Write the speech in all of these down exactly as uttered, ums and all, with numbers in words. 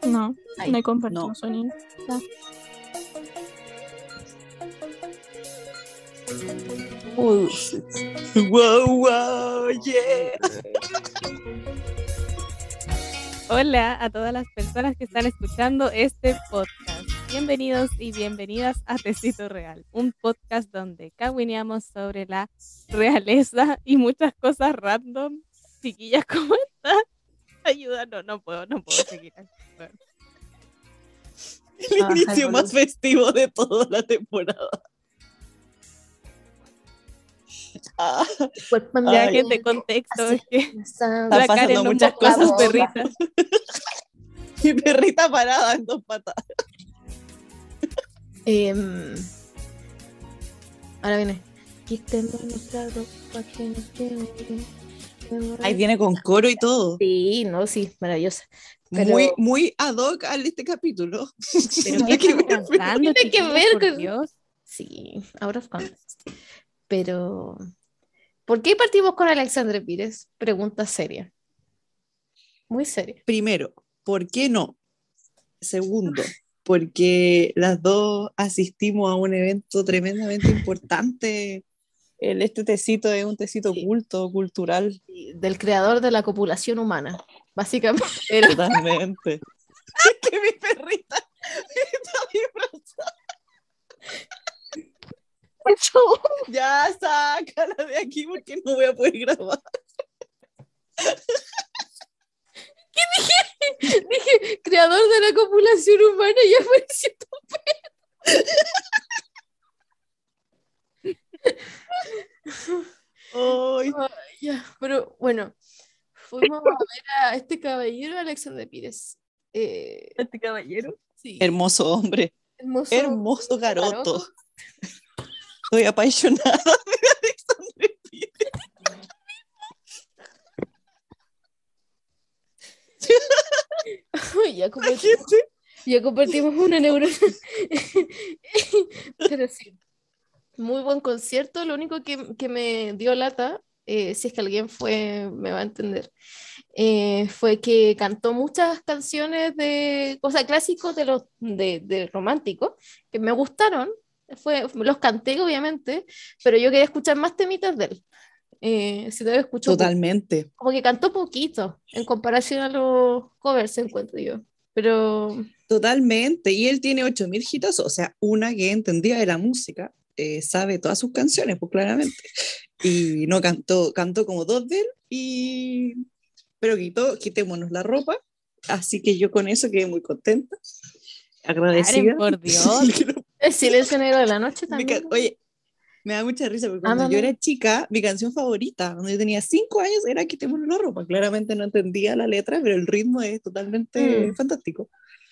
No, Ahí. no he compartido No. sonido. No. Uh, Wow, wow, yeah. Hola a todas las personas que están escuchando este podcast. Bienvenidos y bienvenidas a Tecito Real, un podcast donde cahuineamos sobre la realeza y muchas cosas random. Chiquillas, ¿cómo están? Ayuda, no, no puedo, no puedo seguir. Bueno. El Baja el inicio más volumen. festivo de toda la temporada. Ah, cuerpo Ya, Ay. gente, contexto, Así. es que Están la pasando Karen nos muchas mostró sus cosas. perritas. mi perrita parada en dos patas. Em, ahora viene. Quitemos nuestra ropa que nos lleve. Ahí viene con coro y todo. Sí, no, sí, maravillosa. Pero- Muy, muy ad hoc a este capítulo. Pero Nada ¿qué que están ver, pero- cantando, Tiene que chiquillas, ver por con- Dios? Sí, ahora of context. Pero, ¿por qué partimos con Alexandre Pires? Pregunta seria. Muy seria. Primero, ¿por qué no? Segundo, porque las dos asistimos a un evento tremendamente importante. El, este tecito es un tecito Sí. culto, cultural, Y del creador de la copulación humana, básicamente. Era- totalmente. Es que mi perrita está disfrazada. Ya, sácala de aquí porque no voy a poder grabar. Dije, creador de la copulación humana, y apareció tu Ay, ya, pero bueno, fuimos a ver a este caballero, Alexandre Pires. Eh, Este caballero. sí, hermoso hombre, hermoso, hermoso garoto. garoto. Estoy apasionada de Alexandre Pires. ya, compartimos, ya compartimos una neurona. Pero sí, muy buen concierto. Lo único que, que me dio lata, eh, si es que alguien fue, me va a entender, eh, fue que cantó muchas canciones de, o sea, clásicos de los de, de románticos que me gustaron. Fue, los canté, obviamente, pero yo quería escuchar más temitas de él. Eh, si todavía escucho poco. Totalmente. Como que cantó poquito en comparación a los covers, encuentro yo. Pero Totalmente, y él tiene ocho mil hitos, o sea, una que entendía de la música, eh, sabe todas sus canciones, pues claramente, y no cantó, cantó como dos de él, y... pero quitó, quitémonos la ropa, así que yo con eso quedé muy contenta, agradecida. Karen, por Dios. el silencio negro de la noche Me también. ca- Oye, me da mucha risa porque cuando Ámame. yo era chica, mi canción favorita, cuando yo tenía cinco años, era Quitémonos la ropa. Claramente no entendía la letra, pero el ritmo es totalmente Mm. fantástico.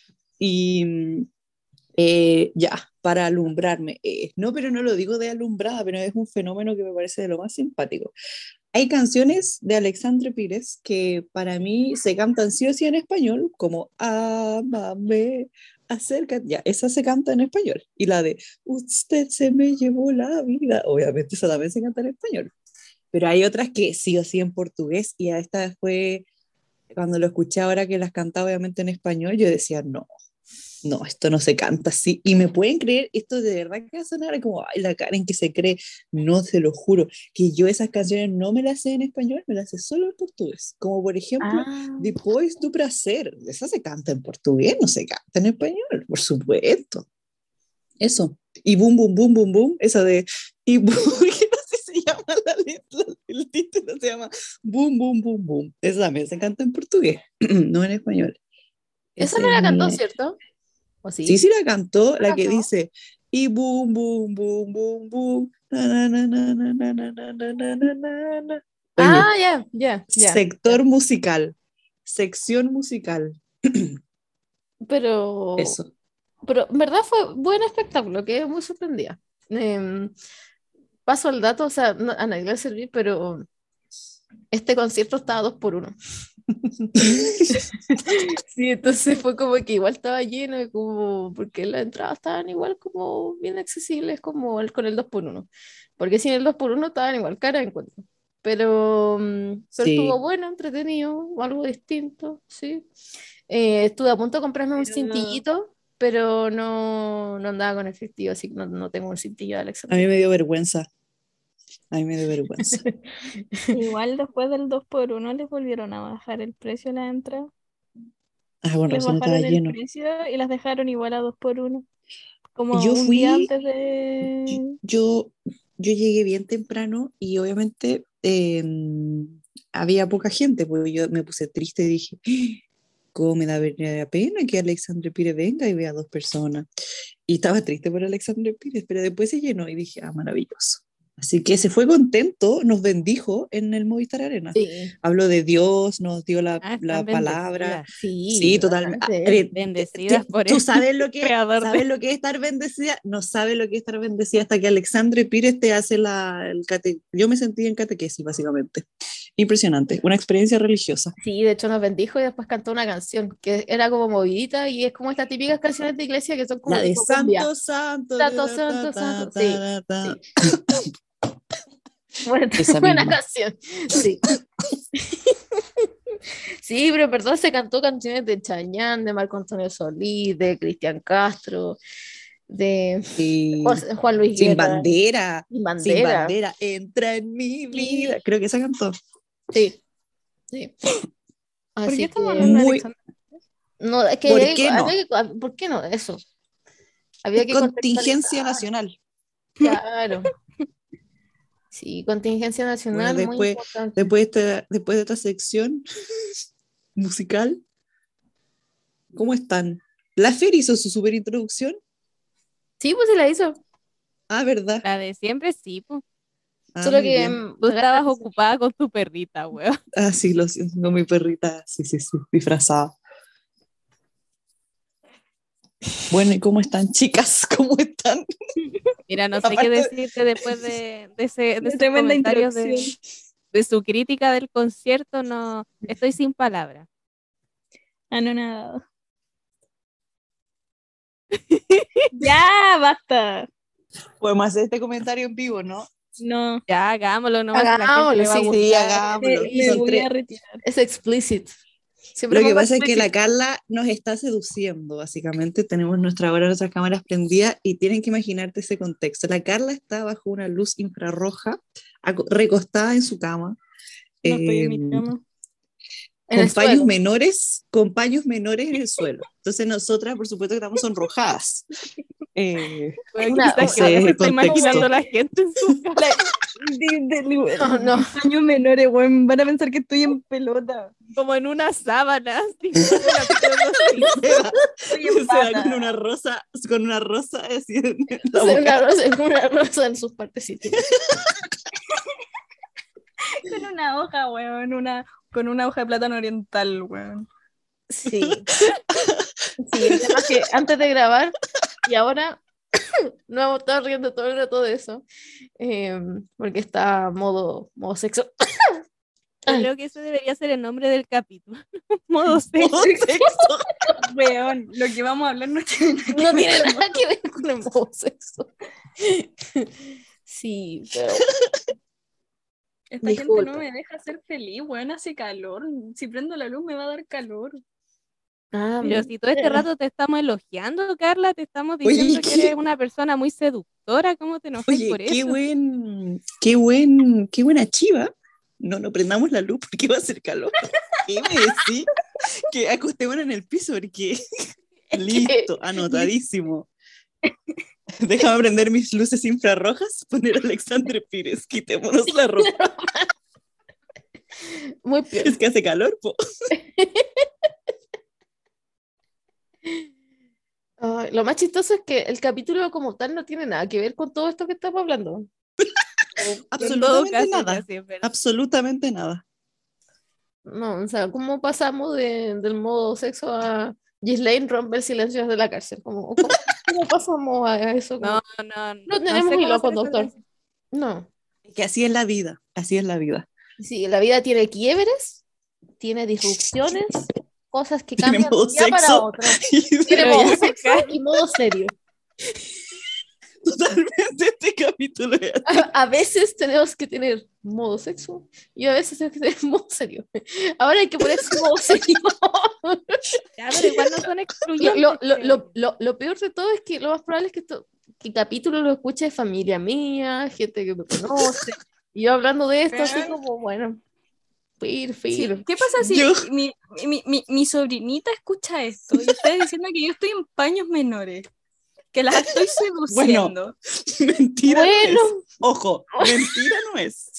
Y eh, ya, para alumbrarme. eh, no, pero no lo digo de alumbrada, pero es un fenómeno que me parece de lo más simpático. Hay canciones de Alexandre Pires que para mí se cantan sí o sí en español, como Ámame, acércate, ya, esa se canta en español. Y la de Usted se me llevó la vida, obviamente esa también se canta en español. Pero hay otras que sí o sí en portugués, y a esta fue, cuando lo escuché ahora que las cantaba obviamente en español, yo decía, no, no, esto no se canta así. Y me pueden creer, esto de verdad que va a sonar como, ay, la Karen que se cree. No, se lo juro, que yo esas canciones no me las sé en español, me las sé solo en portugués. Como por ejemplo, Ah, Depois do Prazer. Esa se canta en portugués, no se canta en español, por supuesto. Eso. Y Boom, Boom, Boom, Boom, Boom, esa de... Y boom, que no sé si se llama la letra, el título se llama Boom, Boom, Boom, Boom. Esa también se canta en portugués, no en español. esa Ese no es la cantó, mi- ¿cierto? ¿O sí? Sí, sí la cantó, la que cantó? dice y boom, boom, boom, boom, boom. Na, na, na, na, na, na, na, na, na, na, na, na. Ah, Oye, ya, ya, ya. sector musical, sección musical, Pero, eso. pero en verdad fue buen espectáculo, quedé muy sorprendida. Em, paso al dato, o sea, no- a nadie le va a servir, pero este concierto estaba dos por uno. Sí, entonces fue como que igual estaba lleno, y como, porque las entradas estaban igual como bien accesibles como el, con el dos por uno. Porque sin el dos por uno estaban igual caras, encuentro. Pero, mm, pero estuvo Sí, bueno, entretenido, algo distinto, sí. Eh, estuve a punto de comprarme un Pero- cintillito, pero no, no andaba con efectivo, así que no, no tengo un cintillo de A mí Alexander. me dio vergüenza. A mí me dio vergüenza. Igual después del dos por uno les volvieron a bajar el precio de la entrada. Ah, con Les razón estaba bajaron el lleno. precio y las dejaron igual a dos por uno. Como Yo un día fui, antes yo, de... yo, yo llegué bien temprano y obviamente eh, había poca gente, porque yo me puse triste y dije, ¿cómo me da la pena que Alexandre Pires venga y vea a dos personas? Y estaba triste por Alexandre Pires, pero después se llenó y dije, ah, maravilloso. Así que se fue contento, nos bendijo en el Movistar Arena. Sí, Habló de Dios, nos dio la, Ah, están la palabra. bendecidas. Sí, sí, totalmente. Ah, bastante. eh, te- Bendecidas te- por ¿Tú el sabes lo que, creador sabes de... lo que es estar bendecida? No sabes lo que es estar bendecida hasta que Alexandre Pires te hace la... El cate... Yo me sentí en catequesis, básicamente. Impresionante, una experiencia religiosa. Sí, de hecho nos bendijo y después cantó una canción que era como movidita y es como estas típicas canciones de iglesia que son La como de tipo cumbia. Santo, Santo, Santo, ta, ta, santo, ta, santo. Sí, ta, ta. sí. Buena, Esa buena misma. canción. Sí. Sí, pero perdón, se cantó canciones de Chayanne, de Marco Antonio Solís, de Cristian Castro, de Sí. José- Juan Luis Sin Guerra, bandera, y sin Bandera. bandera, entra en mi vida. Sí, Creo que esa cantó. sí, sí. ¿Por qué Así estamos que, hablando de Muy, Alexander? no, es que ¿por había que, qué había no? que- ¿por qué no? Eso, había Es que contextualizar. contingencia nacional. Claro, sí, contingencia Bueno, nacional, muy después, importante. después, de esta, después de esta sección musical, ¿cómo están? La Fer hizo su super introducción. Sí, pues se la hizo. Ah, ¿verdad? La de siempre sí, pues. Ah, Solo muy que bien. mm, Tú agarra- estabas ocupada con tu perrita, weón. Ah, sí, lo siento, con mi perrita. Sí, sí, sí, disfrazada. Bueno, ¿y cómo están, chicas? ¿Cómo están? Mira, no sé qué Aparte, decirte después de, de, ese, de Una esos tremenda comentarios introducción. de, de su crítica del concierto, no, estoy sin palabras. Anonadado. Ya, basta. podemos hacer este comentario en vivo, ¿no? No, Ya, hagámoslo nomás, si a la gente Hagámoslo, le va a sí, gustar. Sí, hagámoslo. me, me Son voy tres. a retirar. es explicit. Siempre Lo que pongo pasa es que la explicit. Carla nos está seduciendo, básicamente. Tenemos nuestra hora, nuestras cámaras prendidas y tienen que imaginarte ese contexto. La Carla está bajo una luz infrarroja, aco- recostada en su cama, No estoy en eh, mi cama. En con el paños suelo. menores, con paños menores en el suelo. Entonces nosotras, por supuesto, que estamos sonrojadas. Eh, Weón, Una- quizás ese que es se el está imaginando contexto. la gente en su casa. De, de- de- No, no. Paños menores, weón. Van a pensar que estoy en pelota. Como en una sábana, así como un capítulo de Los Simpsons. Seda, Estoy en seda bata. con una rosa, con una rosa así en la Hacer boca. una rosa, una rosa en sus partecitas. Con una hoja, weón. Una, con una hoja de plátano oriental, weón. Sí. Sí, el tema es que antes de grabar y ahora no hemos estado riendo todo el rato de eso. eh, porque está modo, modo sexo. Yo Ay. creo que ese debería ser el nombre del capítulo. Modo sexo. Modo sexo. Weón, lo que vamos a hablar no tiene nada que No ver tiene con- nada que ver con el modo sexo. Sí, pero Esta Disculpa. gente no me deja ser feliz, weón. Hace calor. Si prendo la luz me va a dar calor. ah, Pero si todo este rato te estamos elogiando, Carla, te estamos Oye, diciendo que ¿qué? eres una persona muy seductora, ¿cómo te enojas Oye, por qué eso? buen, qué buen, qué buena chiva. No, no prendamos la luz porque va a hacer calor. ¿Qué me decís? Que acostémonos en el piso porque listo, anotadísimo. Déjame prender mis luces infrarrojas, poner a Alexandre Pires, quitémonos la ropa. muy peor. Es que hace calor, po. Ay, lo más chistoso es que el capítulo como tal no tiene nada que ver con todo esto que estamos hablando. En todo Absolutamente caso, nada. casi es verdad. Absolutamente nada. No, o sea, ¿cómo pasamos de- del modo sexo a Ghislaine rompe el silencio de la cárcel? ¿Cómo, cómo, cómo pasamos a eso? No, Como- no, no no tenemos sé cómo hilo hacer esa conductor. transición. No. Que así es la vida, así es la vida. Sí, la vida tiene quiebres, tiene disrupciones, cosas que Tiene cambian de modo un día para sexo. otro. Y Tiene Pero modo ya, sexo Carla. y modo serio. totalmente este capítulo es A, a veces tenemos que tener modo sexo y a veces tenemos que tener modo serio. Ahora hay que ponerse modo serio. Ya, pero igual no son Lo, excluyentes. lo, lo, creo lo, yo. lo, lo peor de todo es que lo más probable es que, esto, que capítulo lo escuche familia mía, gente que me conoce. Y yo hablando de esto, así como, bueno, fir, Sí, fir. ¿qué pasa si Yo- mi, mi, mi, mi sobrinita escucha esto y ustedes diciendo que yo estoy en paños menores? Que las estoy seduciendo. Mentira no Bueno, es. Ojo, mentira no es.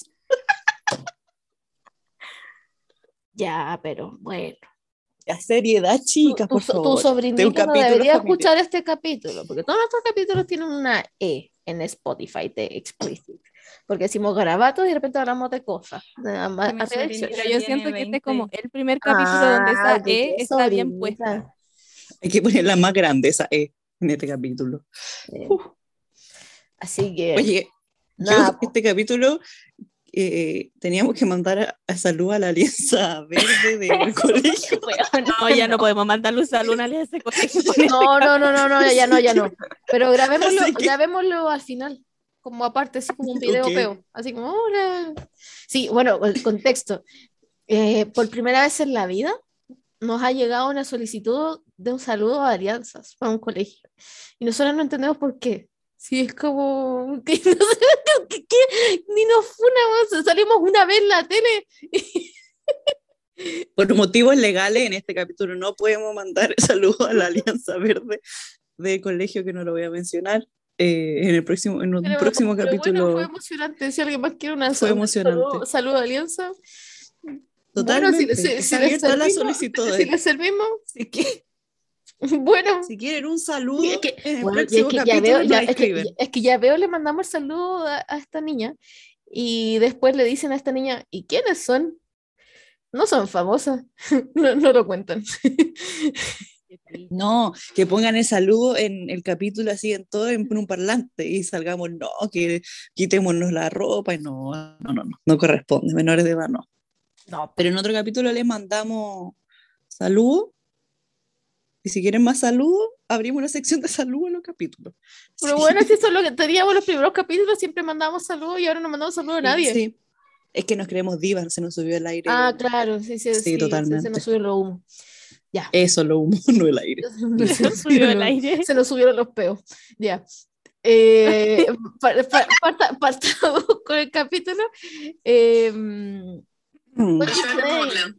ya, pero bueno. La seriedad, Tu, chicas, tu, por so- tu favor. De un sobrinita no capítulo debería familiar. escuchar este capítulo, porque todos nuestros capítulos tienen una E en Spotify de explicit, porque decimos garabatos y de repente hablamos de cosas. de ama- Que mi arriba de sobrinita dieciocho. Pero yo tiene siento que este es como veinte. el primer capítulo donde Ah, esa ¿de E qué está bien puesta. sobrinita? Hay que ponerla más grande, esa E, en este capítulo. Eh, Así que, Oye, yo nada, po. este capítulo eh, teníamos que mandar a, a salud a la Alianza Verde del colegio. No, ya no podemos mandarle un saludo a ese colegio con este No, no, no, no, no, ya, ya no, ya no. Pero grabémoslo, Así que- grabémoslo al final, como aparte, así como un video Ok. peo, así como, hola. Sí, bueno, el contexto. Eh, por primera vez en la vida nos ha llegado una solicitud de un saludo a Alianzas para un colegio. Y nosotros no entendemos por qué. Sí, es como que no sé, ¿qué, qué? Ni nos funamos, salimos una vez en la tele. Por motivos legales, en este capítulo no podemos mandar saludos a la Alianza Verde del colegio, que no lo voy a mencionar. Eh, en el próximo, en un Pero, próximo pero capítulo bueno, fue emocionante. Si alguien más quiere una fue un emocionante. saludo, saludo a Alianza. Bueno, si, Totalmente. si, si Está les abierta la servimos, solicitud. si les servimos, Así que bueno. si quieren un Y saludo, es que, en el bueno, y es próximo que ya veo, capítulo ya, nos es, que, escriben. es que ya veo, le mandamos el saludo a, a esta niña y después le dicen a esta niña, ¿y quiénes son? No son famosas, no, no lo cuentan. Qué triste. No, que pongan el saludo en el capítulo así en todo en un parlante y salgamos, no, que quitémonos la ropa y no, no, no, no, no corresponde, menores de edad no. No, Pero en otro capítulo les mandamos saludos y si quieren más saludos, abrimos una sección de saludos en los capítulos. pero Sí. bueno, si eso es lo que teníamos los primeros capítulos, siempre mandábamos saludos y ahora no mandamos saludos a nadie. Sí, es que nos creemos divas, se nos subió el aire. Ah, claro, sí, sí, Sí, sí, totalmente. se, se nos subió lo humo. Ya. Eso lo humo, no el aire. Se nos Subió el subieron- aire. se nos subieron los peos. Ya. Eh, pa- pa- parta- partamos con el capítulo. Eh, Mm, What is today?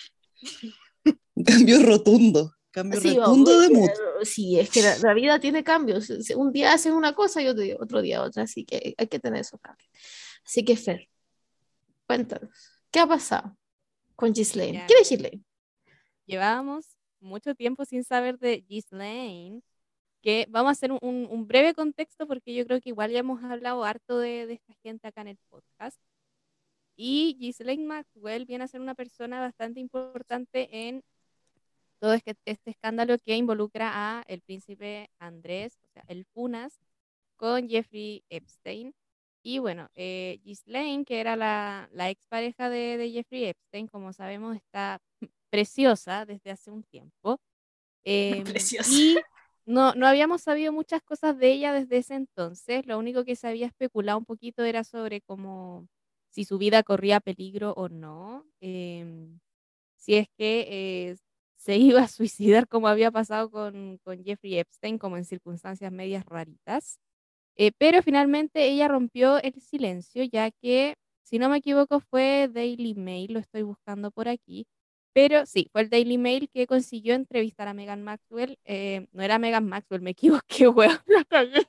Cambio rotundo, cambio Sí, rotundo vamos, de mood. eh, sí, es que la, la vida tiene cambios. Un día haces una cosa y otro día, otro día otra, así que hay que tener esos cambios. Así que, Fer, cuéntanos, ¿qué ha pasado con Ghislaine? Ya. ¿Quién es Ghislaine? Llevábamos mucho tiempo sin saber de Ghislaine, que vamos a hacer un, un- un breve contexto porque yo creo que igual ya hemos hablado harto de, de esta gente acá en el podcast. Y Ghislaine Maxwell viene a ser una persona bastante importante en todo este, este escándalo que involucra a el príncipe Andrés, o sea, el Funas, con Jeffrey Epstein. Y bueno, eh, Ghislaine, que era la, la expareja de, de Jeffrey Epstein, como sabemos, está preciosa desde hace un tiempo. Em, Preciosa. y no, no habíamos sabido muchas cosas de ella desde ese entonces. Lo único que se había especulado un poquito era sobre cómo si su vida corría peligro o no. em, si es que eh, se iba a suicidar como había pasado con, con Jeffrey Epstein, como en circunstancias medias raritas. Eh, pero finalmente ella rompió el silencio, ya que, si no me equivoco, fue Daily Mail, lo estoy buscando por aquí. Pero sí, fue el Daily Mail que consiguió entrevistar a Meghan Maxwell. eh, no era Meghan Maxwell, me equivoqué, weón, la cagué.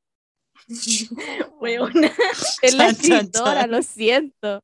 Weona. Es la Chan, chan, escritora, chan. lo siento.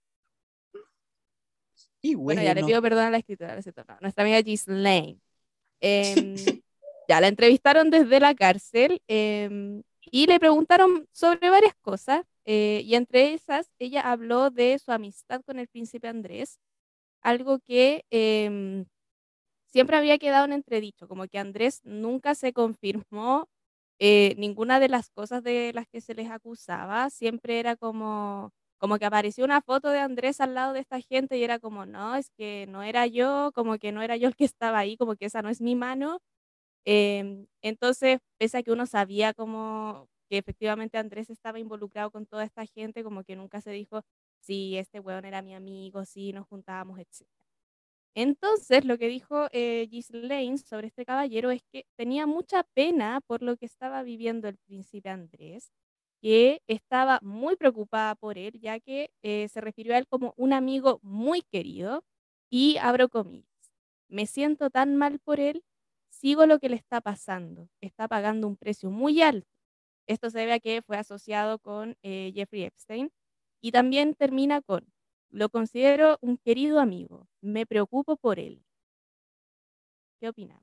Y Bueno, ya le bueno, pido perdón a la escritora, lo siento, no, nuestra amiga Ghislaine. Em, ya la entrevistaron desde la cárcel em, y le preguntaron sobre varias cosas. eh, y entre esas, ella habló de su amistad con el príncipe Andrés, algo que em, siempre había quedado en entredicho, como que Andrés nunca se confirmó eh, ninguna de las cosas de las que se les acusaba, siempre era como, como que apareció una foto de Andrés al lado de esta gente y era como, no, es que no era yo, como que no era yo el que estaba ahí, como que esa no es mi mano. Em, entonces, pese a que uno sabía como que efectivamente Andrés estaba involucrado con toda esta gente, como que nunca se dijo, sí, este weón era mi amigo, sí, nos juntábamos, etcétera. Entonces, lo que dijo eh, Ghislaine sobre este caballero es que tenía mucha pena por lo que estaba viviendo el príncipe Andrés, que estaba muy preocupada por él, ya que eh, se refirió a él como un amigo muy querido, y abro comillas, me siento tan mal por él, sigo lo que le está pasando, está pagando un precio muy alto. Esto se debe a que fue asociado con eh, Jeffrey Epstein, y también termina con, lo considero un querido amigo, me preocupo por él. ¿Qué opinan?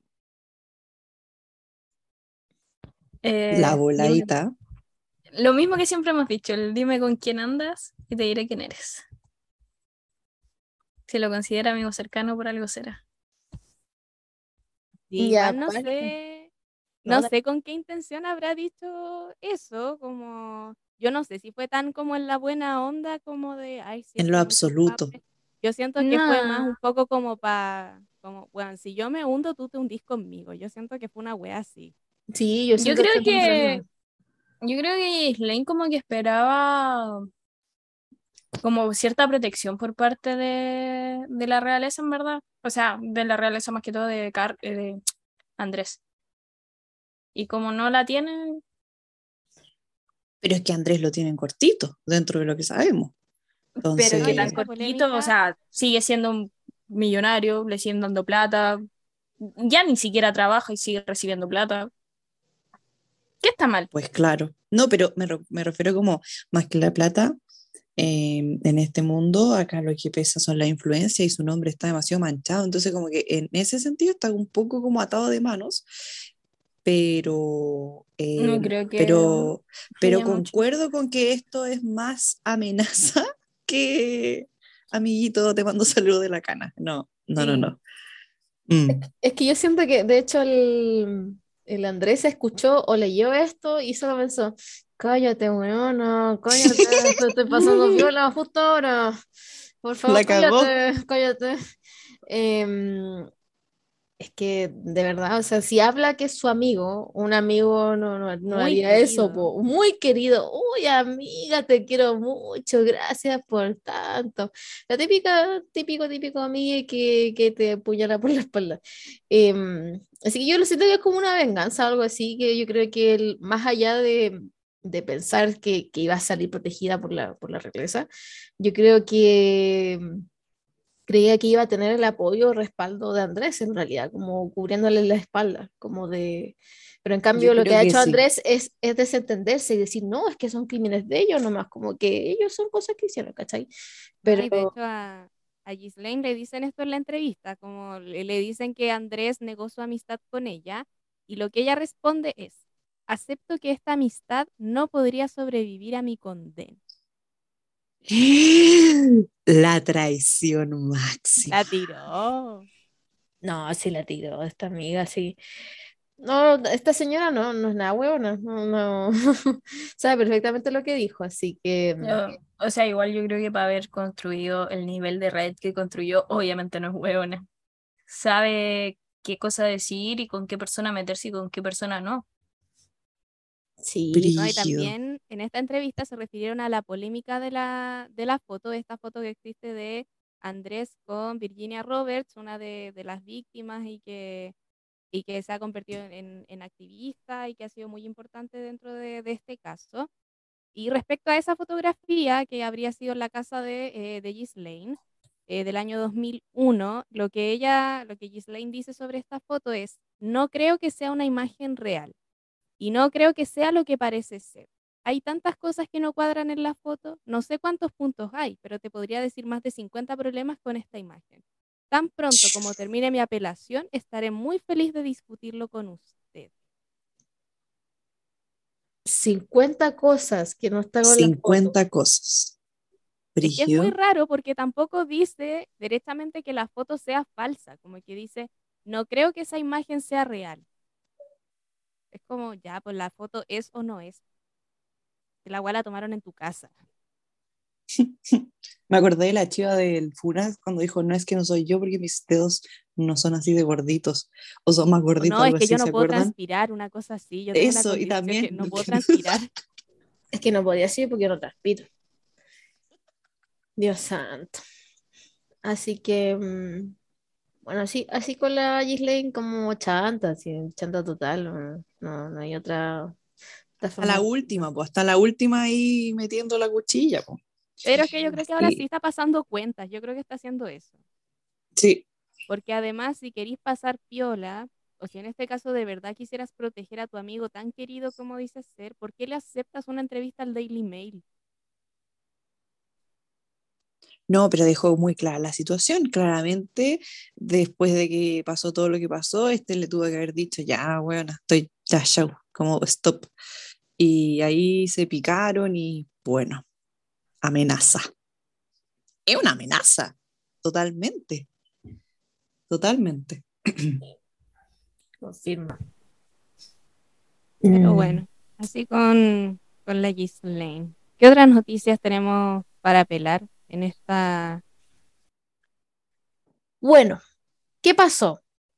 La Eh, dime- voladita. lo mismo que siempre hemos dicho, el dime con quién andas y te diré quién eres. Si lo considera amigo cercano, por algo será. Sí, Ya, igual no aparte, sé, no, no da- sé con qué intención habrá dicho eso, como, yo no sé si fue tan como en la buena onda, como de, ay, sí, En lo estoy muy absoluto. culpable. Yo siento que fue más No, un poco como para, como, bueno, si yo me hundo, tú te hundís conmigo. Yo siento que fue una wea así. sí, yo yo siento creo que fue lo que, mismo. yo creo que Slane como que esperaba como cierta protección por parte de, de la realeza, en verdad. O sea, de la realeza más que todo de, Car eh, de Andrés. Y como no la tiene, Pero es que Andrés lo tienen cortito, dentro de lo que sabemos. pero No, qué y tan Entonces, esta cortito, o polémica, sea, sigue siendo un millonario, le siguen dando plata, ya ni siquiera trabaja y sigue recibiendo plata. ¿Qué está mal? pues claro. No, pero me, re- me refiero como más que la plata, eh, en este mundo, acá lo que pesa son la influencia y su nombre está demasiado manchado. Entonces, como que en ese sentido está un poco como atado de manos, pero, No eh, creo que pero, pero influya mucho. concuerdo con que esto es más amenaza que amiguito, te mando saludo de la cana. No, no, no, Sí. no. Mm. Es que yo siento que, de hecho, el, el Andrés escuchó o leyó esto y solo pensó, cállate, weona, cállate, te estoy pasando viola justo ahora. Por favor, La cagó. cállate, cállate. Em, es que, de verdad, o sea, si habla que es su amigo, un amigo no, no, no muy haría eso, querido. po. Muy querido. Uy, amiga, te quiero mucho, gracias por tanto. La típica, típico, típico amiga que, que te apuñala por la espalda. Em, así que yo lo siento que es como una venganza o algo así, que yo creo que él, más allá de, de pensar que, que iba a salir protegida por la, por la realeza, yo creo que creía que iba a tener el apoyo o respaldo de Andrés en realidad, como cubriéndole la espalda, como de... Pero en Yo cambio lo que creo ha que hecho sí. Andrés es, es desentenderse y decir, no, es que son crímenes de ellos nomás, como que ellos son cosas que hicieron, ¿cachai? Ay, de Pero hecho, a, a Ghislaine le dicen esto en la entrevista, como le, le dicen que Andrés negó su amistad con ella, y lo que ella responde es, acepto que esta amistad no podría sobrevivir a mi condena. La traición La máxima. tiró. no, sí la tiró esta amiga, sí. No, esta señora no, no es nada huevona, no, no, sabe perfectamente lo que dijo, así que Yo- o sea, igual yo creo que para haber construido el nivel de red que construyó, obviamente no es hueona. Sabe qué cosa decir y con qué persona meterse y con qué persona no. sí, No, y Brígido. también en esta entrevista se refirieron a la polémica de la, de la foto, esta foto que existe de Andrés con Virginia Roberts, una de, de las víctimas y que, y que se ha convertido en, en activista y que ha sido muy importante dentro de, de este caso. Y respecto a esa fotografía que habría sido en la casa de, eh, de Ghislaine, eh, del año dos mil uno, lo que ella, lo que Ghislaine dice sobre esta foto es, no creo que sea una imagen real y no creo que sea lo que parece ser. Hay tantas cosas que no cuadran en la foto, no sé cuántos puntos hay, pero te podría decir más de cincuenta problemas con esta imagen. Tan pronto como termine mi apelación, estaré muy feliz de discutirlo con usted. cincuenta cosas que no están en la foto. Cincuenta cosas. Es que es muy Brígido. raro porque tampoco dice derechamente que la foto sea falsa, como que dice, no creo que esa imagen sea real. Es como, ya, pues la foto es o no es. Que la cual la tomaron en tu casa. Me acordé de la chiva del Funas cuando dijo, no es que no soy yo porque mis dedos no son así de gorditos, o son más O gorditos, no, es algo que yo así, no ¿se puedo acuerdan? transpirar, una cosa así. Yo tengo una Eso, y condición que también, no puedo que no- transpirar. Es que no podía decir porque no transpiro. Dios santo. Así que, mm, bueno, así, así con la Ghislaine como chanta, así, chanta total, no, no, no hay otra, otra hasta la forma. última, pues, hasta la última ahí metiendo la cuchilla, pues. Pero es que yo creo que ahora sí Y está pasando cuentas. Yo creo que está haciendo eso. sí, Porque además, si querís pasar piola, o si en este caso de verdad quisieras proteger a tu amigo tan querido como dices ser, ¿por qué le aceptas una entrevista al Daily Mail? no, pero dejó muy clara la situación. Claramente, después de que pasó todo lo que pasó, este le tuvo que haber dicho, ya, bueno, estoy, ya, chau, como stop. Y ahí se picaron y, bueno, amenaza. Es una amenaza, totalmente, totalmente. Confirma. Pero Mm. bueno, así con, con la Ghislaine. ¿Qué otras noticias tenemos para apelar en esta... Bueno, ¿qué pasó?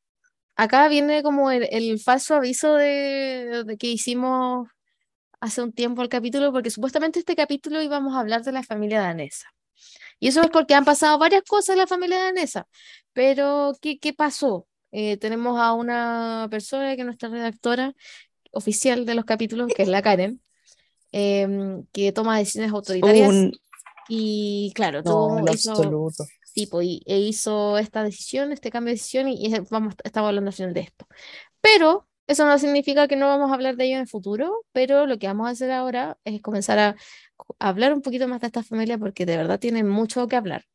Acá viene como el, el falso aviso de, de que hicimos hace un tiempo el capítulo, porque supuestamente este capítulo íbamos a hablar de la familia danesa. Y eso es porque han pasado varias cosas en la familia danesa. Pero, ¿qué, qué pasó? Eh, tenemos a una persona que es nuestra redactora oficial de los capítulos, que es la Karen, em, que toma decisiones autoritarias Un, y, claro, no, en todo lo hizo, absoluto. tipo, y, e hizo esta decisión, este cambio de decisión, y, y vamos, estamos hablando al final de esto. Pero eso no significa que no vamos a hablar de ello en el futuro, pero lo que vamos a hacer ahora es comenzar a, a hablar un poquito más de esta familia porque de verdad tiene mucho que hablar.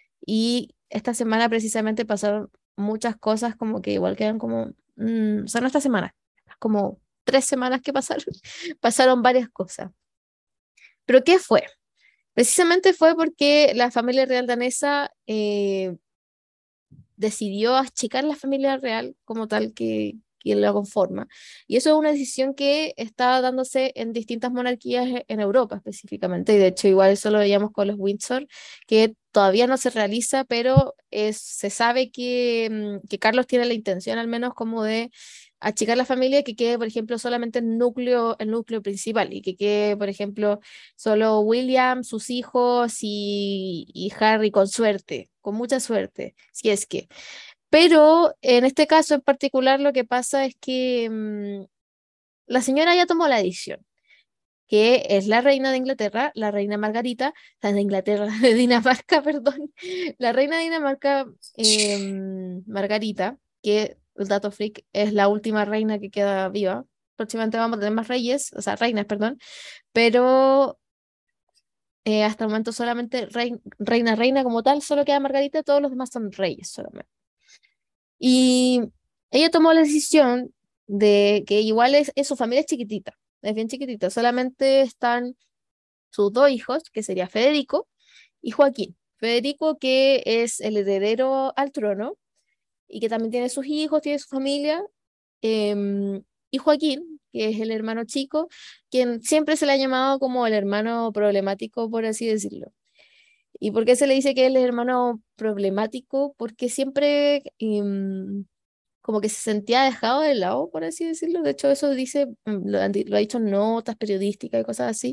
Y esta semana precisamente pasaron muchas cosas como que igual quedan como, mm, o sea, no esta semana, como tres semanas que pasaron, pasaron varias cosas. ¿Pero qué fue? Precisamente fue porque la familia real danesa eh, decidió achicar la familia real como tal que, que la conforma. Y eso es una decisión que está dándose en distintas monarquías e- en Europa específicamente. Y de hecho, igual eso lo veíamos con los Windsor, que todavía no se realiza, pero es, se sabe que, mm, que Carlos tiene la intención al menos como de achicar la familia, que quede, por ejemplo, solamente el núcleo, el núcleo principal y que quede, por ejemplo, solo William, sus hijos y, y Harry con suerte, con mucha suerte, si es que. Pero en este caso en particular lo que pasa es que mm, la señora ya tomó la decisión, que es la reina de Inglaterra, la reina Margarita, la de Inglaterra, de Dinamarca, perdón, la reina de Dinamarca, em, Margarita, que el dato freak es la última reina que queda viva. Próximamente vamos a tener más reyes, o sea, reinas, perdón, pero eh, hasta el momento solamente rei- reina, reina como tal, solo queda Margarita, todos los demás son reyes solamente. Y ella tomó la decisión de que igual es, es su familia es chiquitita, es bien chiquitita, solamente están sus dos hijos, que sería Federico y Joaquín. Federico, que es el heredero al trono y que también tiene sus hijos, tiene su familia, em, y Joaquín, que es el hermano chico, quien siempre se le ha llamado como el hermano problemático, por así decirlo. ¿Y por qué se le dice que él es hermano problemático? Porque siempre em, como que se sentía dejado de lado, por así decirlo. De hecho, eso dice, mm, lo, han di- lo ha dicho en notas periodísticas y cosas así,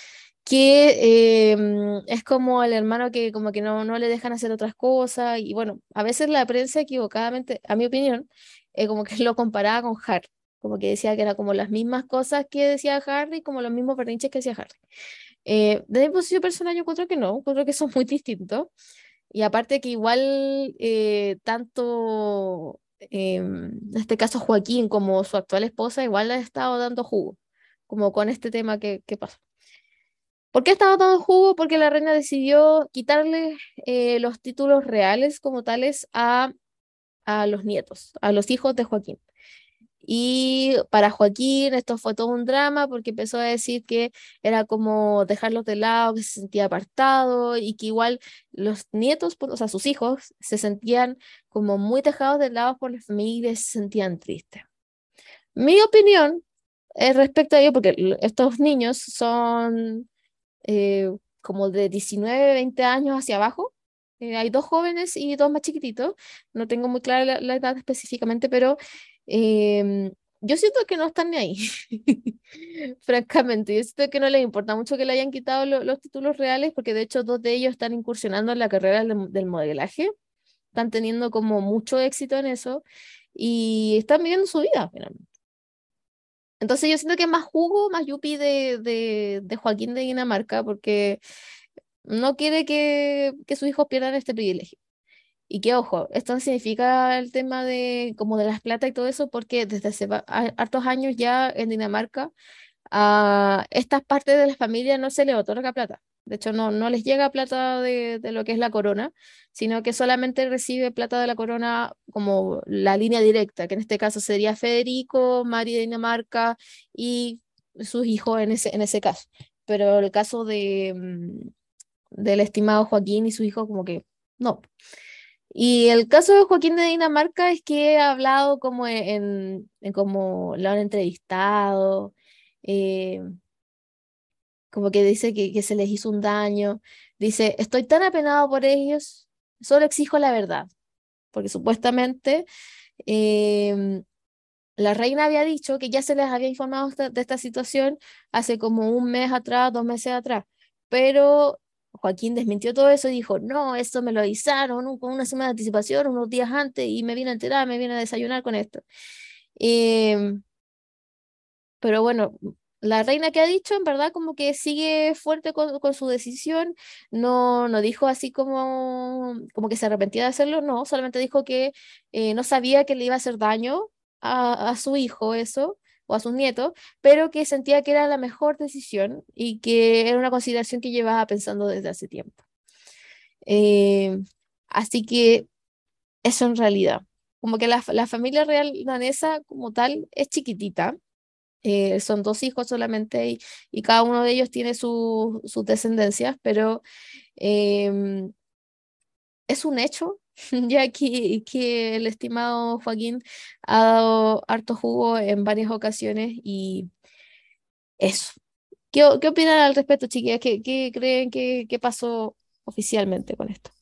que em, es como el hermano que como que no, no le dejan hacer otras cosas. Y bueno, a veces la prensa equivocadamente, a mi opinión, eh, como que lo comparaba con Harry. Como que decía que era como las mismas cosas que decía Harry, como los mismos berrinches que decía Harry. Eh, desde mi posición personal yo encuentro que no, encuentro que son muy distintos. Y aparte que igual eh, tanto, em, en este caso Joaquín como su actual esposa, igual le ha estado dando jugo, como con este tema que, que pasó. ¿Por qué ha estado dando jugo? Porque la reina decidió quitarle eh, los títulos reales como tales a, a los nietos, a los hijos de Joaquín. Y para Joaquín esto fue todo un drama porque empezó a decir que era como dejarlos de lado, que se sentía apartado y que igual los nietos, pues, o sea, sus hijos, se sentían como muy dejados de lado por la familia y se sentían tristes. Mi opinión eh, respecto a ello, porque l- estos niños son, eh, como de diecinueve, veinte años hacia abajo. Eh, hay dos jóvenes y dos más chiquititos. No tengo muy clara la, la edad específicamente, pero em, yo siento que no están ni ahí. Francamente, yo siento que no les importa mucho que le hayan quitado lo- los títulos reales, porque de hecho dos de ellos están incursionando en la carrera del, del modelaje, están teniendo como mucho éxito en eso y están viviendo su vida finalmente. Entonces yo siento que es más jugo, más yupi de, de, de Joaquín de Dinamarca, porque no quiere que, que sus hijos pierdan este privilegio. Y que ojo, esto no significa el tema de como de las plata y todo eso, porque desde hace va- ha- hartos años ya en Dinamarca a estas partes de la familia no se les otorga plata. De hecho, no, no les llega plata de, de lo que es la corona, sino que solamente recibe plata de la corona como la línea directa, que en este caso sería Federico, Mari de Dinamarca y sus hijos en ese, en ese caso. Pero el caso de, mm, del estimado Joaquín y su hijo, como que no. Y el caso de Joaquín de Dinamarca es que he hablado como en, en como lo han entrevistado, eh, como que dice que, que se les hizo un daño. Dice, estoy tan apenado por ellos, solo exijo la verdad, porque supuestamente em, la reina había dicho que ya se les había informado esta- de esta situación hace como un mes atrás, dos meses atrás, pero Joaquín desmintió todo eso y dijo, no, esto me lo avisaron un- con una semana de anticipación, unos días antes, y me vine a enterar, me vine a desayunar con esto. Em, pero bueno, la reina que ha dicho, en verdad, como que sigue fuerte con, con su decisión, no, no dijo así como, como que se arrepentía de hacerlo, no, solamente dijo que eh, no sabía que le iba a hacer daño a, a su hijo eso, o a sus nietos, pero que sentía que era la mejor decisión y que era una consideración que llevaba pensando desde hace tiempo. Eh, Así que eso en realidad, como que la, la familia real danesa como tal es chiquitita, eh, son dos hijos solamente y, y cada uno de ellos tiene su- sus descendencias, pero em, es un hecho, ya que, que el estimado Joaquín ha dado harto jugo en varias ocasiones y eso. ¿Qué, o- qué opinan al respecto, chiquillas? ¿Qué, qué creen que, que pasó oficialmente con esto?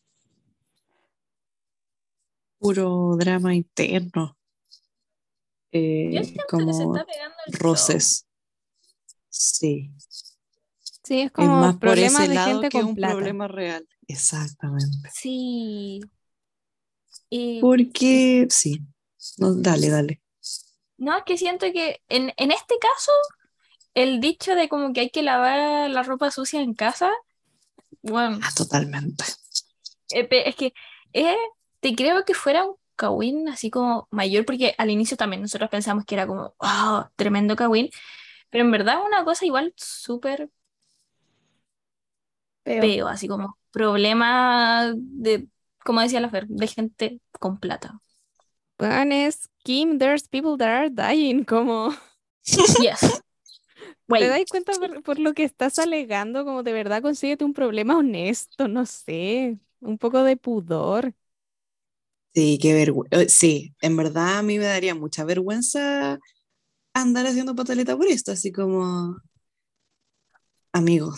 Puro drama interno, Yo eh, siento que se como está pegando el show. roces. Sí, Sí, es es como más por problemas ese de lado gente que con un plata. problema real. Exactamente. Sí. Y Porque, sí, no, dale, dale. no, es que siento que en, en este caso, el dicho de como que hay que lavar la ropa sucia en casa, bueno, Ah, totalmente. eh, pe- es que eh, te creo que fuera un Kawin así como mayor, porque al inicio también nosotros pensamos que era como, wow, tremendo Kawin, pero en verdad es una cosa igual súper Pero peo, así como problema de, como decía la Fer, de gente con plata. Weón, es Kim, there's people that are dying, como... Yes, ¿Te wait. das cuenta por, por lo que estás alegando? Como de verdad consíguete un problema honesto, no sé, un poco de pudor. Sí, qué vergüenza. Sí, en verdad a mí me daría mucha vergüenza andar haciendo pataleta por esto, así como, amigo,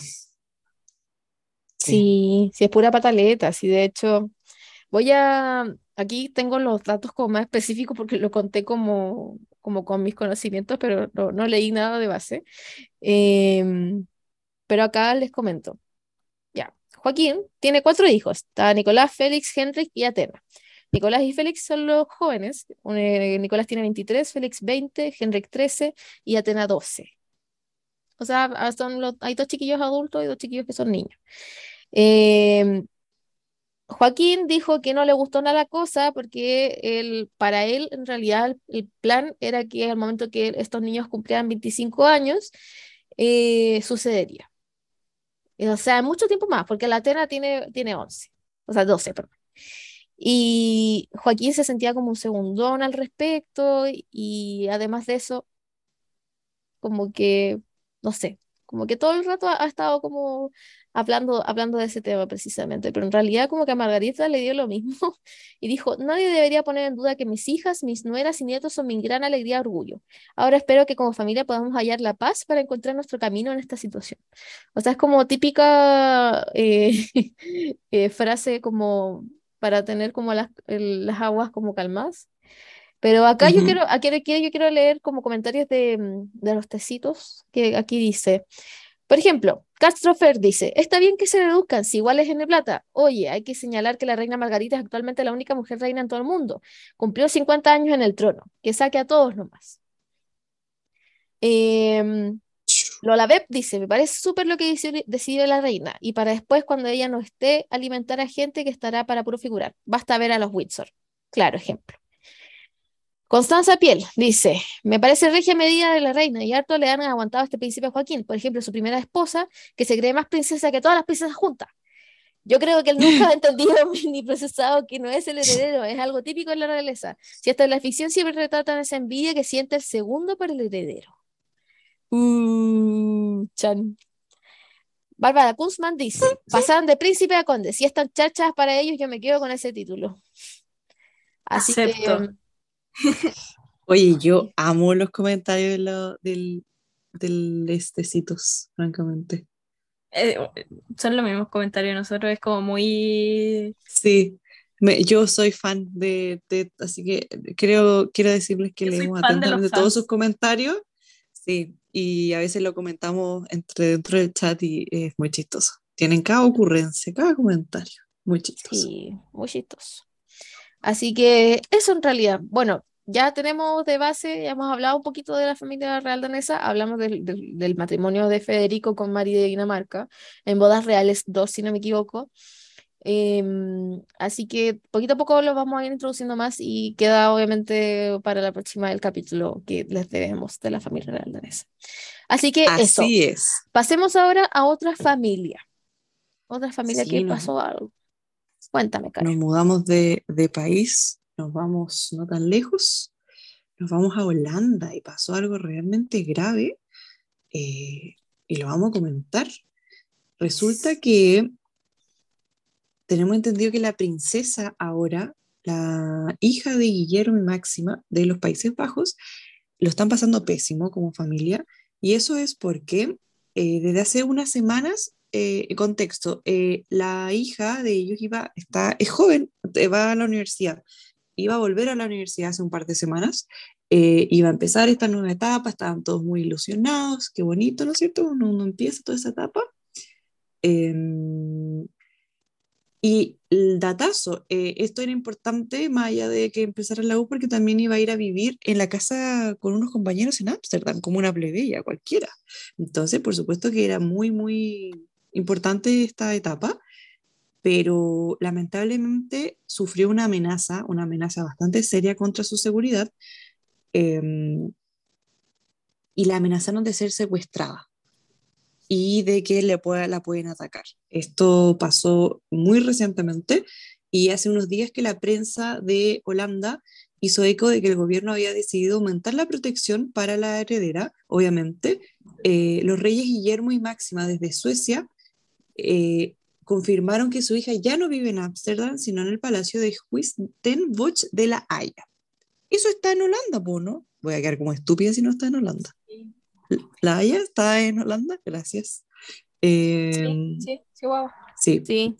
sí. sí, sí es pura pataleta, sí, de hecho. Voy a, aquí tengo los datos como más específicos porque lo conté como, como con mis conocimientos, pero no, no leí nada de base. Em, pero acá les comento. Ya, Joaquín tiene cuatro hijos. Está Nicolás, Félix, Henrik y Atena. Nicolás y Félix son los jóvenes. Un, eh, Nicolás tiene veintitrés, Félix veinte, Henrik trece y Atena doce. O sea, ah, son los, hay dos chiquillos adultos y dos chiquillos que son niños. Em, Joaquín dijo que no le gustó nada la cosa porque él, para él, en realidad, el plan era que al momento que estos niños cumplieran veinticinco años, eh, sucedería. Eh, O sea, mucho tiempo más, porque la Atena tiene, tiene once, o sea, doce, perdón. Y Joaquín se sentía como un segundón al respecto y además de eso, como que, no sé, como que todo el rato ha, ha estado como hablando, hablando de ese tema precisamente, pero en realidad como que a Margarita le dio lo mismo y dijo, nadie debería poner en duda que mis hijas, mis nueras y nietos son mi gran alegría y orgullo. Ahora espero que como familia podamos hallar la paz para encontrar nuestro camino en esta situación. O sea, es como típica eh, eh, frase como para tener como las, el- las aguas como calmadas. Pero acá yo Ujú. quiero, aquí, aquí yo quiero leer como comentarios de, mm, de los tecitos que aquí dice. Por ejemplo, Castrofer dice, está bien que se reduzcan, si igual es N plata. Oye, hay que señalar que la reina Margarita es actualmente la única mujer reina en todo el mundo. Cumplió cincuenta años en el trono. Que saque a todos nomás. Eh, Lola Beb dice, me parece súper lo que dice- decide la reina. Y para después, cuando ella no esté, alimentar a gente que estará para puro figurar. Basta ver a los Windsor. Claro, ejemplo. Constanza Piel dice, me parece regia medida de la reina y harto le han aguantado a este príncipe Joaquín, por ejemplo, su primera esposa, que se cree más princesa que todas las princesas juntas. Yo creo que él nunca ha entendido ni procesado que no es el heredero, es algo típico en la realeza. Si hasta en la ficción siempre retratan esa envidia que siente el segundo por el heredero. Uh, chan. Bárbara Kunzman dice, pasaron de príncipe a conde, si están chachas para ellos, yo me quedo con ese título. Así que... Acepto. Oye, yo amo los comentarios de lo- del, del estecitos, francamente. Eh, son los mismos comentarios de nosotros, es como muy... Sí, me- yo soy fan de, de- así que creo, quiero decirles que Yo soy leemos fan de los atentamente todos sus fans. comentarios, sí, y a veces lo comentamos entre dentro del chat y es muy chistoso. Tienen cada ocurrencia, cada comentario, muy chistoso. Sí, muy chistoso. Así que eso en realidad. Bueno, ya tenemos de base, ya hemos hablado un poquito de la familia real danesa, hablamos del, del- del matrimonio de Federico con Mari de Dinamarca, en bodas reales dos, si no me equivoco. Em, así que poquito a poco lo vamos a ir introduciendo más y queda obviamente para la próxima el capítulo que les debemos de la familia real danesa. Así que eso, Así es. pasemos ahora a otra familia. Otra familia que Sí, nos, pasó algo. Cuéntame, nos Karen. mudamos de, de país, nos vamos no tan lejos, nos vamos a Holanda y pasó algo realmente grave, eh, y lo vamos a comentar. Resulta que tenemos entendido que la princesa ahora, la hija de Guillermo y Máxima de los Países Bajos, lo están pasando pésimo como familia, y eso es porque eh, desde hace unas semanas, eh, contexto, eh, la hija de ellos iba, está, es joven, eh, va a la universidad, iba a volver a la universidad hace un par de semanas, eh, iba a empezar esta nueva etapa, estaban todos muy ilusionados, qué bonito, ¿no es cierto? Uno, uno empieza toda esa etapa. em, y el datazo, eh, esto era importante más allá de que empezara la U porque también iba a ir a vivir en la casa con unos compañeros en Ámsterdam, como una plebeya cualquiera. Entonces, por supuesto que era muy, muy importante esta etapa, pero lamentablemente sufrió una amenaza, una amenaza bastante seria contra su seguridad, eh, y la amenazaron de ser secuestrada y de que le pueda, la pueden atacar. Esto pasó muy recientemente y hace unos días que la prensa de Holanda hizo eco de que el gobierno había decidido aumentar la protección para la heredera, obviamente. Eh, los reyes Guillermo y Máxima desde Suecia eh, confirmaron que su hija ya no vive en Ámsterdam, sino en el Palacio de Huistenbosch de la Haya. Eso está en Holanda, ¿po, no? Voy a quedar como estúpida si no está en Holanda. ¿La Haya está en Holanda? Gracias. Eh, Sí, sí, sí, guau. sí, Sí,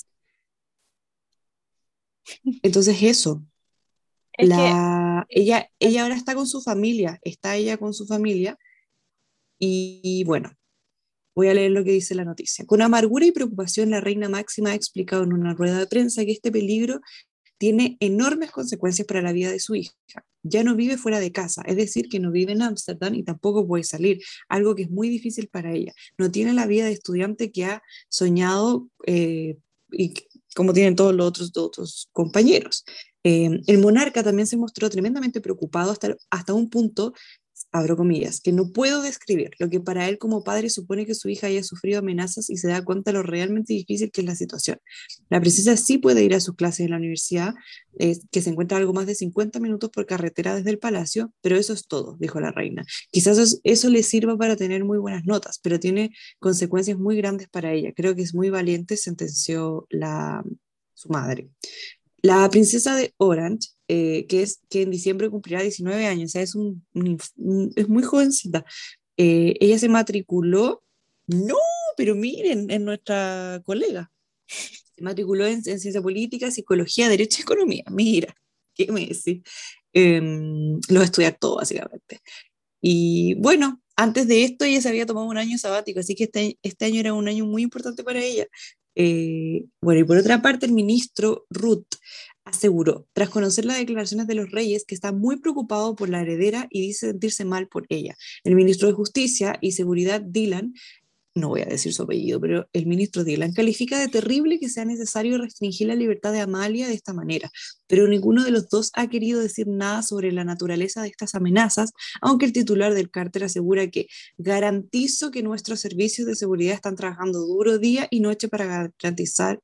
entonces eso, Es que la, ella, ella ahora está con su familia, está ella con su familia y, y bueno, voy a leer lo que dice la noticia. Con amargura y preocupación, la reina Máxima ha explicado en una rueda de prensa que este peligro tiene enormes consecuencias para la vida de su hija. Ya no vive fuera de casa, es decir, que no vive en Ámsterdam y tampoco puede salir, algo que es muy difícil para ella. No tiene la vida de estudiante que ha soñado, eh, y como tienen todos los otros, otros compañeros. Eh, el monarca también se mostró tremendamente preocupado hasta, hasta un punto abro comillas, que no puedo describir, lo que para él como padre supone que su hija haya sufrido amenazas y se da cuenta de lo realmente difícil que es la situación. La princesa sí puede ir a sus clases en la universidad, eh, que se encuentra a algo más de cincuenta minutos por carretera desde el palacio, pero eso es todo, dijo la reina. Quizás eso, eso le sirva para tener muy buenas notas, pero tiene consecuencias muy grandes para ella. Creo que es muy valiente, sentenció la, su madre. La princesa de Orange, eh, que, es, que en diciembre cumplirá diecinueve años, o sea, es, un, un- un- es muy jovencita. Eh, ella se matriculó, no, pero miren, en nuestra colega, se matriculó en, en ciencia política, psicología, derecho y economía. Mira, ¿qué me decís? Em, lo va a estudiar todo, básicamente. Y bueno, antes de esto ella se había tomado un año sabático, así que este, este año era un año muy importante para ella. Eh, bueno, y por otra parte, el ministro Ruth aseguró, tras conocer las declaraciones de los reyes, que está muy preocupado por la heredera y dice sentirse mal por ella. El ministro de Justicia y Seguridad, Dylan, no voy a decir su apellido, pero el ministro Dylan califica de terrible que sea necesario restringir la libertad de Amalia de esta manera, pero ninguno de los dos ha querido decir nada sobre la naturaleza de estas amenazas, aunque el titular del cártel asegura que garantizo que nuestros servicios de seguridad están trabajando duro día y noche para garantizar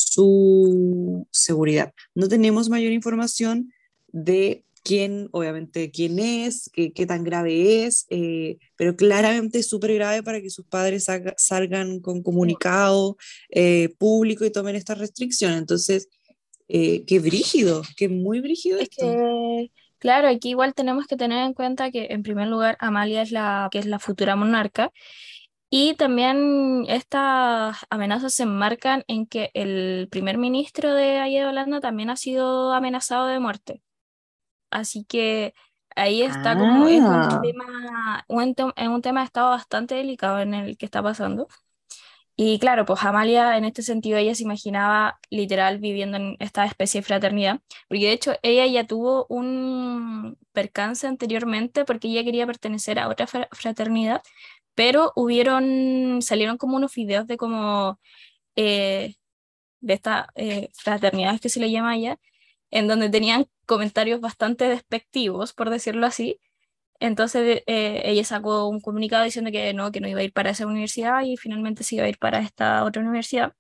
su seguridad. No tenemos mayor información de quién, obviamente, quién es, qué, qué tan grave es, eh, pero claramente es súper grave para que sus padres salga- salgan con comunicado eh, público y tomen esta restricción. Entonces, eh, qué brígido, qué muy brígido Es esto. que, claro, aquí igual tenemos que tener en cuenta que, en primer lugar, Amalia es la, que es la futura monarca, y también estas amenazas se enmarcan en que el primer ministro de allá de Holanda también ha sido amenazado de muerte. Así que ahí está como, es un Ah, tema, un, tem- es un tema de estado bastante delicado en el que está pasando. Y claro, pues Amalia en este sentido ella se imaginaba literal viviendo en esta especie de fraternidad, porque de hecho ella ya tuvo un percance anteriormente porque ella quería pertenecer a otra fra- fraternidad, pero hubieron, salieron como unos videos de como eh, de estas eh, fraternidades que se le llama allá, en donde tenían comentarios bastante despectivos, por decirlo así. Entonces eh, ella sacó un comunicado diciendo que no, que no iba a ir para esa universidad y finalmente se iba a ir para esta otra universidad.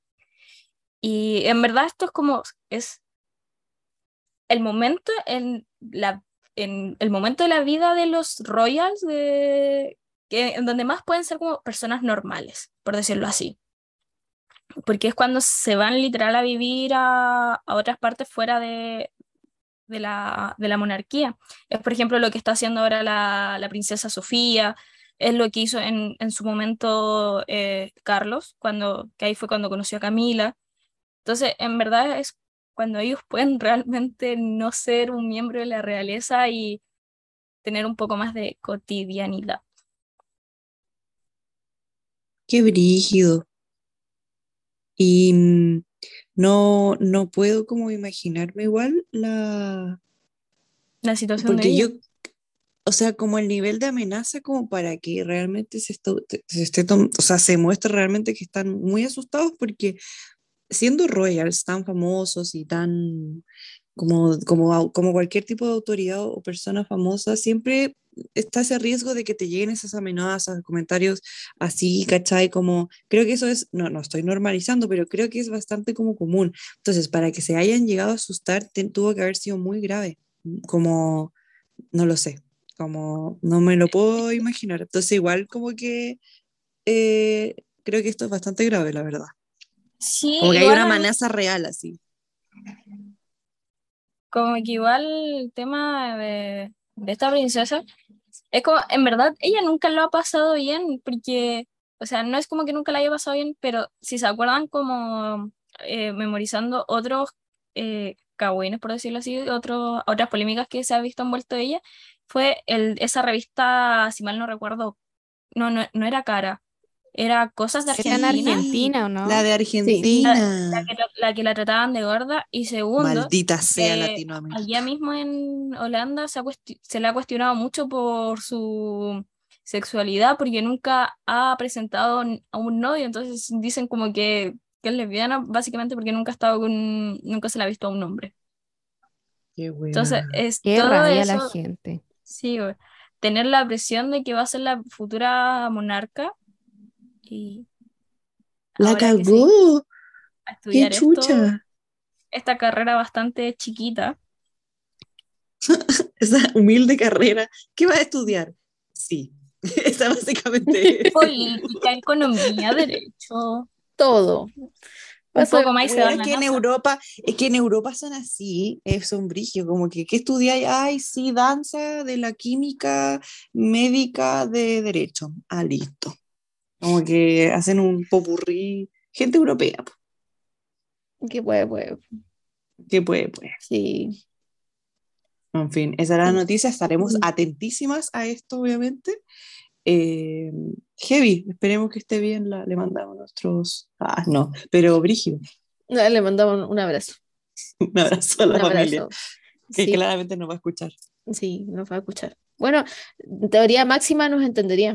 Y en verdad esto es como, es el momento en, la, en el momento de la vida de los royals, de, que, en donde más pueden ser como personas normales, por decirlo así. Porque es cuando se van literal a vivir a, a otras partes fuera de, de la, de la monarquía. Es, por ejemplo, lo que está haciendo ahora la, la princesa Sofía, es lo que hizo en, en su momento eh, Carlos, cuando, que ahí fue cuando conoció a Camila. Entonces, en verdad es cuando ellos pueden realmente no ser un miembro de la realeza y tener un poco más de cotidianidad. qué brígido. Y mm, no, no puedo como imaginarme igual la... La situación de Porque yo, ella. o sea, como el nivel de amenaza como para que realmente se, esto- te- se esté, tom- o sea, se muestre realmente que están muy asustados porque siendo royals tan famosos y tan como, como, au- como cualquier tipo de autoridad o persona famosa, siempre está ese riesgo de que te lleguen esas amenazas, comentarios así, ¿cachai? Como, creo que eso es, no, no estoy normalizando, pero creo que es bastante como común. Entonces, para que se hayan llegado a asustar, te- tuvo que haber sido muy grave, como, no lo sé, como, no me lo puedo imaginar. Entonces, igual como que eh, creo que esto es bastante grave, la verdad. Sí, Como que hay una igual a mí, amenaza real así. como que igual el tema de, de esta princesa es como, en verdad, ella nunca lo ha pasado bien, porque, o sea, no es como que nunca la haya pasado bien, pero si se acuerdan como eh, memorizando otros eh, cagüines, por decirlo así, otros, otras polémicas que se ha visto envuelto ella, fue el, esa revista, si mal no recuerdo, no, no, no era Cara, era Cosas de Está en Argentina, Sí, Argentina, ¿o la no? de Sí. la, la Argentina. que, la que la trataban de gorda, y segundo, Maldita sea que allá Latinoamérica. mismo en Holanda se, ha cuesti- se le ha cuestionado mucho por su sexualidad, porque nunca ha presentado n- a un novio, entonces dicen como que, que es lesbiana, básicamente porque nunca ha estado con, nunca se le ha visto a un hombre. Qué Entonces, weá. es Qué todo rabia la eso, gente. sí, güey. tener la presión de que va a ser la futura monarca y La ahora que se cagó. a ¡Qué estudiar esto, chucha! esta carrera bastante chiquita. Esa humilde carrera. ¿Qué va a estudiar? Sí. Esa básicamente es. Política, economía, derecho, Todo. un Paso de poco más y se va Bueno, a es la que en NASA. Europa, es que en Europa son así, es son brigio, como que, ¿qué estudiáis? Ay, sí, danza de la química médica de derecho. Ah, listo. Como que hacen un popurrí. Gente europea, po, que puede, puede. que puede, pues. Sí. En fin, esa era la noticia. Estaremos atentísimas a esto, obviamente. Eh, Heavy, esperemos que esté bien. La, le mandamos nuestros. Ah, no, pero Brigio, No, le mandamos un abrazo. un abrazo a la Un familia, abrazo. que Sí, claramente nos va a escuchar. sí, nos va a escuchar. Bueno, en teoría máxima nos entendería.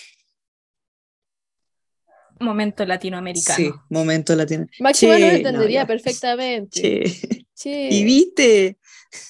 Momento Sí, latinoamericano. momento latino. Máxima nos Che, no, entendería ya. perfectamente. Che. Y Che, viste,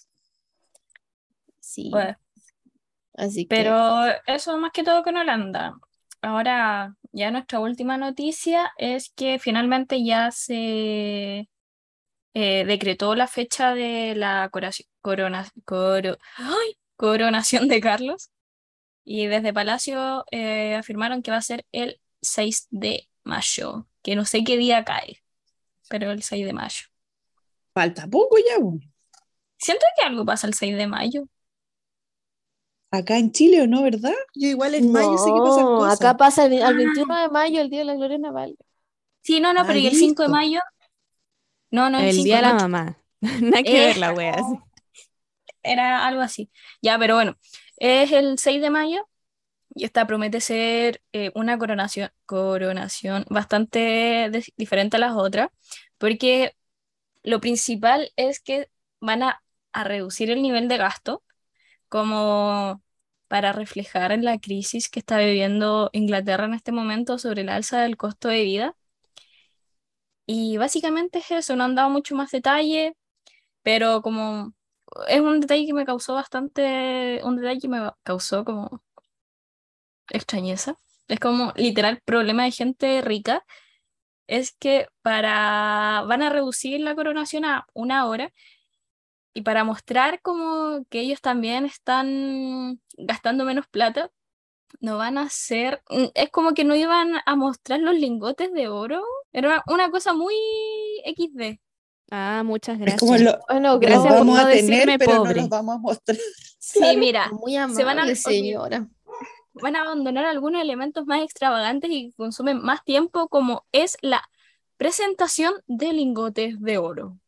sí. Pues, Así que, pero eso más que todo con Holanda. Ahora, ya nuestra última noticia es que finalmente ya se eh, decretó la fecha de la coraci- corona- coro- ¡ay! coronación de Carlos y desde Palacio eh, afirmaron que va a ser el seis de mayo, que no sé qué día cae, pero el seis de mayo. falta poco ya, po. Siento que algo pasa el seis de mayo. Acá en Chile, ¿o no, verdad? Yo igual en mayo sé que pasan no, cosas. acá pasa el, al Ah, veintiuno de mayo, el Día de la Gloria Naval. sí, no, no, Ah, pero ¿y el cinco de listo. mayo? No, no, el El cinco, día de el la ocho. mamá. Nada que ver la Esa, wea así. era algo así. Ya, pero bueno, es el seis de mayo y esta promete ser eh, una coronación, coronación bastante dis- diferente a las otras, porque lo principal es que van a, a reducir el nivel de gasto como para reflejar en la crisis que está viviendo Inglaterra en este momento sobre el alza del costo de vida. Y básicamente es eso, no han dado mucho más detalle, pero como es un detalle que me causó bastante, un detalle que me causó como extrañeza. Es como literal problema de gente rica, es que para van a reducir la coronación a una hora y para mostrar como que ellos también están gastando menos plata, no van a hacer, mm, es como que no iban a mostrar los lingotes de oro. Era una cosa muy equis de. Ah, muchas Es como gracias. lo, Bueno, los Gracias por vamos no a tener, decirme pero no los pobre. vamos a mostrar. Sí, Claro. mira, muy se van a amable, olvidar, señora. van a abandonar algunos elementos más extravagantes y que consumen más tiempo, como es la presentación de lingotes de oro.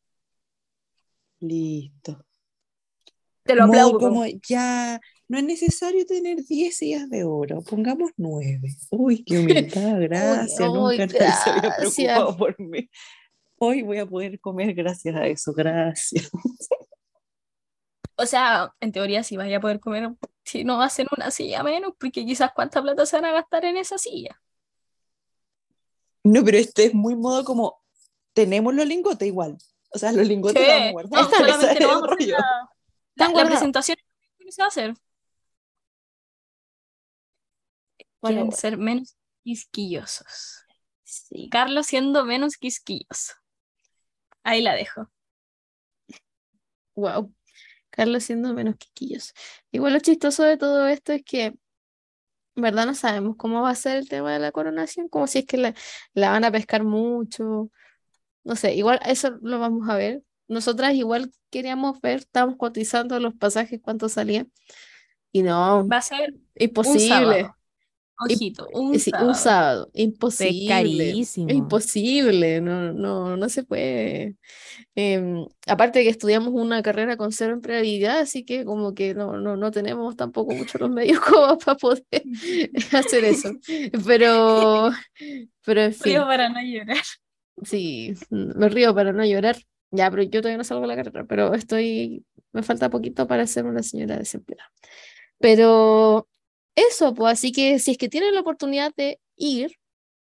Listo. Te lo Modo aplaudo. como ya no es necesario tener diez sillas de oro, pongamos nueve. Uy, qué humildad, Uy, gracias. uy, Nunca nadie se había gracias. preocupado por mí. Hoy voy a poder comer gracias a eso, gracias. O sea, en teoría sí vaya a poder comer si no hacen una silla menos, porque quizás cuánta plata se van a gastar en esa silla. No, pero este es muy modo como tenemos los lingotes igual. O sea, los lingotes los vamos a Che, guardar. no, Están, Ese solamente es no el vamos a hacer rollo. la, la, están la guardados. presentación que se va a hacer. Bueno, Quieren bueno, ser menos quisquillosos. sí. Carlos siendo menos quisquilloso. Ahí la dejo. Wow. Carlos siendo menos quisquillos. Igual lo chistoso de todo esto es que, en verdad, no sabemos cómo va a ser el tema de la coronación, como si es que la, la van a pescar mucho. No sé, igual eso lo vamos a ver. Nosotras igual queríamos ver, estábamos cotizando los pasajes, cuánto salían. Y no, Va a ser un imposible. sábado. Im- Ojito, un sí, un sábado. sábado, Es imposible. Es carísimo. imposible, no, no, no se puede. Em, aparte de que estudiamos una carrera con cero empleabilidad, así que como que no, no, no tenemos tampoco mucho los medios como para poder hacer eso. Pero, pero en Río fin, para no llorar. sí, me río para no llorar. Ya, pero yo todavía no salgo de la carrera, pero estoy, me falta poquito para ser una señora desempleada. Pero eso, pues, así que si es que tienen la oportunidad de ir,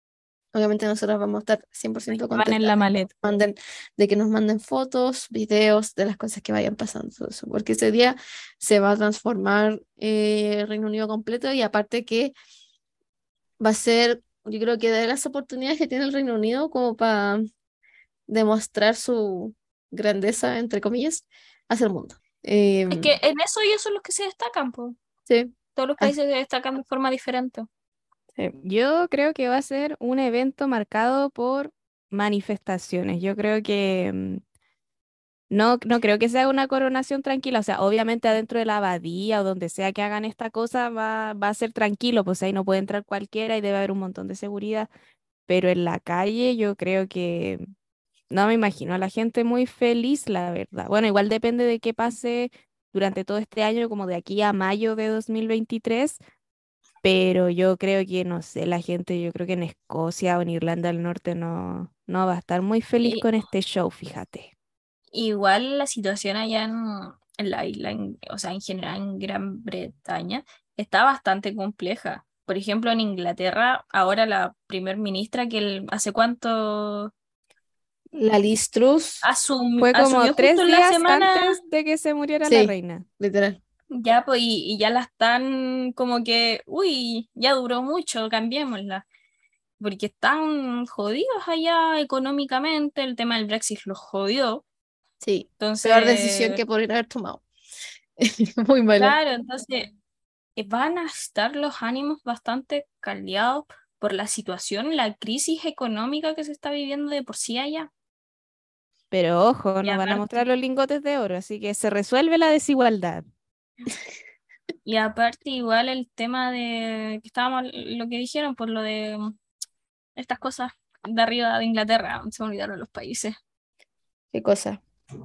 obviamente nosotros vamos a estar cien por ciento Van en contentas la de, maleta. manden, de que nos manden fotos, videos de las cosas que vayan pasando, todo eso, porque ese día se va a transformar eh, Reino Unido completo y aparte que va a ser, yo creo que de las oportunidades que tiene el Reino Unido como para demostrar su grandeza, entre comillas, hacia el mundo. Eh, Es que en eso ellos son los que se destacan, po. sí, Todos los ah, países se destacan de forma diferente. sí. Yo creo que va a ser un evento marcado por manifestaciones. Yo creo que mm, no, no creo que sea una coronación tranquila. O sea, obviamente adentro de la abadía o donde sea que hagan esta cosa va, va a ser tranquilo, pues ahí no puede entrar cualquiera y debe haber un montón de seguridad. Pero en la calle yo creo que no me imagino a la gente muy feliz, la verdad. Bueno, igual depende de qué pase durante todo este año, como de aquí a mayo de dos mil veintitrés. Pero yo creo que, no sé, la gente, yo creo que en Escocia o en Irlanda del Norte no, no va a estar muy feliz Y, con este show, fíjate. igual la situación allá en, en la isla, en- o sea, en general en Gran Bretaña, está bastante compleja. Por ejemplo, en Inglaterra, ahora la primer ministra que el- hace cuánto La Liz Truss, asum- Fue como asumió justo tres en la días semana, antes de que se muriera la sí, reina. literal. ya, pues, y, y ya la están como que, uy, ya duró mucho, cambiémosla. Porque están jodidos allá económicamente, el tema del Brexit los jodió. Sí, peor decisión Entonces, que podrían haber tomado. Muy mala. claro, entonces eh, van a estar los ánimos bastante caldeados por la situación, la crisis económica que se está viviendo de por sí allá. Pero ojo, Y nos van a aparte, mostrar los lingotes de oro, así que se resuelve la desigualdad. y aparte igual el tema de que estábamos, lo que dijeron, por lo de mm, estas cosas de arriba de Inglaterra, se me olvidaron los países. ¿Qué cosa?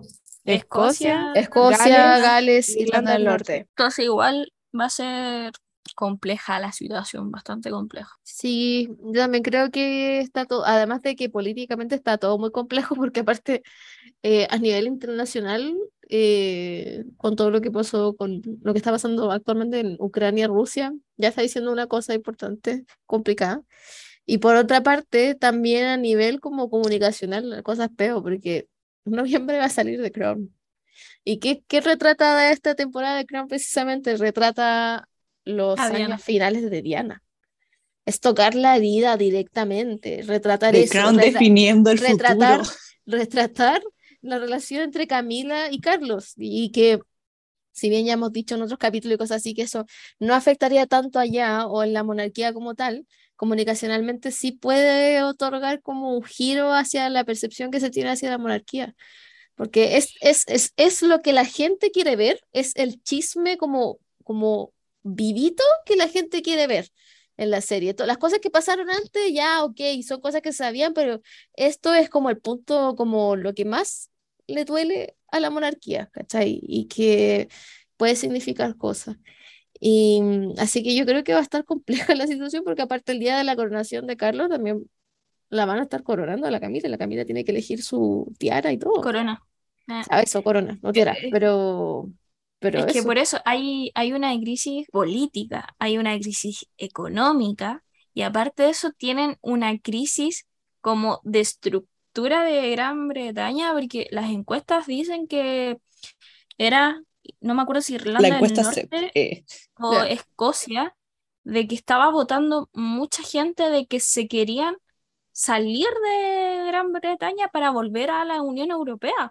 Escocia, Escocia, Escocia, Gales, Gales, Irlanda Irlanda del del Norte. Norte. entonces igual va a ser compleja la situación, bastante compleja. Sí, yo también creo que está todo, además de que políticamente está todo muy complejo, porque aparte eh, a nivel internacional, eh, con todo lo que pasó, con lo que está pasando actualmente en Ucrania, Rusia, ya está diciendo una cosa importante, complicada. Y por otra parte, también a nivel como comunicacional, la cosa es peor, porque en noviembre va a salir The Crown. ¿Y qué, qué retrata de esta temporada de Crown precisamente? Retrata los A años Diana. finales de Diana. Es tocar la herida directamente, retratar The eso, Crown retra- definiendo el futuro. retratar, retratar la relación entre Camila y Carlos. Y que, si bien ya hemos dicho en otros capítulos y cosas así, que eso no afectaría tanto allá o en la monarquía como tal, comunicacionalmente sí puede otorgar como un giro hacia la percepción que se tiene hacia la monarquía. Porque es, es, es, es lo que la gente quiere ver, es el chisme como, como vivito que la gente quiere ver en la serie. To- Las cosas que pasaron antes, ya, ok, son cosas que sabían, pero esto es como el punto, como lo que más le duele a la monarquía, ¿cachai? Y que puede significar cosas. Y mm, así que yo creo que va a estar compleja la situación, porque aparte el día de la coronación de Carlos también la van a estar coronando a la Camila, y la Camila tiene que elegir su tiara y todo. Corona. Ah, ¿Sabes? O corona, no tiara, eh, pero, pero es que eso. por eso hay, hay una crisis política, hay una crisis económica y aparte de eso tienen una crisis como de estructura de Gran Bretaña porque las encuestas dicen que era, no me acuerdo si La Irlanda del encuesta se... Norte eh, o Ya. Escocia, de que estaba votando mucha gente de que se querían salir de Gran Bretaña para volver a la Unión Europea.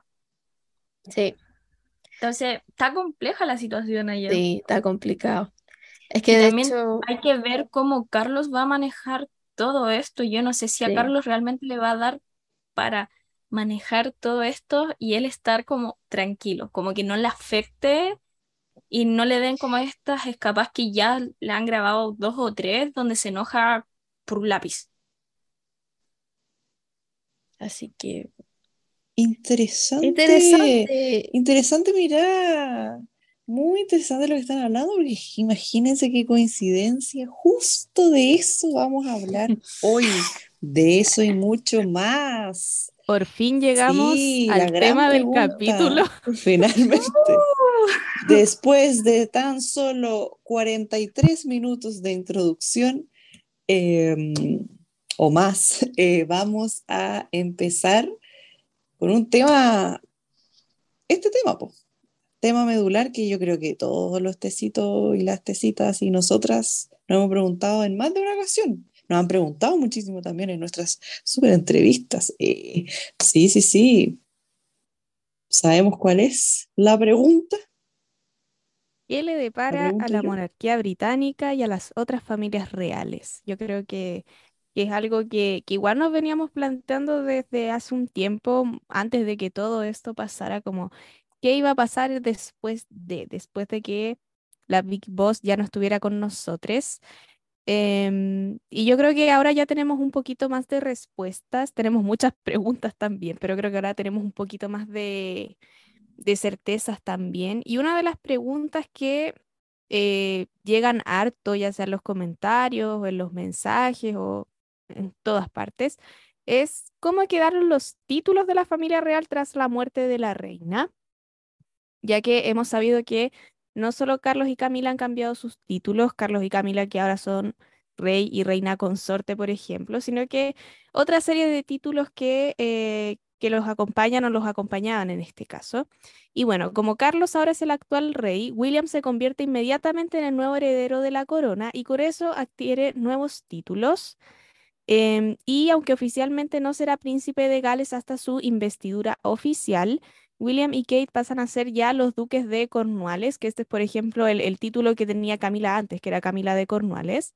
Sí, Entonces, está compleja la situación allá. sí, está complicado. Es que Y de también hecho, hay que ver cómo Carlos va a manejar todo esto. Yo no sé si a sí, Carlos realmente le va a dar para manejar todo esto y él estar como tranquilo, como que no le afecte y no le den como estas escapas que ya le han grabado dos o tres donde se enoja por un lápiz. así que interesante, interesante. interesante, mira, muy interesante lo que están hablando, porque imagínense qué coincidencia, justo de eso vamos a hablar hoy, de eso y mucho más. Por fin llegamos Sí, la al gran tema del capítulo. pregunta, finalmente. Después de tan solo cuarenta y tres minutos de introducción, eh, o más, eh, vamos a empezar con un tema, este tema, pues, tema medular que yo creo que todos los tecitos y las tecitas y nosotras nos hemos preguntado en más de una ocasión. Nos han preguntado muchísimo también en nuestras súper entrevistas. Eh, sí, sí, sí. ¿Sabemos cuál es la pregunta? ¿Qué le La depara a pregunto la yo. monarquía británica y a las otras familias reales? Yo creo que, que es algo que, que igual nos veníamos planteando desde hace un tiempo, m- antes de que todo esto pasara, como qué iba a pasar después de, después de que la Big Boss ya no estuviera con nosotros. Em, y yo creo que ahora ya tenemos un poquito más de respuestas, tenemos muchas preguntas también, pero creo que ahora tenemos un poquito más de de certezas también. Y una de las preguntas que eh, llegan harto, ya sea en los comentarios o en los mensajes o en todas partes, es cómo quedaron los títulos de la familia real tras la muerte de la reina, ya que hemos sabido que no solo Carlos y Camila han cambiado sus títulos, Carlos y Camila que ahora son rey y reina consorte, por ejemplo, sino que otra serie de títulos que, eh, que los acompañan o los acompañaban en este caso. Y bueno, como Carlos ahora es el actual rey, William se convierte inmediatamente en el nuevo heredero de la corona y por eso adquiere nuevos títulos. Em, y aunque oficialmente no será príncipe de Gales hasta su investidura oficial, William y Kate pasan a ser ya los duques de Cornualles, que este es, por ejemplo, el, el título que tenía Camila antes, que era Camila de Cornualles.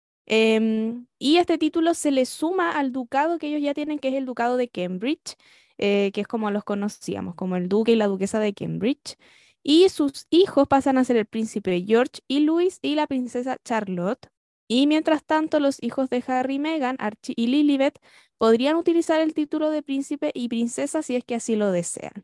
Em, y este título se le suma al ducado que ellos ya tienen, que es el ducado de Cambridge, eh, que es como los conocíamos, como el duque y la duquesa de Cambridge. Y sus hijos pasan a ser el príncipe George y Louis y la princesa Charlotte. Y mientras tanto, los hijos de Harry, Meghan, Archie y Lilibet podrían utilizar el título de príncipe y princesa si es que así lo desean.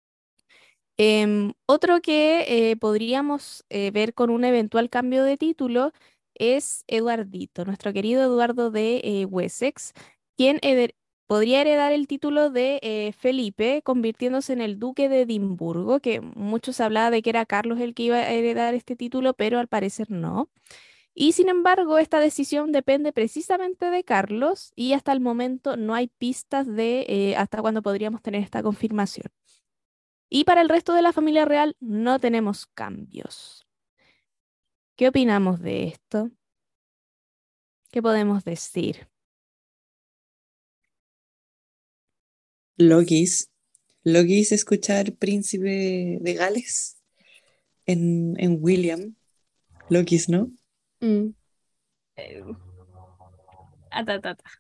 Em, otro que eh, podríamos eh, ver con un eventual cambio de título es Eduardito, nuestro querido Eduardo de eh, Wessex, quien heder- podría heredar el título de eh, Felipe, convirtiéndose en el duque de Edimburgo, que muchos hablaban de que era Carlos el que iba a heredar este título, pero al parecer no. Y sin embargo, esta decisión depende precisamente de Carlos y hasta el momento no hay pistas de eh, hasta cuándo podríamos tener esta confirmación. Y para el resto de la familia real no tenemos cambios. ¿Qué opinamos de esto? ¿Qué podemos decir? Lokis. Lokis escuchar Príncipe de Gales en, en William. Lokis, ¿no? Mm. Eh, ata, ata, ata.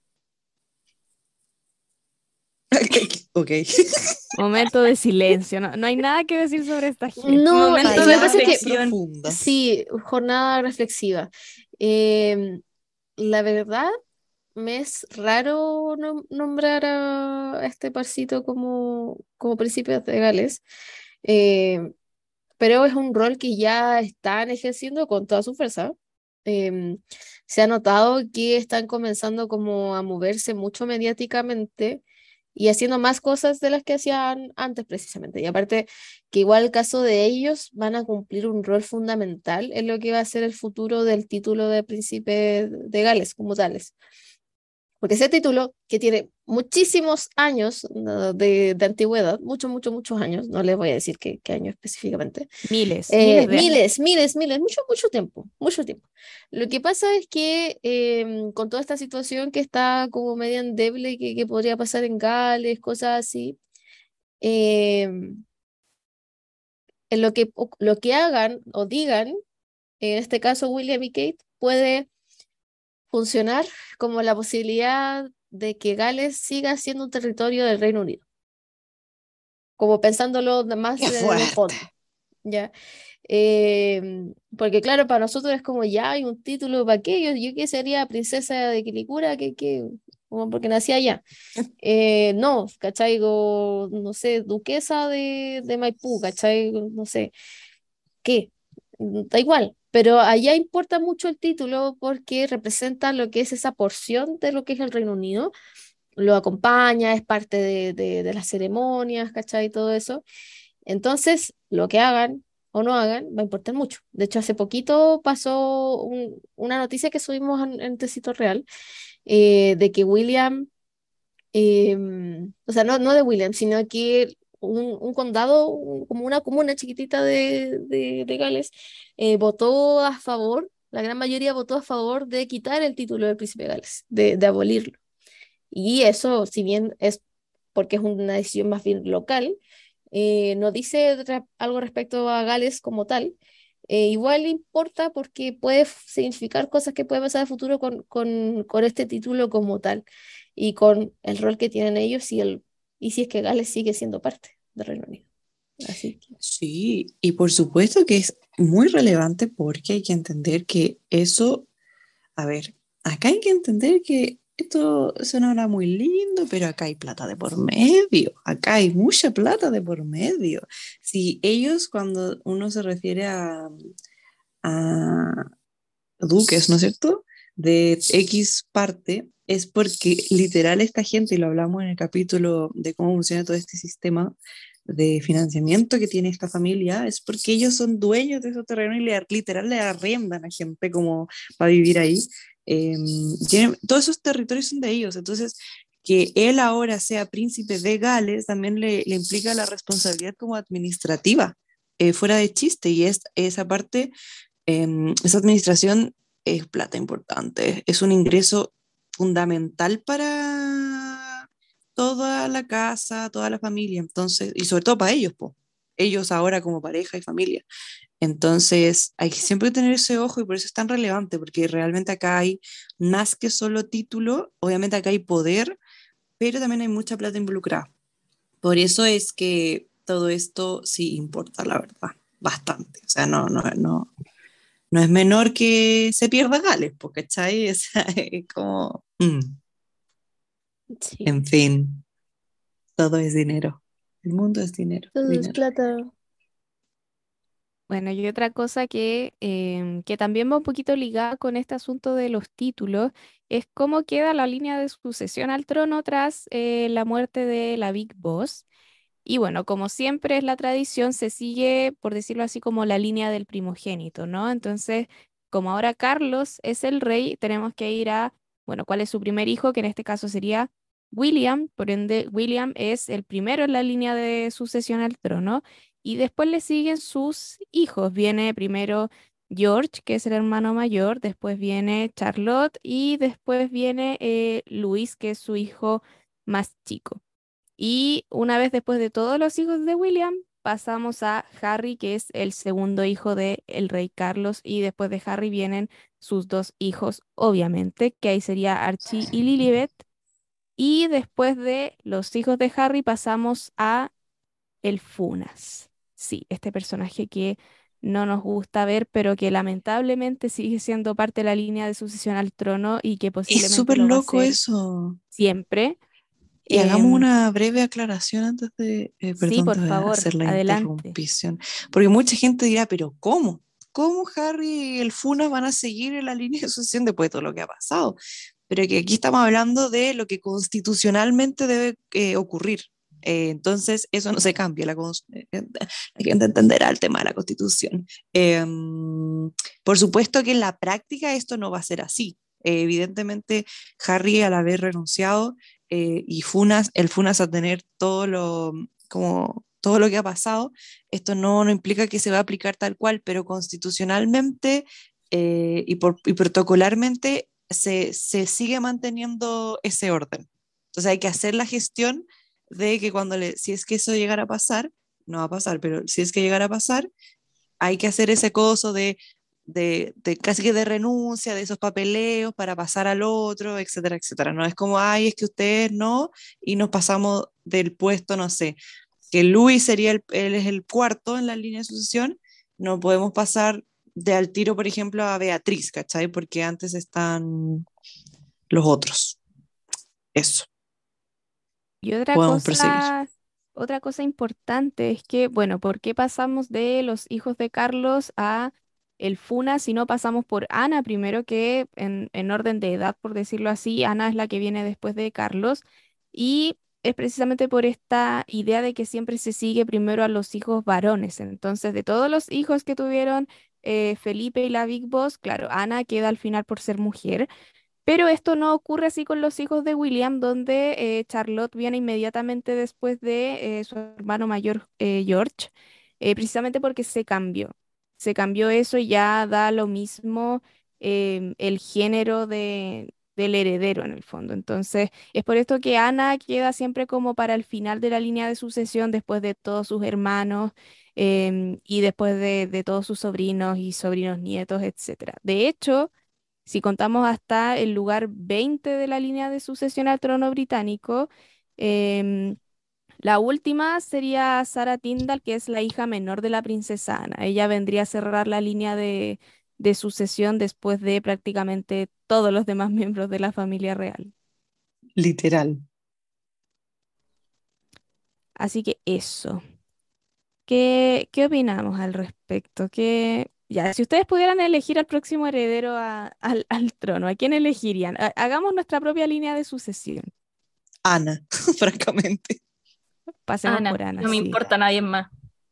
Ok. Momento de silencio. No, no hay nada que decir sobre esta gente. No, lo Momento que de me pasa es que reflexión. profundas. sí, jornada reflexiva. Em, la verdad, me es raro nom- nombrar a este parcito como, como príncipe de Gales, em, pero es un rol que ya están ejerciendo con toda su fuerza. Em, Se ha notado que están comenzando como a moverse mucho mediáticamente y haciendo más cosas de las que hacían antes precisamente. Y aparte que igual el caso de ellos van a cumplir un rol fundamental en lo que va a ser el futuro del título de príncipe de Gales como tales. Porque ese título, que tiene muchísimos años uh, de, de antigüedad, muchos, muchos, muchos años, no les voy a decir qué, qué año específicamente, Miles, eh, miles de años. miles, miles, miles, mucho, mucho tiempo, mucho tiempo. Lo que pasa es que eh, con toda esta situación que está como media endeble, que, que podría pasar en Gales, cosas así, eh, en lo que, o- lo que hagan o digan, en este caso William y Kate, puede funcionar como la posibilidad de que Gales siga siendo un territorio del Reino Unido, como pensándolo de- más ¡Qué de, de fuerte! fondo, ¿ya? Em, porque claro, para nosotros es como ya hay un título, ¿para qué? Yo, yo qué sería princesa de Quilicura, que, que, como porque nací allá. Eh, no, ¿cachai? O, no sé, duquesa de, de Maipú, ¿cachai? No sé, ¿qué? Mm, Da igual, pero allá importa mucho el título porque representa lo que es esa porción de lo que es el Reino Unido, lo acompaña, es parte de, de, de las ceremonias, ¿cachai? Todo eso. Entonces, lo que hagan o no hagan, va a importar mucho. De hecho, hace poquito pasó un- una noticia que subimos en, en Tecito Real, eh, de que William, em, o sea, no, no de William, sino que un, un condado, un- como una comuna chiquitita de, de, de Gales, eh, votó a favor, la gran mayoría votó a favor de quitar el título del príncipe de Gales, de, de abolirlo. Y eso, si bien es porque es una decisión más bien local, eh, no dice re- algo respecto a Gales como tal. Eh, igual importa porque puede f- significar cosas que pueden pasar a futuro con, con, con este título como tal y con el rol que tienen ellos y, el, y si es que Gales sigue siendo parte del Reino Unido. Así que Sí, y por supuesto que es muy relevante porque hay que entender que eso, a ver, acá hay que entender que esto sonará muy lindo, pero acá hay plata de por medio, acá hay mucha plata de por medio. Si ellos, cuando uno se refiere a, a duques, ¿no es cierto? De X parte, es porque literal esta gente, y lo hablamos en el capítulo de cómo funciona todo este sistema de financiamiento que tiene esta familia, es porque ellos son dueños de esos terrenos y le, literal le arrendan a gente como para vivir ahí. Eh, tienen, todos esos territorios son de ellos, entonces que él ahora sea príncipe de Gales también le, le implica la responsabilidad como administrativa, eh, fuera de chiste, y es esa parte, eh, esa administración es plata importante, es un ingreso fundamental para toda la casa, toda la familia, entonces, y sobre todo para ellos, po. Ellos ahora como pareja y familia. Entonces, hay que siempre tener ese ojo y por eso es tan relevante, porque realmente acá hay más que solo título, obviamente acá hay poder, pero también hay mucha plata involucrada. Por eso es que todo esto sí importa, la verdad, bastante. O sea, no, no, no, no es menor que se pierda Gales, porque ¿cachai? O sea, es como, mm, sí, en fin, todo es dinero. El mundo es dinero, todo es dinero. plata. Bueno, y otra cosa que, em, que también va un poquito ligada con este asunto de los títulos es cómo queda la línea de sucesión al trono tras eh, la muerte de la Big Boss. Y bueno, como siempre es la tradición, se sigue, por decirlo así, como la línea del primogénito, ¿no? Entonces, como ahora Carlos es el rey, tenemos que ir a, bueno, ¿cuál es su primer hijo? Que en este caso sería William, por ende, William es el primero en la línea de sucesión al trono. Y después le siguen sus hijos. Viene primero George, que es el hermano mayor, después viene Charlotte y después viene eh, Luis, que es su hijo más chico. Y una vez después de todos los hijos de William, pasamos a Harry, que es el segundo hijo de el rey Carlos, y después de Harry vienen sus dos hijos, obviamente, que ahí sería Archie y Lilibet. Y después de los hijos de Harry pasamos a el Funas. Sí, este personaje que no nos gusta ver, pero que lamentablemente sigue siendo parte de la línea de sucesión al trono y que Es posiblemente súper lo va a loco ser eso. siempre. Y hagamos Em, una breve aclaración antes de, eh, sí, perdón, por te voy a favor, hacer la adelante. interrumpición, porque mucha gente dirá, pero ¿cómo? ¿Cómo Harry y el Funa van a seguir en la línea de sucesión después de todo lo que ha pasado? Pero que aquí estamos hablando de lo que constitucionalmente debe eh, ocurrir. Eh, entonces, eso no se cambia. La, cons- eh, la gente entenderá el tema de la constitución. Eh, por supuesto que en la práctica esto no va a ser así. Eh, evidentemente, Harry, al haber renunciado, eh, y Funas, el Funas a tener todo lo, como, todo lo que ha pasado, esto no, no implica que se va a aplicar tal cual, pero constitucionalmente eh, y, por, y protocolarmente se, se sigue manteniendo ese orden. Entonces hay que hacer la gestión de que cuando le, si es que eso llegara a pasar, no va a pasar, pero si es que llegara a pasar, hay que hacer ese coso de, de, de casi que de renuncia, de esos papeleos para pasar al otro, etcétera, etcétera. No es como, ay, es que ustedes no, y nos pasamos del puesto, no sé, que Luis sería el, él es el cuarto en la línea de sucesión, no podemos pasar de al tiro, por ejemplo, a Beatriz, ¿cachai? Porque antes están los otros. Eso, Y otra podemos proseguir. cosa, otra cosa importante es que, bueno, ¿por qué pasamos de los hijos de Carlos a el Funa si no pasamos por Ana primero, que en, en orden de edad, por decirlo así, Ana es la que viene después de Carlos? Y es precisamente por esta idea de que siempre se sigue primero a los hijos varones. Entonces, de todos los hijos que tuvieron eh, Felipe y la Big Boss, claro, Ana queda al final por ser mujer, pero esto no ocurre así con los hijos de William, donde eh, Charlotte viene inmediatamente después de eh, su hermano mayor eh, George, eh, precisamente porque se cambió. Se cambió eso y ya da lo mismo em, el género de, del heredero en el fondo. Entonces, es por esto que Ana queda siempre como para el final de la línea de sucesión después de todos sus hermanos em, y después de, de todos sus sobrinos y sobrinos nietos, etcétera. De hecho, si contamos hasta el lugar veinte de la línea de sucesión al trono británico, em, la última sería Sarah Tyndall, que es la hija menor de la princesa Ana. Ella vendría a cerrar la línea de, de sucesión después de prácticamente todos los demás miembros de la familia real. Literal. Así que eso. ¿Qué, qué opinamos al respecto? ¿Qué, ya, si ustedes pudieran elegir al próximo heredero a- al, al trono, ¿a quién elegirían? Ha- Hagamos nuestra propia línea de sucesión. Ana, francamente. Pasemos Ana, por Ana, no me sí. importa nadie más.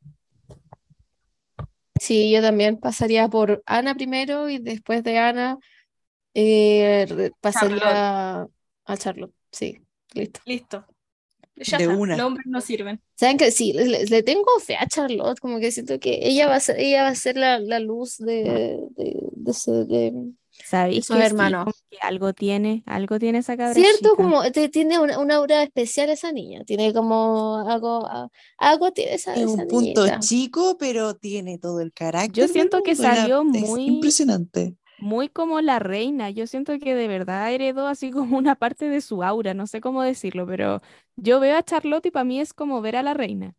Sí, yo también pasaría por Ana primero y después de Ana eh, re- pasaría Charlotte. a, a Charlotte. Sí, listo. Listo. Ya De está, una. los hombres no sirven. ¿Saben que sí? Le, le- le tengo fe a Charlotte, como que siento que ella va a ser, ella va a ser la, la luz de, de, de, ese- de- de ¿Sabéis esos que sí? hermanos. Como que algo tiene, algo tiene esa cabra ¿Cierto? chica. Como te- tiene una, una aura especial esa niña, tiene como algo, a- algo tiene esa, Es esa un punto niñita. chico, pero tiene todo el Yo carácter del siento que mundo. y la- salió es muy, impresionante. muy como la reina. Yo siento que de verdad heredó así como una parte de su aura. No sé cómo decirlo, pero yo veo a Charlotte y para mí es como ver a la reina.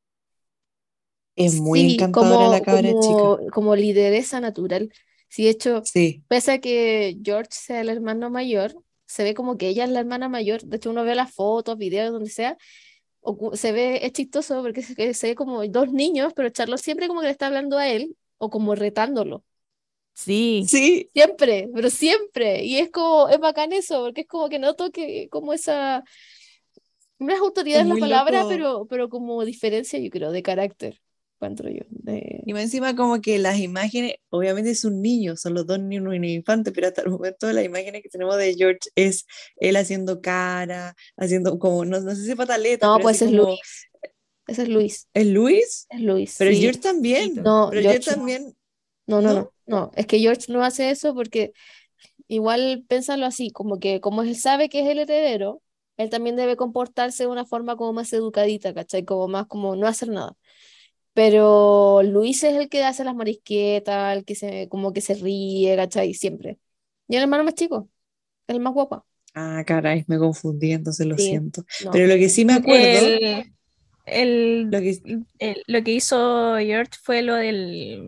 Es muy Sí, encantadora la como, cabra chica. como, como lideresa natural. Sí, de hecho, Sí. pese a que George sea el hermano mayor, se ve como que ella es la hermana mayor. De hecho, uno ve las fotos, videos, donde sea, ocu- se ve, es chistoso porque se, que se ve como dos niños, pero Charlotte siempre como que le está hablando a él o como retándolo. Sí, Sí, Siempre, pero siempre. Y es como, es bacán eso, porque es como que noto que como esa, no es autoridad es en la muy palabra, loco. pero, pero como diferencia, yo creo, de carácter, encuentro yo. Y De... más encima como que las imágenes, obviamente es un niño, son los dos niños y un infante, pero hasta el momento las imágenes que tenemos de George es él haciendo cara, haciendo como, no, no sé si pataletas, No, pero así pues es como, Luis. Ese es Luis. ¿es Luis? Es Luis. Pero sí, George también, chiquitito. No, pero George George no. también, No, no, ¿no? no. No, es que George no hace eso porque igual pénsalo así, como que como él sabe que es el heredero, él también debe comportarse de una forma como más educadita, ¿cachai? Como más como no hacer nada. Pero Luis es el que hace las marisquetas, el que se, como que se ríe, ¿cachai? Siempre. Y el hermano más chico, el más guapo. Ah, caray, me confundí, entonces lo Sí, siento. Pero no. lo que sí me acuerdo, El, el, lo que, el- lo que hizo George fue lo del...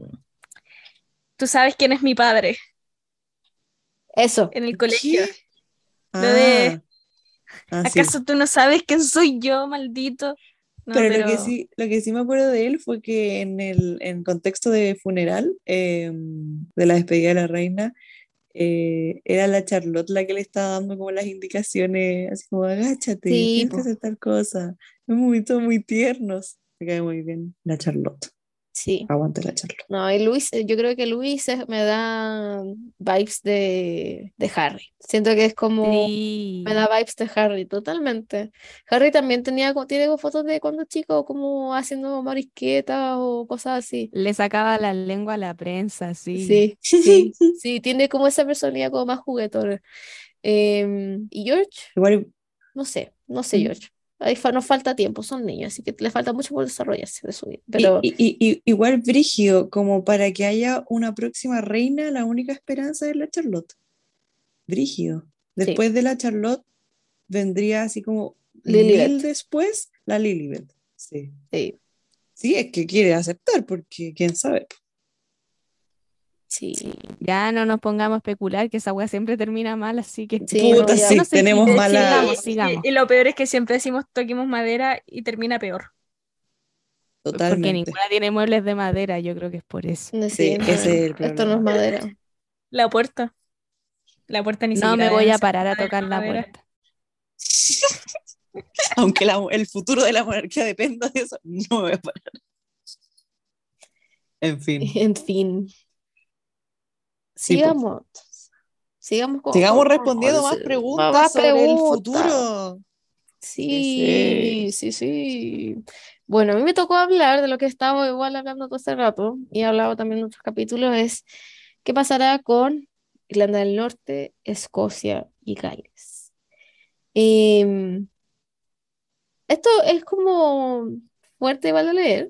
Tú sabes quién es mi padre Eso. en el colegio. ¿qué? Lo de, Ah, ah, sí. ¿acaso tú no sabes quién soy yo, maldito? No, Pero lo que pero sí, lo que sí me acuerdo de él fue que en el en contexto de funeral, eh, de la despedida de la reina, eh, era la Charlotte la que le estaba dando como las indicaciones, así como agáchate, Sí, tienes que po. hacer tal cosa. Un momento muy tiernos. Me cae muy bien la Charlotte. Sí. Aguante la Charlotte. No, y Luis, eh, yo creo que Luis es- me da vibes de, de Harry. Siento que es como, me Sí, da vibes de Harry, totalmente. Harry también tenía, co- tiene como fotos de cuando chico, como haciendo marisquetas o cosas así. le sacaba la lengua a la prensa, sí. Sí, sí, sí, tiene como esa personalidad como más juguetona. Em, y George, Igual, no sé, no sé mm, George. Ahí fa- nos falta tiempo, son niños, así que le falta mucho por desarrollarse de su vida. y, Pero y- y- y- igual Brigio, como para que haya una próxima reina, la única esperanza es la Charlotte. Brígido. sí, Después de la Charlotte vendría así como mil Lilibet, después la Lilibet. Sí. sí, Sí, es que quiere aceptar, porque quién sabe. sí. Sí, ya no nos pongamos a especular que esa wea siempre termina mal, así que Sí, no, Puta, ya. no sí, tenemos seguimos, mala. sigamos, y, sigamos, y- y lo peor es que siempre decimos toquemos madera y termina peor. porque Totalmente. ninguna tiene muebles de madera, yo creo que es por eso. No, sí, Sí, no, ese es el esto no es problema. madera. La puerta, la puerta ni No me siquiera voy deben a ser parar a madera tocar o la madera. puerta. Aunque la- el futuro de la monarquía dependa de eso, no me voy a parar. En fin, En fin, sí, po. sigamos. Sigamos con, Sigamos con- respondiendo más con- preguntas más sobre el preguntas. futuro. Que Sí, sí. sí, sí. Bueno, a mí me tocó hablar de lo que estábamos igual hablando todo este rato y he hablado también en otros capítulos, es qué pasará con Irlanda del Norte, Escocia y Gales. Em, esto es como fuerte igual de leer.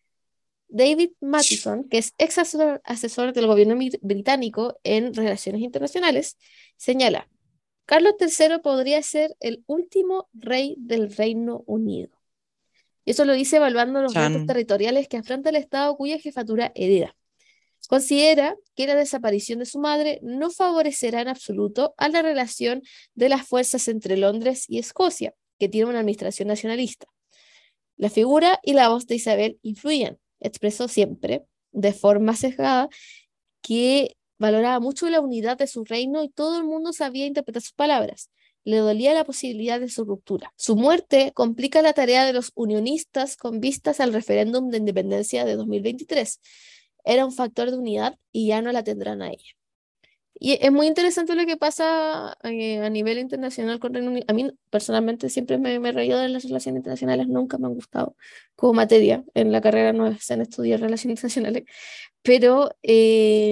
David Mattison, que es ex asesor, asesor del gobierno mi- británico en relaciones internacionales, señala, Carlos tercero podría ser el último rey del Reino Unido. Y eso lo dice evaluando los retos Chan. territoriales que afronta el Estado cuya jefatura hereda. Considera que la desaparición de su madre no favorecerá en absoluto a la relación de las fuerzas entre Londres y Escocia, que tiene una administración nacionalista. La figura y la voz de Isabel influían, expresó siempre, de forma sesgada, que valoraba mucho la unidad de su reino y todo el mundo sabía interpretar sus palabras. Le dolía la posibilidad de su ruptura. Su muerte complica la tarea de los unionistas con vistas al referéndum de independencia de dos mil veintitrés. Era un factor de unidad y ya no la tendrán a ella. Y es muy interesante lo que pasa eh, a nivel internacional con Reino Unido. A mí personalmente siempre me, me he reído de las relaciones internacionales, nunca me han gustado como materia. En la carrera no se han estudiado relaciones internacionales, pero eh,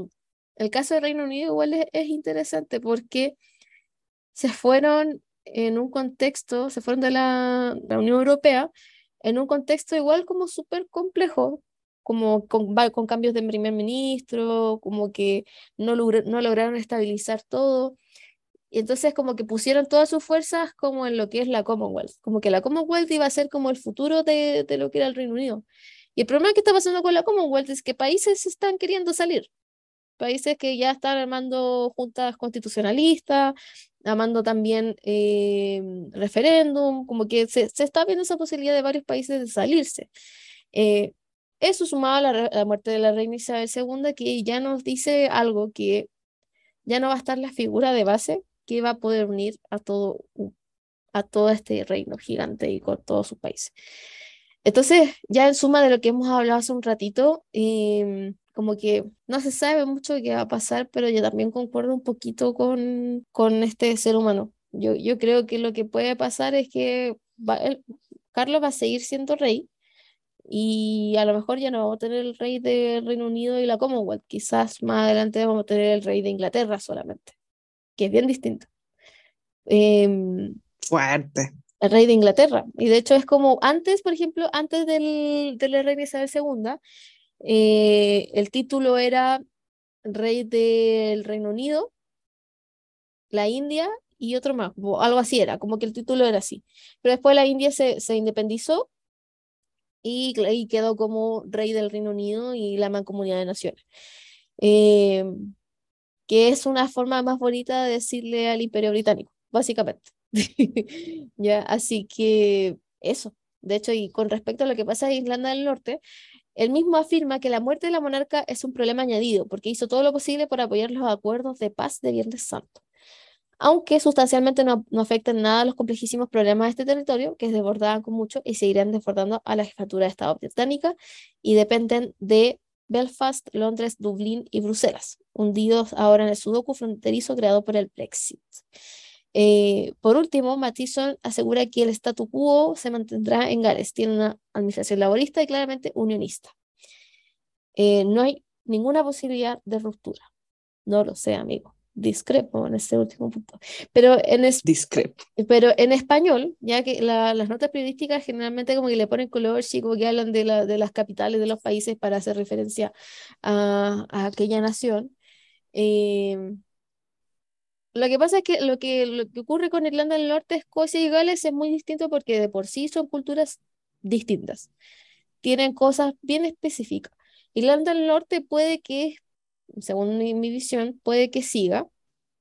el caso de Reino Unido igual es, es interesante porque se fueron en un contexto, se fueron de la, la Unión Europea en un contexto igual como súper complejo, como con, va- con cambios de primer ministro, como que no, logra- no lograron estabilizar todo. Y entonces como que pusieron todas sus fuerzas como en lo que es la Commonwealth, como que la Commonwealth iba a ser como el futuro de, de lo que era el Reino Unido. Y el problema que está pasando con la Commonwealth es que países están queriendo salir, países que ya están armando juntas constitucionalistas, armando también eh, referéndum, como que se, se está viendo esa posibilidad de varios países de salirse. Eh, Eso sumado a la, re- a la muerte de la reina Isabel segunda, que ya nos dice algo, que ya no va a estar la figura de base que va a poder unir a todo, a todo este reino gigante y con todos sus países. Entonces, ya en suma de lo que hemos hablado hace un ratito, em, como que no se sabe mucho de qué va a pasar, pero yo también concuerdo un poquito con, con este ser humano. Yo, yo creo que lo que puede pasar es que va- el- Carlos va a seguir siendo rey y a lo mejor ya no vamos a tener el rey del Reino Unido y la Commonwealth. Quizás más adelante vamos a tener el rey de Inglaterra solamente, que es bien distinto. Em, Fuerte. el rey de Inglaterra. Y de hecho es como antes, por ejemplo, antes del, de la reina Isabel segunda, eh, el título era rey del Reino Unido, la India y otro más, o algo así era, como que el título era así. Pero después la India se, se independizó y, y quedó como rey del Reino Unido y la Mancomunidad de Naciones. Eh, que es una forma más bonita de decirle al Imperio Británico, básicamente. Ya, así que eso. De hecho, y con respecto a lo que pasa en Irlanda del Norte, él mismo afirma que la muerte de la monarca es un problema añadido, porque hizo todo lo posible por apoyar los acuerdos de paz de Viernes Santo. Aunque sustancialmente no, no afectan nada a los complejísimos problemas de este territorio, que desbordaban con mucho y seguirán desbordando a la jefatura de Estado británica y dependen de Belfast, Londres, Dublín y Bruselas, hundidos ahora en el sudoku fronterizo creado por el Brexit. Eh, por último, Mattison asegura que el statu quo se mantendrá en Gales. Tiene una administración laborista y claramente unionista. Eh, no hay ninguna posibilidad de ruptura. No lo sé, amigo. Discrepo en este último punto. Pero en, es, Discrepo. pero en español, ya que la- las notas periodísticas generalmente como que le ponen color, sí, como que hablan de, la, de las capitales de los países para hacer referencia a, a aquella nación. Eh, lo que pasa es que lo que, lo que ocurre con Irlanda del Norte, Escocia y Gales es muy distinto porque de por sí son culturas distintas. Tienen cosas bien específicas. Irlanda del Norte puede que, según mi, mi visión, puede que siga.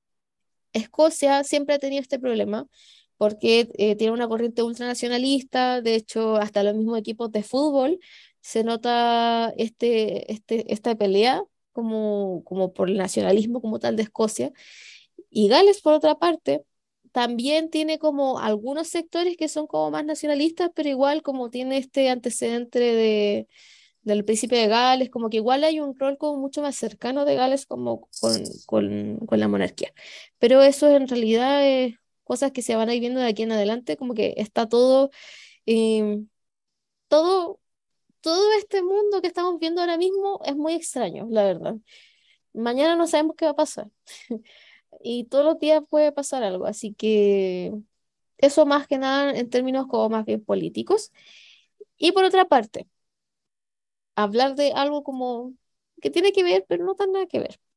Escocia siempre ha tenido este problema porque eh, tiene una corriente ultranacionalista, de hecho, hasta los mismos equipos de fútbol se nota este, este, esta pelea como, como por el nacionalismo como tal de Escocia. Y Gales, por otra parte, también tiene como algunos sectores que son como más nacionalistas, pero igual como tiene este antecedente de, del príncipe de Gales, como que igual hay un rol como mucho más cercano de Gales como con, con, con la monarquía. Pero eso en realidad es cosas que se van a ir viendo de aquí en adelante, como que está todo, eh, todo, todo este mundo que estamos viendo ahora mismo es muy extraño, la verdad. Mañana no sabemos qué va a pasar. Y todos los días puede pasar algo, así que eso más que nada en términos como más bien políticos. Y por otra parte, hablar de algo como que tiene que ver, pero no tan nada que ver.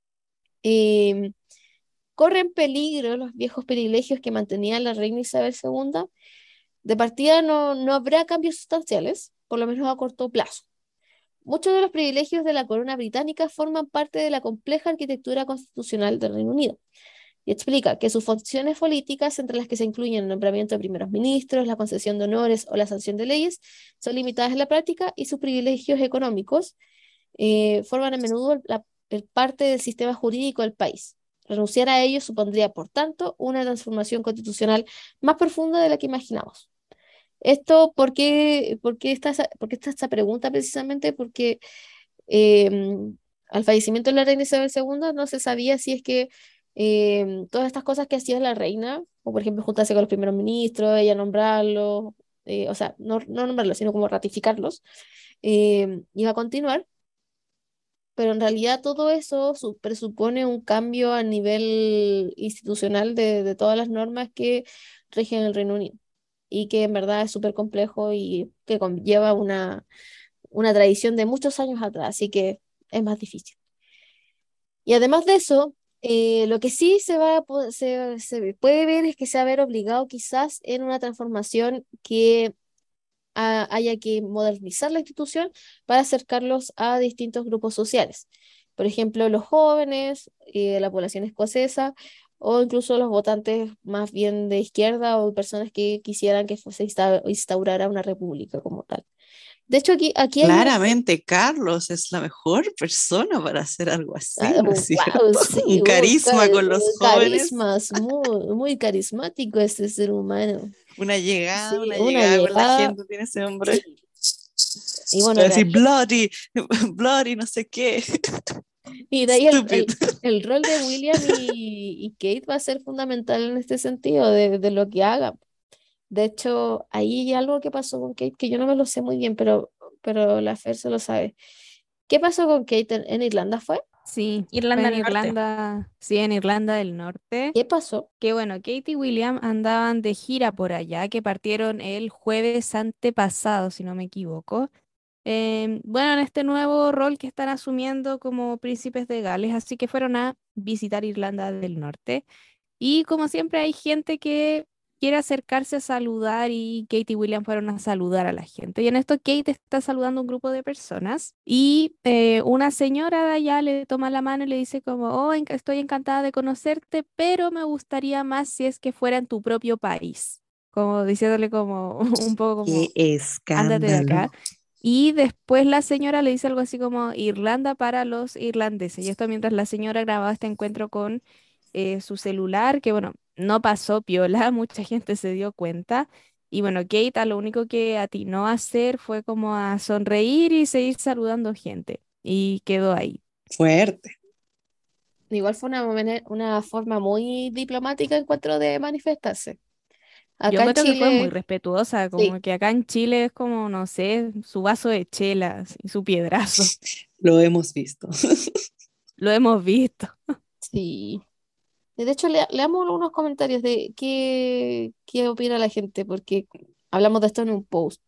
Em, corren peligro los viejos privilegios que mantenía la reina Isabel segunda. De partida no, no habrá cambios sustanciales, por lo menos a corto plazo. Muchos de los privilegios de la corona británica forman parte de la compleja arquitectura constitucional del Reino Unido. Y explica que sus funciones políticas, entre las que se incluyen el nombramiento de primeros ministros, la concesión de honores o la sanción de leyes, son limitadas en la práctica y sus privilegios económicos eh, forman a menudo la, el parte del sistema jurídico del país. Renunciar a ellos supondría, por tanto, una transformación constitucional más profunda de la que imaginamos. Esto, ¿por qué, por qué está, esa- por qué está esta pregunta precisamente? Porque eh, al fallecimiento de la reina Isabel segunda no se sabía si es que eh, todas estas cosas que hacía la reina, o por ejemplo juntarse con los primeros ministros, ella nombrarlos, eh, o sea, no, no nombrarlos, sino como ratificarlos, eh, iba a continuar, pero en realidad todo eso su- presupone un cambio a nivel institucional de, de todas las normas que rigen el Reino Unido y que en verdad es súper complejo y que conlleva una, una tradición de muchos años atrás, así que es más difícil. Y además de eso, eh, lo que sí se va a po- se, se puede ver es que se va a ver obligado quizás en una transformación que ha- haya que modernizar la institución para acercarlos a distintos grupos sociales. Por ejemplo, los jóvenes, eh, la población escocesa o incluso los votantes más bien de izquierda o personas que quisieran que fuese insta- instaurara una república como tal. De hecho, aquí, aquí hay un... Claramente, Carlos es la mejor persona para hacer algo así, Ah, ¿no es wow, cierto? sí, Un un carisma ca- con los jóvenes, carismas, muy, muy carismático este ser humano. una llegada, Sí, una una llegada con la llegada, gente, tiene ese hombre. sí. Y bueno, Va a en decir realidad, bloody, bloody, no sé qué, y de ahí el, stupid. el, el rol de William y, y Kate va a ser fundamental en este sentido, de, de lo que hagan. De hecho, ahí hay algo que pasó con Kate que yo no me lo sé muy bien, pero, pero la Fer se lo sabe. ¿Qué pasó con Kate en, en Irlanda fue? Sí, fue Irlanda en del Norte. Irlanda, sí, en Irlanda del Norte. ¿Qué pasó? Que bueno, Kate y William andaban de gira por allá, que partieron el jueves antepasado, si no me equivoco. Em, bueno, en este nuevo rol que están asumiendo como príncipes de Gales, así que fueron a visitar Irlanda del Norte. Y como siempre hay gente que quiere acercarse a saludar y Kate y William fueron a saludar a la gente. Y en esto Kate está saludando a un grupo de personas y eh, una señora de allá le toma la mano y le dice como, oh, enc- estoy encantada de conocerte, pero me gustaría más si es que fuera en tu propio país. Como diciéndole como un poco ¡Qué como, ándate de acá. escándalo! Y después la señora le dice algo así como Irlanda para los irlandeses. Y esto mientras la señora grababa este encuentro con eh, su celular, que bueno, no pasó piola, mucha gente se dio cuenta. Y bueno, Kate a lo único que atinó a hacer fue como a sonreír y seguir saludando gente. Y quedó ahí. Fuerte. Igual fue una, mane- una forma muy diplomática en cuanto de manifestarse. Yo Acá en encuentro que fue muy Chile, respetuosa, sí, como que acá en Chile es como, no sé, su vaso de chelas y su piedrazo. Lo hemos visto. Lo hemos visto. sí. De hecho, le, leamos unos comentarios de qué, qué opina la gente, porque hablamos de esto en un post.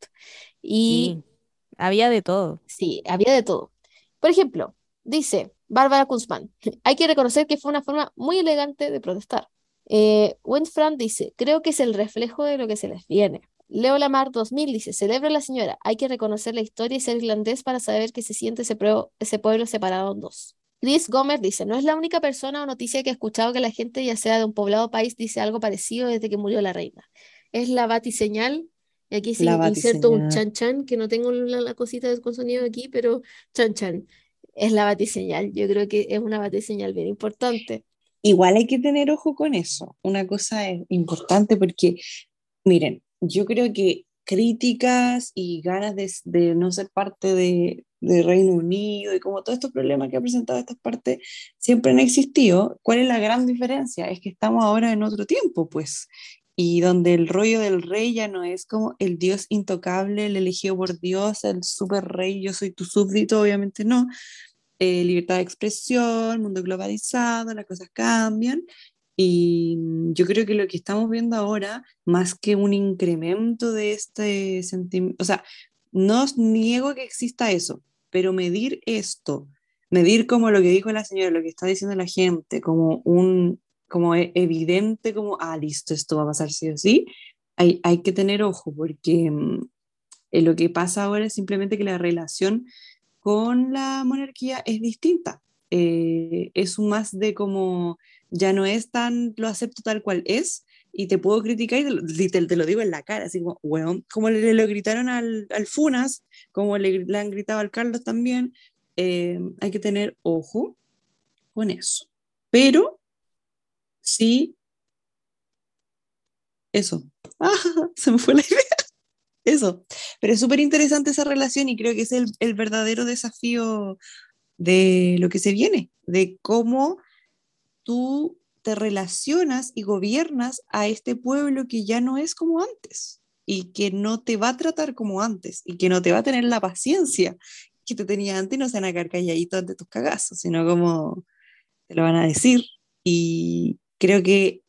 Y Sí, había de todo. sí, había de todo. Por ejemplo, dice Bárbara Kunzman, hay que reconocer que fue una forma muy elegante de protestar. Eh, Winfran dice, creo que es el reflejo de lo que se les viene. Leo Lamar dos mil dice, celebra a la señora, hay que reconocer la historia y ser irlandés para saber que se siente ese, pro- ese pueblo separado en dos. Chris Gómez dice, no es la única persona o noticia que he escuchado que la gente, ya sea de un poblado país, dice algo parecido desde que murió la reina. Es la batiseñal. Y aquí La sí inserto un batiseñal. chan chan, que no tengo la, la cosita de- con sonido aquí, pero chan chan. Es la batiseñal. Yo creo que es una batiseñal bien importante. igual hay que tener ojo con eso. Una cosa es importante porque, miren, yo creo que críticas y ganas de, de no ser parte de, de Reino Unido y como todos estos problemas que ha presentado esta parte siempre han existido. ¿Cuál es la gran diferencia? Es que estamos ahora en otro tiempo, pues, y donde el rollo del rey ya no es como el dios intocable, el elegido por Dios, el super rey, yo soy tu súbdito, obviamente no. Eh, libertad de expresión, mundo globalizado, las cosas cambian. Y yo creo que lo que estamos viendo ahora, más que un incremento de este sentimiento, o sea, no os niego que exista eso, pero medir esto, medir como lo que dijo la señora, lo que está diciendo la gente, como un, como e- evidente, como, ah, listo, esto va a pasar sí o sí, hay, hay que tener ojo, porque mm, eh, lo que pasa ahora es simplemente que la relación con la monarquía es distinta. Eh, es un más de como, ya no es tan, lo acepto tal cual es, y te puedo criticar y te, lo- te- te lo digo en la cara, así como, weón, como le, le lo gritaron al, al Funas, como le, le han gritado al Carlos también, eh, hay que tener ojo con eso. Pero sí, eso. Ah, se me fue la idea. Eso. Pero es súper interesante esa relación y creo que es el, el verdadero desafío de lo que se viene, de cómo tú te relacionas y gobiernas a este pueblo que ya no es como antes y que no te va a tratar como antes y que no te va a tener la paciencia que te tenía antes y no se van a quedar calladitos ante tus cagazos, sino como te lo van a decir. Y creo que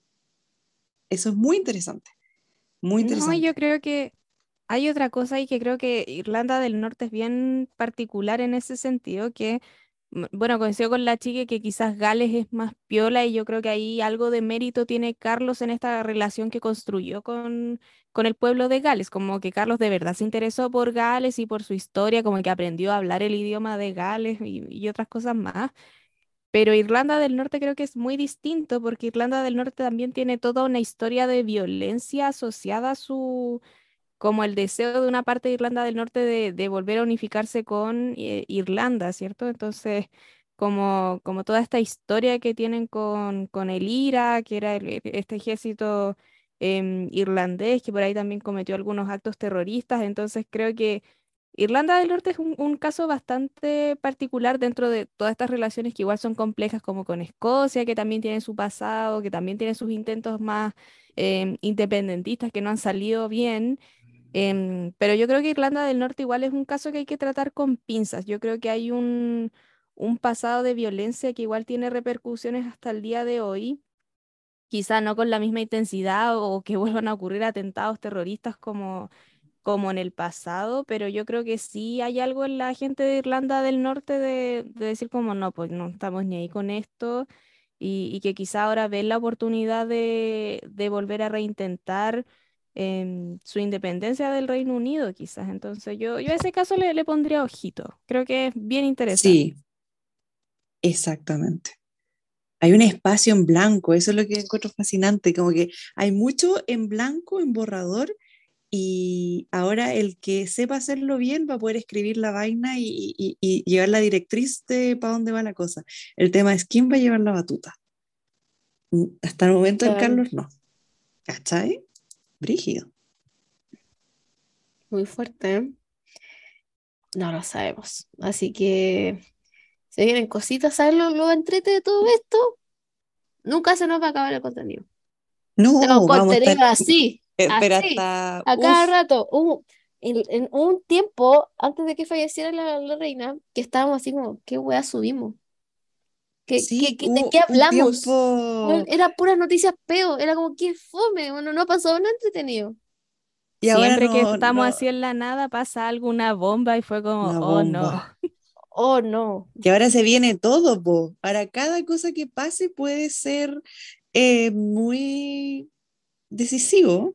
eso es muy interesante, muy No, interesante. yo creo que hay otra cosa y que creo que Irlanda del Norte es bien particular en ese sentido, que, mm, bueno, coincido con la chica que quizás Gales es más piola y yo creo que ahí algo de mérito tiene Carlos en esta relación que construyó con, con el pueblo de Gales, como que Carlos de verdad se interesó por Gales y por su historia, como que aprendió a hablar el idioma de Gales y, y otras cosas más. Pero Irlanda del Norte creo que es muy distinto porque Irlanda del Norte también tiene toda una historia de violencia asociada a su, como el deseo de una parte de Irlanda del Norte de, de volver a unificarse con eh, Irlanda, ¿cierto? Entonces, como, como toda esta historia que tienen con, con el I R A, que era el- el- este ejército em, irlandés, que por ahí también cometió algunos actos terroristas, entonces creo que Irlanda del Norte es un, un caso bastante particular dentro de todas estas relaciones que igual son complejas, como con Escocia, que también tiene su pasado, que también tiene sus intentos más em, independentistas que no han salido bien. Em, pero yo creo que Irlanda del Norte igual es un caso que hay que tratar con pinzas. Yo creo que hay un, un pasado de violencia que igual tiene repercusiones hasta el día de hoy, quizá no con la misma intensidad o que vuelvan a ocurrir atentados terroristas como, como en el pasado, pero yo creo que sí hay algo en la gente de Irlanda del Norte de, de decir como no, pues no estamos ni ahí con esto y, y que quizá ahora ven la oportunidad de, de volver a reintentar em, su independencia del Reino Unido, quizás. Entonces yo, yo a ese caso le, le pondría ojito. Creo que es bien interesante. Sí, exactamente. Hay un espacio en blanco, eso es lo que encuentro fascinante, como que hay mucho en blanco, en borrador, y ahora el que sepa hacerlo bien va a poder escribir la vaina y, y- y llevar la directriz de para dónde va la cosa. El tema es quién va a llevar la batuta. Mm, Hasta el momento el Claro, Carlos no. ¿Cachai? Brígido. muy fuerte, ¿eh? No lo sabemos. Así que se vienen cositas, ¿sabes lo, lo entrete de todo esto? Nunca se nos va a acabar el contenido. Tengo No, vamos a estar, contenido así, espera así, hasta, a cada uff, rato. Hubo- en, en un tiempo, antes de que falleciera la, la reina, que estábamos así como, ¿qué wea subimos? ¿Qué, qué, sí, qué- de hubo qué un hablamos? Weón, tiempo. era puras noticias peo, era como, qué fome, bueno, no ha pasado nada entretenido. Y ahora Siempre que no, estamos no, así en la nada pasa alguna bomba y fue como, una oh bomba. no. Oh, no. Y ahora se viene todo, po. Ahora cada cosa que pase puede ser eh, muy decisivo.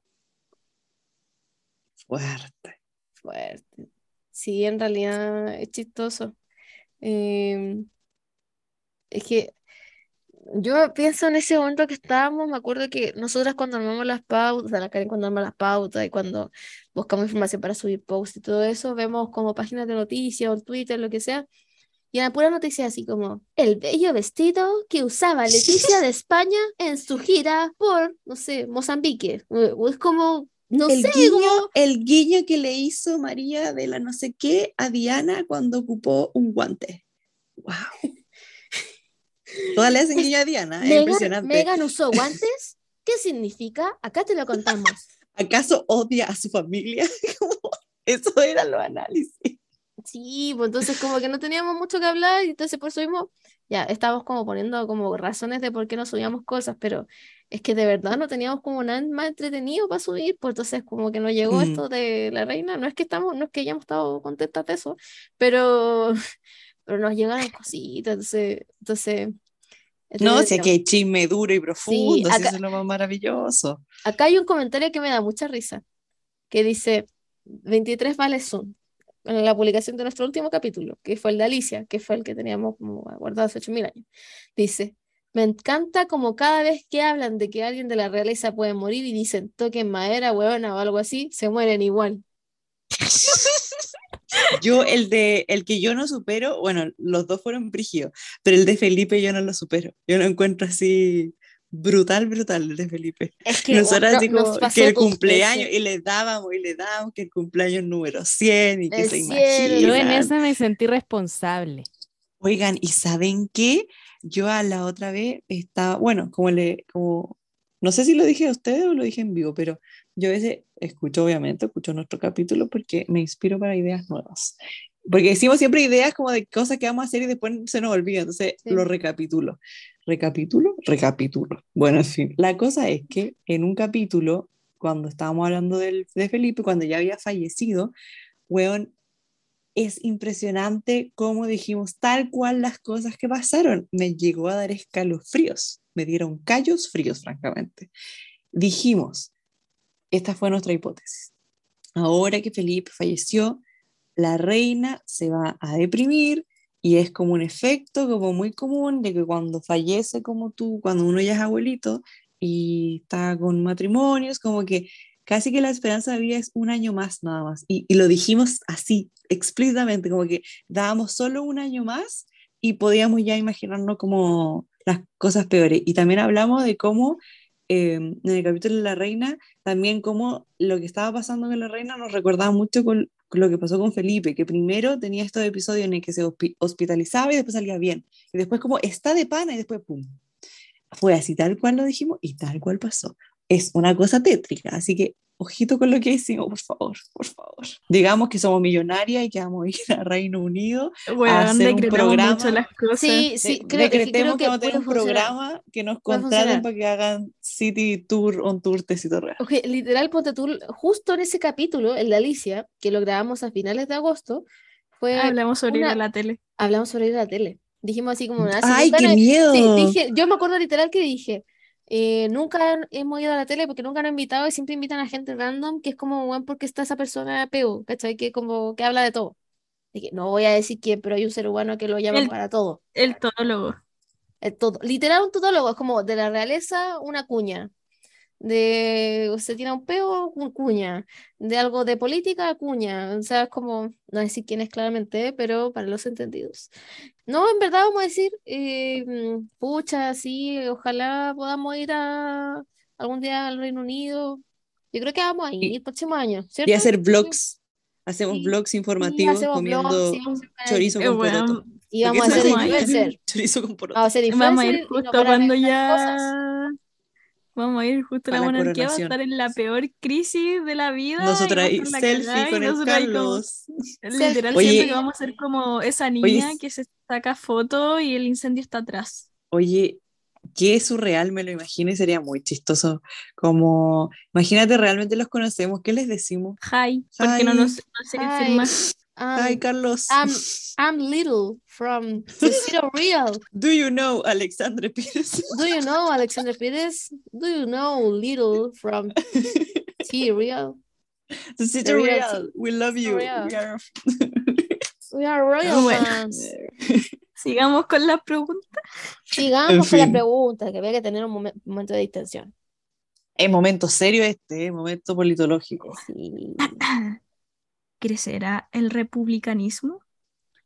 Fuerte. Fuerte. Sí, en realidad es chistoso. Em, es que yo pienso en ese momento que estábamos, me acuerdo que nosotras cuando armamos las pautas, o sea, la Karen cuando arma las pautas y cuando buscamos información para subir posts y todo eso, vemos como páginas de noticias o Twitter, lo que sea, Y eran puras noticias así como, el bello vestido que usaba Leticia de España en su gira por, no sé, Mozambique. O es como, no El sé, guiño, como... el guiño que le hizo María de la no sé qué a Diana cuando ocupó un guante. ¡Wow! Todas le hacen guiño a Diana, es Megan, impresionante. Megan usó guantes. ¿Qué significa? Acá te lo contamos. ¿Acaso odia a su familia? Eso eran los análisis. Sí, pues entonces como que no teníamos mucho que hablar y entonces por eso mismo ya estábamos como poniendo como razones de por qué no subíamos cosas, pero es que de verdad no teníamos como nada más entretenido para subir, pues entonces como que nos llegó Mm. esto de la reina, no es que estamos, no es que hayamos estado contentas de eso, pero, pero nos llegaron cositas, entonces, entonces No, si aquí entretenido. hay chisme duro y Sí, profundo, si acá, eso es lo más maravilloso. acá hay un comentario que me da mucha risa, que dice veintitrés vales son. En la publicación de nuestro último capítulo, que fue el de Alicia, que fue el que teníamos como guardado hace ocho mil años. Dice, me encanta como cada vez que hablan de que alguien de la realeza puede morir y dicen, toquen madera, huevona o algo así, se mueren igual. Yo, el de el que yo no supero, bueno, los dos fueron brígidos, pero el de Felipe yo no lo supero. Yo lo encuentro así brutal, brutal el de Felipe. Es Y que nosotros bueno, así nos como que pasó el dos cumpleaños, veces. y le dábamos y le dábamos que el cumpleaños número cien y que El se cielo, Yo en imaginan. esa me sentí responsable. Oigan, ¿y saben qué? Yo a la otra vez estaba, bueno, como le, como, no sé si lo dije a ustedes o lo dije en vivo, pero yo a veces escucho, obviamente, escucho nuestro capítulo porque me inspiro para ideas nuevas. Porque decimos siempre ideas como de cosas que vamos a hacer y después se nos olvida, entonces lo sí. recapitulo. ¿Recapitulo? Recapitulo. Bueno, en fin, la cosa es que en un capítulo, cuando estábamos hablando del, de Felipe, cuando ya había fallecido, weón, es impresionante cómo dijimos tal cual las cosas que pasaron. Me llegó a dar escalofríos, me dieron callos fríos, francamente. Dijimos, esta fue nuestra hipótesis. Ahora que Felipe falleció, la reina se va a deprimir y es como un efecto como muy común de que cuando fallece como tú, cuando uno ya es abuelito y está con matrimonios, como que casi que la esperanza de vida es un año más nada más. Y, y lo dijimos así, explícitamente, como que dábamos solo un año más y podíamos ya imaginarnos como las cosas peores. Y también hablamos de cómo eh, en el capítulo de la reina, también cómo lo que estaba pasando con la reina nos recordaba mucho con, con lo que pasó con Felipe, que primero tenía estos episodios en el que se hospi- hospitalizaba y después salía bien. Y después como está de pana y después pum. Fue así tal cual lo dijimos y tal cual pasó. Es una cosa tétrica, así que ojito con lo que decimos, por favor, por favor. Digamos que somos millonarias y que vamos a ir a Reino Unido a Weón, hacer un decretamos mucho programa. las cosas. Sí, De- sí, creo, es que creo decretemos que que vamos a tener puede un funcionar, programa que nos puede contraten funcionar. para que hagan City Tour on Tour Tecito Real. Ok, literal, ponte tú, justo en ese capítulo, el de Alicia, que lo grabamos a finales de agosto, fue Hablamos sobre ir a una, la tele. hablamos sobre ir a la tele. Dijimos así como una ¡Ay, qué simultánea. Sí, miedo! dije, yo me acuerdo literal que dije, eh, nunca hemos ido a la tele porque nunca nos han invitado y siempre invitan a gente random, que es como, bueno, porque está esa persona peo, ¿cachai? Que como que habla de todo. Dije, no voy a decir quién, pero hay un ser humano que lo llaman El, para todo. el todólogo. El todo. Literal, un todólogo, es como de la realeza, una cuña de usted tiene un peo, un cuña, de algo de política, cuña, o sea, es como, no decir quién es claramente, pero para los entendidos. No, en verdad vamos a decir, eh, mm, pucha, sí, ojalá podamos ir a algún día al Reino Unido. Yo creo que vamos a ir Y, el próximo año, y ¿cierto? hacer Sí, vlogs. Hacemos sí, vlogs sí, informativos hacemos vlogs, sí, comiendo vamos a hacer un canal de chorizo Eh, YouTube con poroto. weón, y Porque vamos a eso ser se vamos a llama, ir. influencer, chorizo con vamos poroto. a ser Vamos a ir influencer y nos justo van a cuando regalar cosas. ya. Vamos a ir justo Para la la monarquía va a coronación. estar en la peor crisis de la vida y va Nosotras a ahí, estar la selfie cagada y con el nosotros ahí como. Carlos. Literal, Selfie, siento que Oye, vamos a ser como esa oye, niña que se saca foto y el incendio está atrás. oye, qué surreal, me lo imagino y sería muy chistoso. Como, imagínate, realmente los conocemos, ¿qué les decimos? Hi, porque no Hi, nos no sé hi, firmar. hi, I'm, Carlos. I'm, I'm Little from the City Real. Do you know Alexandre Pires? Do you know Alexander Pires? Do you know Little from T Real? The city The Real real. T. We love City you. We Real. are. We are royal Bueno, fans. sigamos con las preguntas. En Sigamos con la fin, pregunta, que había que tener un momen- momento de distensión. es momento serio este, eh, momento politológico. Sí. ¿Crecerá el republicanismo?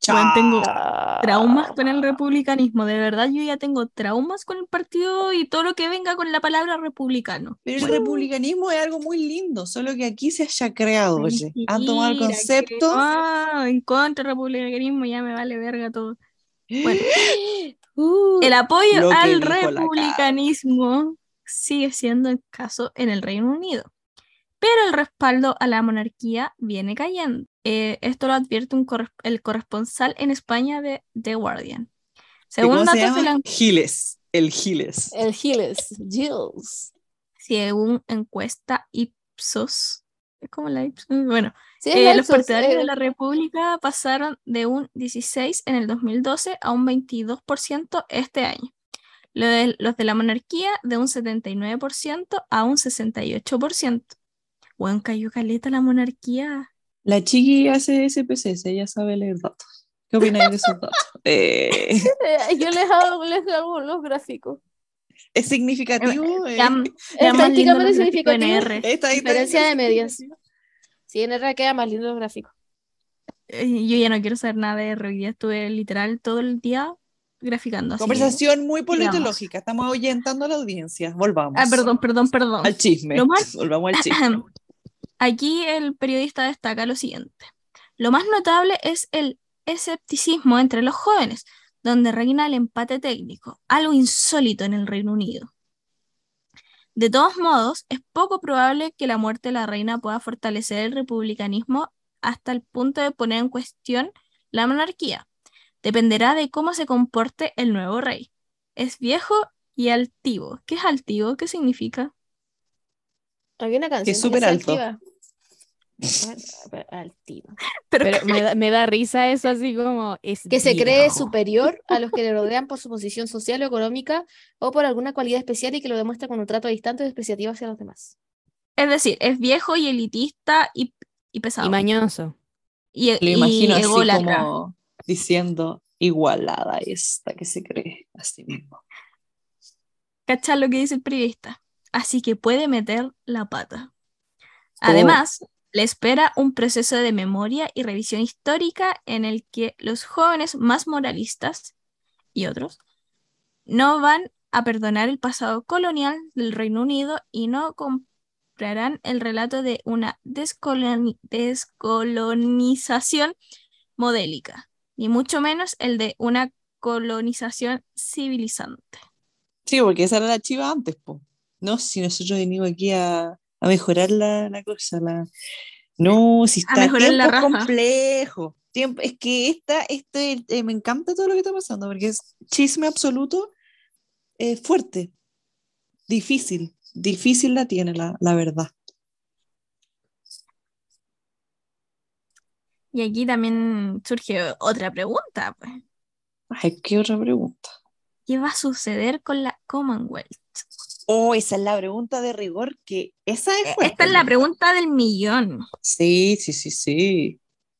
Bueno, tengo Chao. traumas con el republicanismo. De verdad, yo ya tengo traumas con el partido y todo lo que venga con la palabra republicano. Pero el Bueno, republicanismo es algo muy lindo, solo que aquí se haya creado, oye. Han tomado el mentira, que concepto. no, en contra del republicanismo, ya me vale verga todo. Bueno, Uh, el apoyo Lo que al dijo la cabra. republicanismo sigue siendo escaso en el Reino Unido, pero el respaldo a la monarquía viene cayendo. Eh, esto lo advierte un corres- el corresponsal en España de The Guardian. ¿Y Según cómo se datos de llama? la, Giles. El Giles. el Giles, Giles. según encuesta Ipsos, ¿es como la Ipsos? Bueno, Sí, es eh, la los Ipsos, partidarios de eh, la República pasaron de un dieciséis en el dos mil doce a un veintidós por ciento este año. Lo de- los de la monarquía de un setenta y nueve por ciento a un sesenta y ocho por ciento. Bueno, cayó caleta la monarquía. La chiqui hace S P C, ella sabe leer datos. ¿Qué opináis de esos datos? Eh, eh, yo les hago, les hago los gráficos. ¿Es significativo? Ya, Eh, ya más lindo los Estadísticamente gráficos en significativo. R. estadísticamente Diferencia de medias. significativo. Sí, en R queda más lindo los gráficos. Eh, Yo ya no quiero saber nada de R. Hoy día estuve literal todo el día graficando. Así que Conversación muy sigamos. politológica. Estamos ahuyentando a la audiencia. Volvamos. Ah, perdón, perdón, perdón. Al chisme. Lo más Volvamos al chisme. Aquí el periodista destaca lo siguiente. Lo más notable es el escepticismo entre los jóvenes, donde reina el empate técnico, algo insólito en el Reino Unido. De todos modos, es poco probable que la muerte de la reina pueda fortalecer el republicanismo hasta el punto de poner en cuestión la monarquía. Dependerá de cómo se comporte el nuevo rey. Es viejo y altivo. ¿Qué es altivo? ¿Qué significa? Había una Que canción es súper decía alto. activa. Altivo. Pero, Pero me da, me da risa eso así como es Que se cree viejo. superior a los que le rodean por su posición social o económica o por alguna cualidad especial y que lo demuestra con un trato distante y despreciativo hacia los demás. es decir, es viejo y elitista y, y pesado. Y mañoso. Y, Lo y imagino así ególatra. como diciendo igualada esta que se cree a sí mismo. ¿Cachai lo que dice el periodista? Así que puede meter la pata. Además, le espera un proceso de memoria y revisión histórica en el que los jóvenes más moralistas y otros no van a perdonar el pasado colonial del Reino Unido y no comprarán el relato de una descoloni- descolonización modélica, ni mucho menos el de una colonización civilizante. Sí, porque esa era la chiva antes, po. No, si nosotros venimos aquí a, a mejorar la, la cosa, la... No, si A está mejorar la tiempo raza. complejo. Tiempo, es que esta, este, eh, me encanta todo lo que está pasando, porque es chisme absoluto, eh, fuerte, difícil, difícil la tiene la, la verdad. Y aquí también surge otra pregunta, pues. Ay, ¿qué otra pregunta? ¿Qué va a suceder con la Commonwealth? Oh, esa es la pregunta de rigor, que esa es Eh, fuerte. Esta es la ¿no? pregunta del millón. Sí, sí, sí, sí.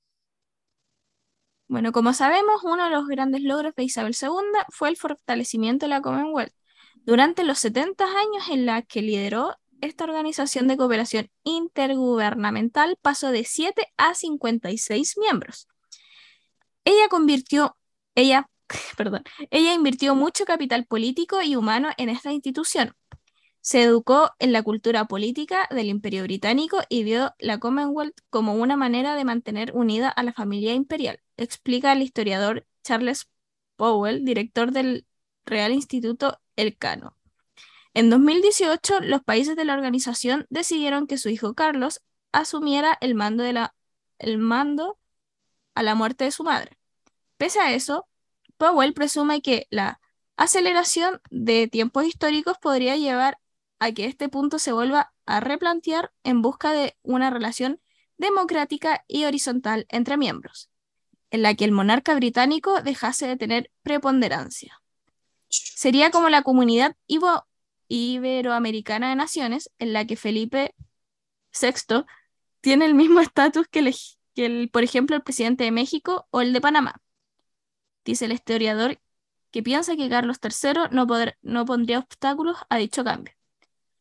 Bueno, como sabemos, uno de los grandes logros de Isabel segunda fue el fortalecimiento de la Commonwealth durante los setenta años en la que lideró esta organización de cooperación intergubernamental. Pasó de siete a cincuenta y seis miembros. Ella convirtió, ella, perdón, ella invirtió mucho capital político y humano en esta institución. Se educó en la cultura política del Imperio Británico y vio la Commonwealth como una manera de mantener unida a la familia imperial, explica el historiador Charles Powell, director del Real Instituto Elcano. En dos mil dieciocho, los países de la organización decidieron que su hijo Carlos asumiera el mando, de la, el mando a la muerte de su madre. Pese a eso, Powell presume que la aceleración de tiempos históricos podría llevar a que este punto se vuelva a replantear en busca de una relación democrática y horizontal entre miembros, en la que el monarca británico dejase de tener preponderancia. Sería como la comunidad ibo- iberoamericana de naciones, en la que Felipe sexto tiene el mismo estatus que, el, que el, por ejemplo, el presidente de México o el de Panamá. Dice el historiador que piensa que Carlos tercero no, podrá, no pondría obstáculos a dicho cambio.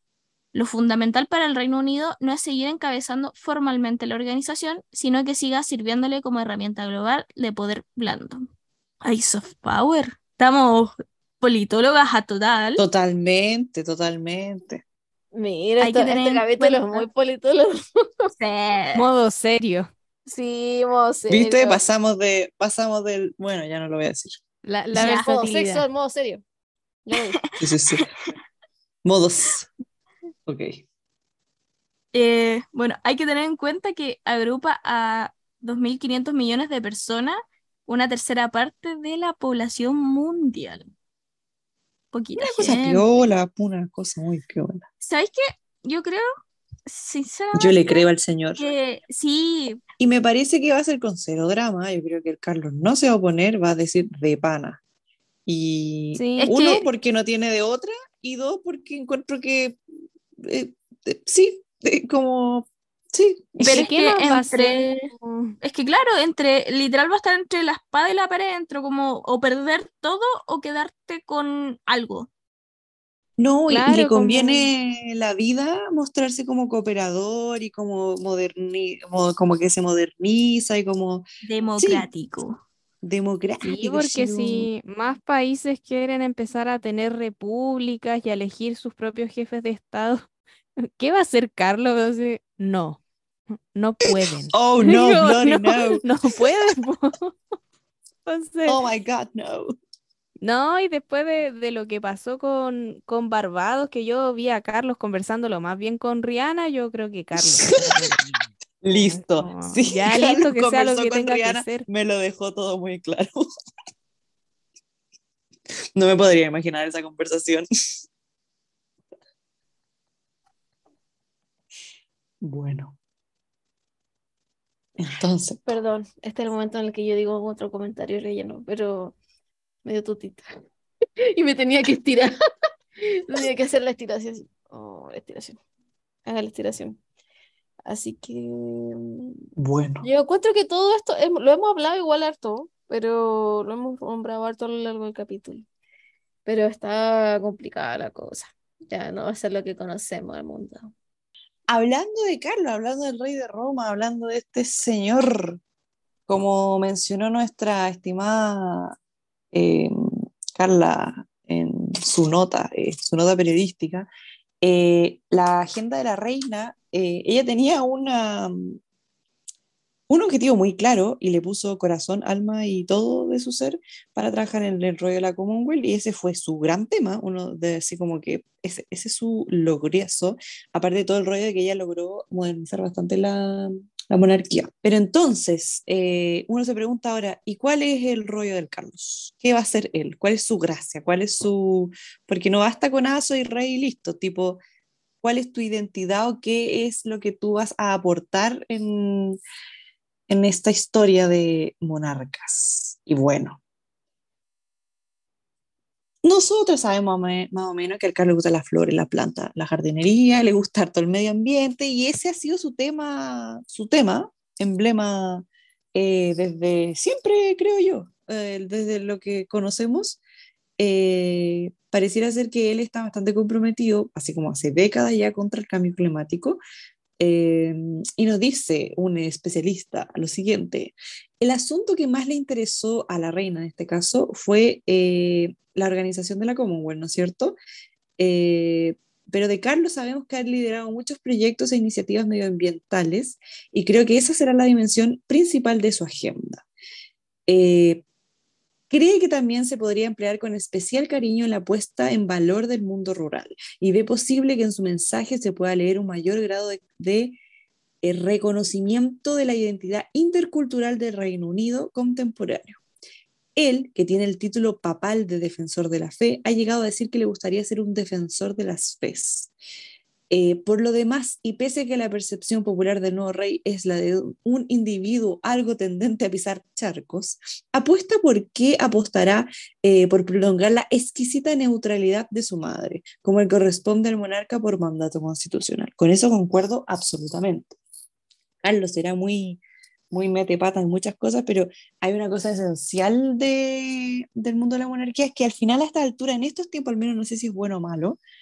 Lo fundamental para el Reino Unido no es seguir encabezando formalmente la organización, sino que siga sirviéndole como herramienta global de poder blando. Ay, soft power. Estamos politólogas a total. Totalmente, totalmente. Mira, Hay esto- que tener este en capítulo es cuenta. muy politólogo. Sí. Modo serio. Sí, modo ¿Viste? serio. Pasamos de, pasamos del, bueno, ya no lo voy a decir. La, la Ya. Modo versatilidad. sexual, modo serio. Ya lo dije. Sí, sí, sí. Modos. Ok. Eh, bueno, hay que tener en cuenta que agrupa a dos mil quinientos millones de personas, una tercera parte de la población mundial. Poquita Una cosa gente. piola, una cosa muy piola. ¿Sabéis qué? Yo creo, Yo le sinceramente, creo al señor. que sí, Y me parece que va a ser con cero drama. Yo creo que el Carlos no se va a oponer, va a decir de pana. Y Sí. es uno, que, porque no tiene de otra, y dos, porque encuentro que eh, eh, sí, eh, como sí. Es pero que es ¿qué que más va a ser? entre, es que claro, entre, literal va a estar entre la espada y la pared, entre como o perder todo o quedarte con algo. No, y, y le Claro, como... conviene la vida mostrarse como cooperador y como moderni, como, como que se moderniza y como, sí, Democrático. Sí, democrático, porque sí, como- si más países quieren empezar a tener repúblicas y a elegir sus propios jefes de Estado, ¿qué va a hacer Carlos? Va a decir, no, no pueden. Oh no, Como, bloody no, no. no pueden. po. Entonces, Oh my God, no. no, y después de, de lo que pasó con, con Barbados, que yo vi a Carlos conversándolo más bien con Rihanna, yo creo que Carlos se va a retirar. Po, es Listo. como, Sí, ya Carlos listo que sea lo conversó que con tenga que Rihanna, ser. me lo dejó todo muy claro. No me podría imaginar esa conversación. Bueno, entonces, Perdón, este es el momento en el que yo digo otro comentario relleno, pero medio tutita. Y me tenía que estirar. Tenía que hacer la estiración. Así. Oh, la estiración. Haga la estiración. Así que mm, bueno, yo encuentro que todo esto hem- lo hemos hablado igual harto, pero lo hemos nombrado harto a lo largo del capítulo. Pero está complicada la cosa. Ya no va a ser lo que conocemos del mundo. hablando de Carlos, hablando del rey de Roma, hablando de este señor, como mencionó nuestra estimada eh, Carla en su nota, eh, su nota periodística, eh, la agenda de la reina, eh, ella tenía una, un objetivo muy claro y le puso corazón, alma y todo de su ser para trabajar en el rollo de la Commonwealth y ese fue su gran tema, uno de así como que ese, ese es su lograzo, aparte de todo el rollo de que ella logró modernizar bastante la, la monarquía. Pero entonces, eh, uno se pregunta ahora, ¿y cuál es el rollo del Carlos? ¿Qué va a hacer él? ¿Cuál es su gracia? ¿Cuál es su...? Porque no basta con, ah, soy rey y listo, tipo, ¿cuál es tu identidad o qué es lo que tú vas a aportar en en esta historia de monarcas? Y bueno, nosotros sabemos más o menos que al Carlos le gusta las flores, la planta, la jardinería, le gusta todo el medio ambiente y ese ha sido su tema, su tema, emblema eh, desde siempre, creo yo, eh, desde lo que conocemos. Eh, pareciera ser que él está bastante comprometido, así como hace décadas ya, contra el cambio climático. Eh, y nos dice un especialista lo siguiente, el asunto que más le interesó a la reina en este caso fue eh, la organización de la Commonwealth, ¿no es cierto? Eh, pero de Carlos sabemos que ha liderado muchos proyectos e iniciativas medioambientales y creo que esa será la dimensión principal de su agenda. Eh, Cree que también se podría emplear con especial cariño en la puesta en valor del mundo rural y ve posible que en su mensaje se pueda leer un mayor grado de, de el reconocimiento de la identidad intercultural del Reino Unido contemporáneo. Él, que tiene el título papal de defensor de la fe, ha llegado a decir que le gustaría ser un defensor de las fes. Eh, por lo demás, y pese a que la percepción popular del nuevo rey es la de un individuo algo tendente a pisar charcos, apuesta por qué apostará eh, por prolongar la exquisita neutralidad de su madre, como el corresponde al monarca por mandato constitucional. Con eso concuerdo absolutamente. Carlos será muy, muy mete pata en muchas cosas, pero hay una cosa esencial de, del mundo de la monarquía, es que al final a esta altura, en estos tiempos al menos, no sé si es bueno o malo,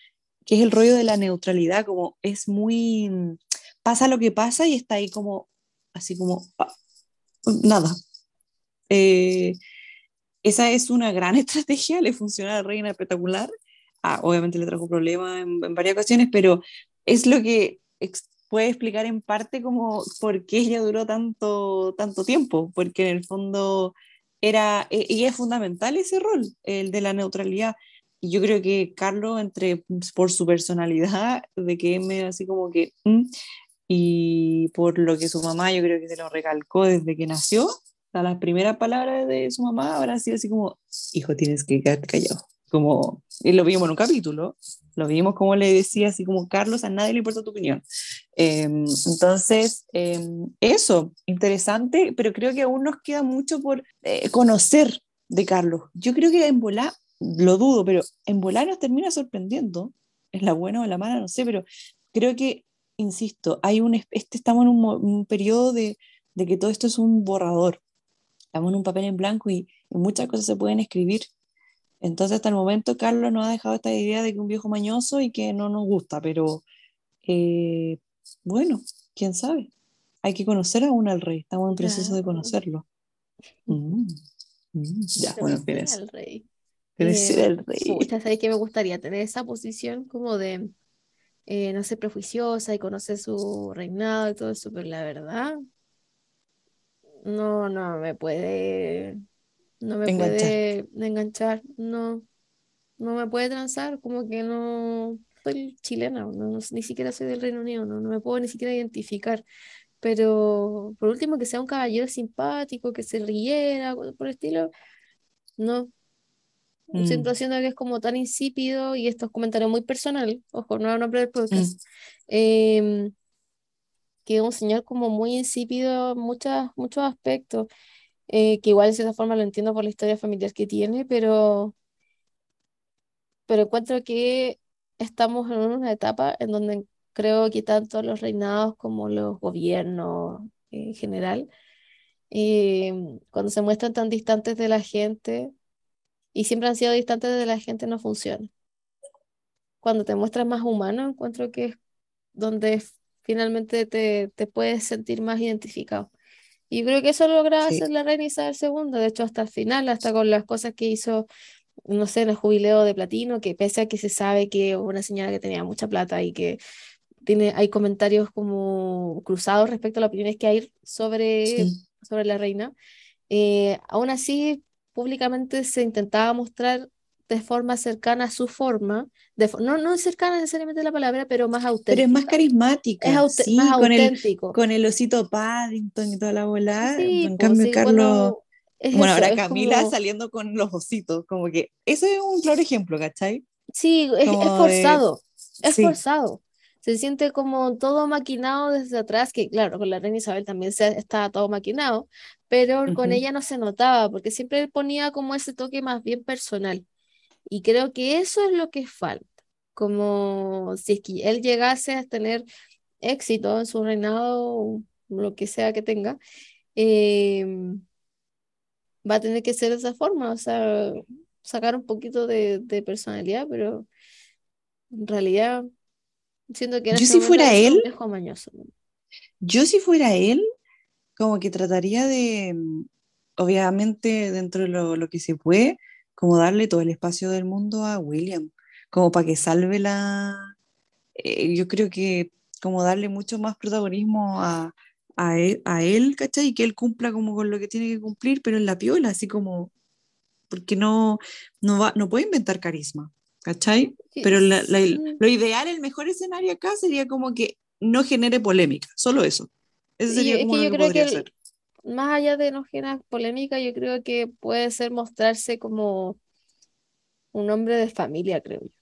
que es el rollo de la neutralidad, como es muy, pasa lo que pasa y está ahí como, así como, ah, nada. Eh, esa es una gran estrategia, le funciona a la reina espectacular. Ah, obviamente le trajo problemas en, en varias ocasiones, pero es lo que ex- puede explicar en parte como por qué ella duró tanto, tanto tiempo, porque en el fondo era, e- y es fundamental ese rol, el de la neutralidad. Y yo creo que Carlos, entre, por su personalidad, de que es medio así como que, mm, y por lo que su mamá yo creo que se lo recalcó desde que nació, o sea, las primeras palabras de su mamá habrán sido así como, hijo, tienes que quedarte callado. Como, y lo vimos en un capítulo, lo vimos como le decía, así como, Carlos, a nadie le importa tu opinión. Eh, entonces, eh, eso, interesante, pero creo que aún nos queda mucho por eh, conocer de Carlos. Yo creo que en Volá, lo dudo, pero en Volá nos termina sorprendiendo, es la buena o la mala, no sé, pero creo que insisto, hay un, este, estamos en un, un periodo de, de, que todo esto es un borrador. Estamos en un papel en blanco y, y muchas cosas se pueden escribir. Entonces, hasta el momento, Carlos nos ha dejado esta idea de que un viejo mañoso y que no nos gusta, pero eh, bueno, quién sabe. Hay que conocer aún al rey. Estamos en proceso de Claro. conocerlo. Mm, mm, ya, bueno, en fin, Conocer eso. al rey. Conocer Eh, al rey. pucha, ¿sabes qué me gustaría tener esa posición como de eh, no ser prejuiciosa y conocer su reinado y todo eso? Pero la verdad, no, no me puede, no me Enganchar. puede enganchar, no, no me puede transar, como que no soy chilena, no, no- ni siquiera soy del Reino Unido, no, no me puedo ni siquiera identificar. Pero por último, que sea un caballero simpático, que se riera, algo por el estilo, no. Siento, Mm, siento que es como tan insípido, y esto es comentario muy personal, ojo, no es nombre del mm, podcast, em, que es un señor como muy insípido en muchas, muchos aspectos, eh, que igual de cierta forma lo entiendo por la historia familiar que tiene, pero, pero encuentro que estamos en una etapa en donde creo que tanto los reinados como los gobiernos en general, em, cuando se muestran tan distantes de la gente, y siempre han sido distantes de la gente, no funciona. Cuando te muestras más humano, encuentro que es donde f- finalmente te, te puedes sentir más identificado. Y yo creo que eso logra hacer sí. la reina Isabel segunda, de hecho hasta el final, hasta con las cosas que hizo, no sé, en el jubileo de platino, que pese a que se sabe que es una señora que tenía mucha plata y que tiene, hay comentarios como cruzados respecto a las opiniones que hay sobre, Sí. sobre la reina, eh, aún así públicamente se intentaba mostrar de forma cercana a su forma, de, fo- no, no cercana necesariamente la palabra, pero más Pero es más auténtica. Es carismática, aute- más sí, con el, auténtico. con el osito Paddington y toda la bola. Sí, En pues cambio, sí, Carlos, cuando es bueno, eso, ahora es Camila como, saliendo con los ositos, como que eso es un claro ejemplo, ¿cachai? sí, es, es Como de, forzado, es sí, forzado. Se siente como todo maquinado desde atrás, que claro, con la reina Isabel también se, estaba todo maquinado, pero con ujú, ella no se notaba, porque siempre él ponía como ese toque más bien personal. Y creo que eso es lo que falta. Como si es que él llegase a tener éxito en su reinado, lo que sea que tenga, eh, va a tener que ser de esa forma, o sea, sacar un poquito de, de personalidad, pero en realidad siento que en yo este si momento hay fuera que ser él, un viejo mañoso. yo si fuera él, como que trataría de, mm, obviamente dentro de lo, lo que se puede, como darle todo el espacio del mundo a William, como para que salve la, eh, yo creo que como darle mucho más protagonismo a, a él, a él, ¿cachai? Y que él cumpla como con lo que tiene que cumplir, pero en la piola, así como, porque no, no, va, no puede inventar carisma, ¿cachai? Sí, Pero la- la- sí, lo ideal, el mejor escenario acá sería como que no genere polémica, solo eso. Eso sí, sería es como que lo yo que creo que podría hacer. el- más allá de no generar polémica, yo creo que puede ser mostrarse como un hombre de familia, creo yo,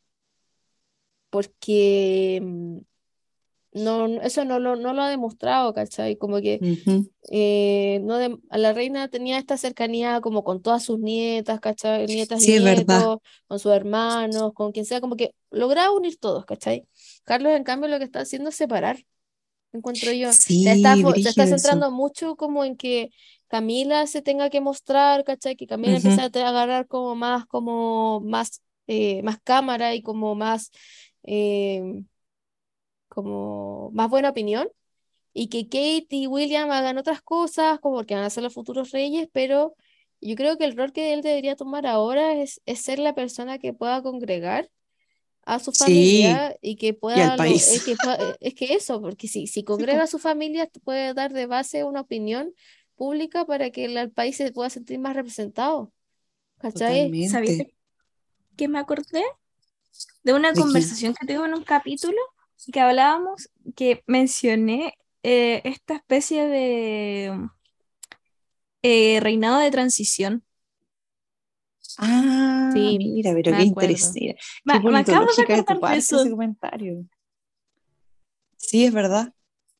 porque mm, no, no- eso no lo, no lo ha demostrado, ¿cachai? Como que Ujú. eh, no de- a la reina tenía esta cercanía como con todas sus nietas, ¿cachai? Nietas, Sí, es verdad. nietos, con sus hermanos, con quien sea, como que lograba unir todos, ¿cachai? Carlos, en cambio, lo que está haciendo es separar, encuentro yo. Se está, Sí, fo- se está brígido eso. centrando mucho como en que Camila se tenga que mostrar, ¿cachai? Que Camila empiece Ujú. a te- agarrar como más, como más, eh, más cámara y como más eh, como más buena opinión, y que Kate y William hagan otras cosas, como que van a ser los futuros reyes, pero yo creo que el rol que él debería tomar ahora es, es ser la persona que pueda congregar a su Sí, familia y que y al pueda, lo, eh, país. que pueda- eh, es que eso, porque si, si Sí, congrega po. a su familia, puede dar de base una opinión pública para que el, el país se pueda sentir más representado, ¿cachai? ¿Sabéis Totalmente. de qué me acordé? De una ¿De qué? conversación que tuve en un capítulo que hablábamos, que mencioné eh, esta especie de eh, reinado de transición. Ah, Sí, mira, pero me qué acuerdo. interesante. Qué Me, me acabo de politológica de tu acordar de parte ese eso. comentario. Sí, es verdad,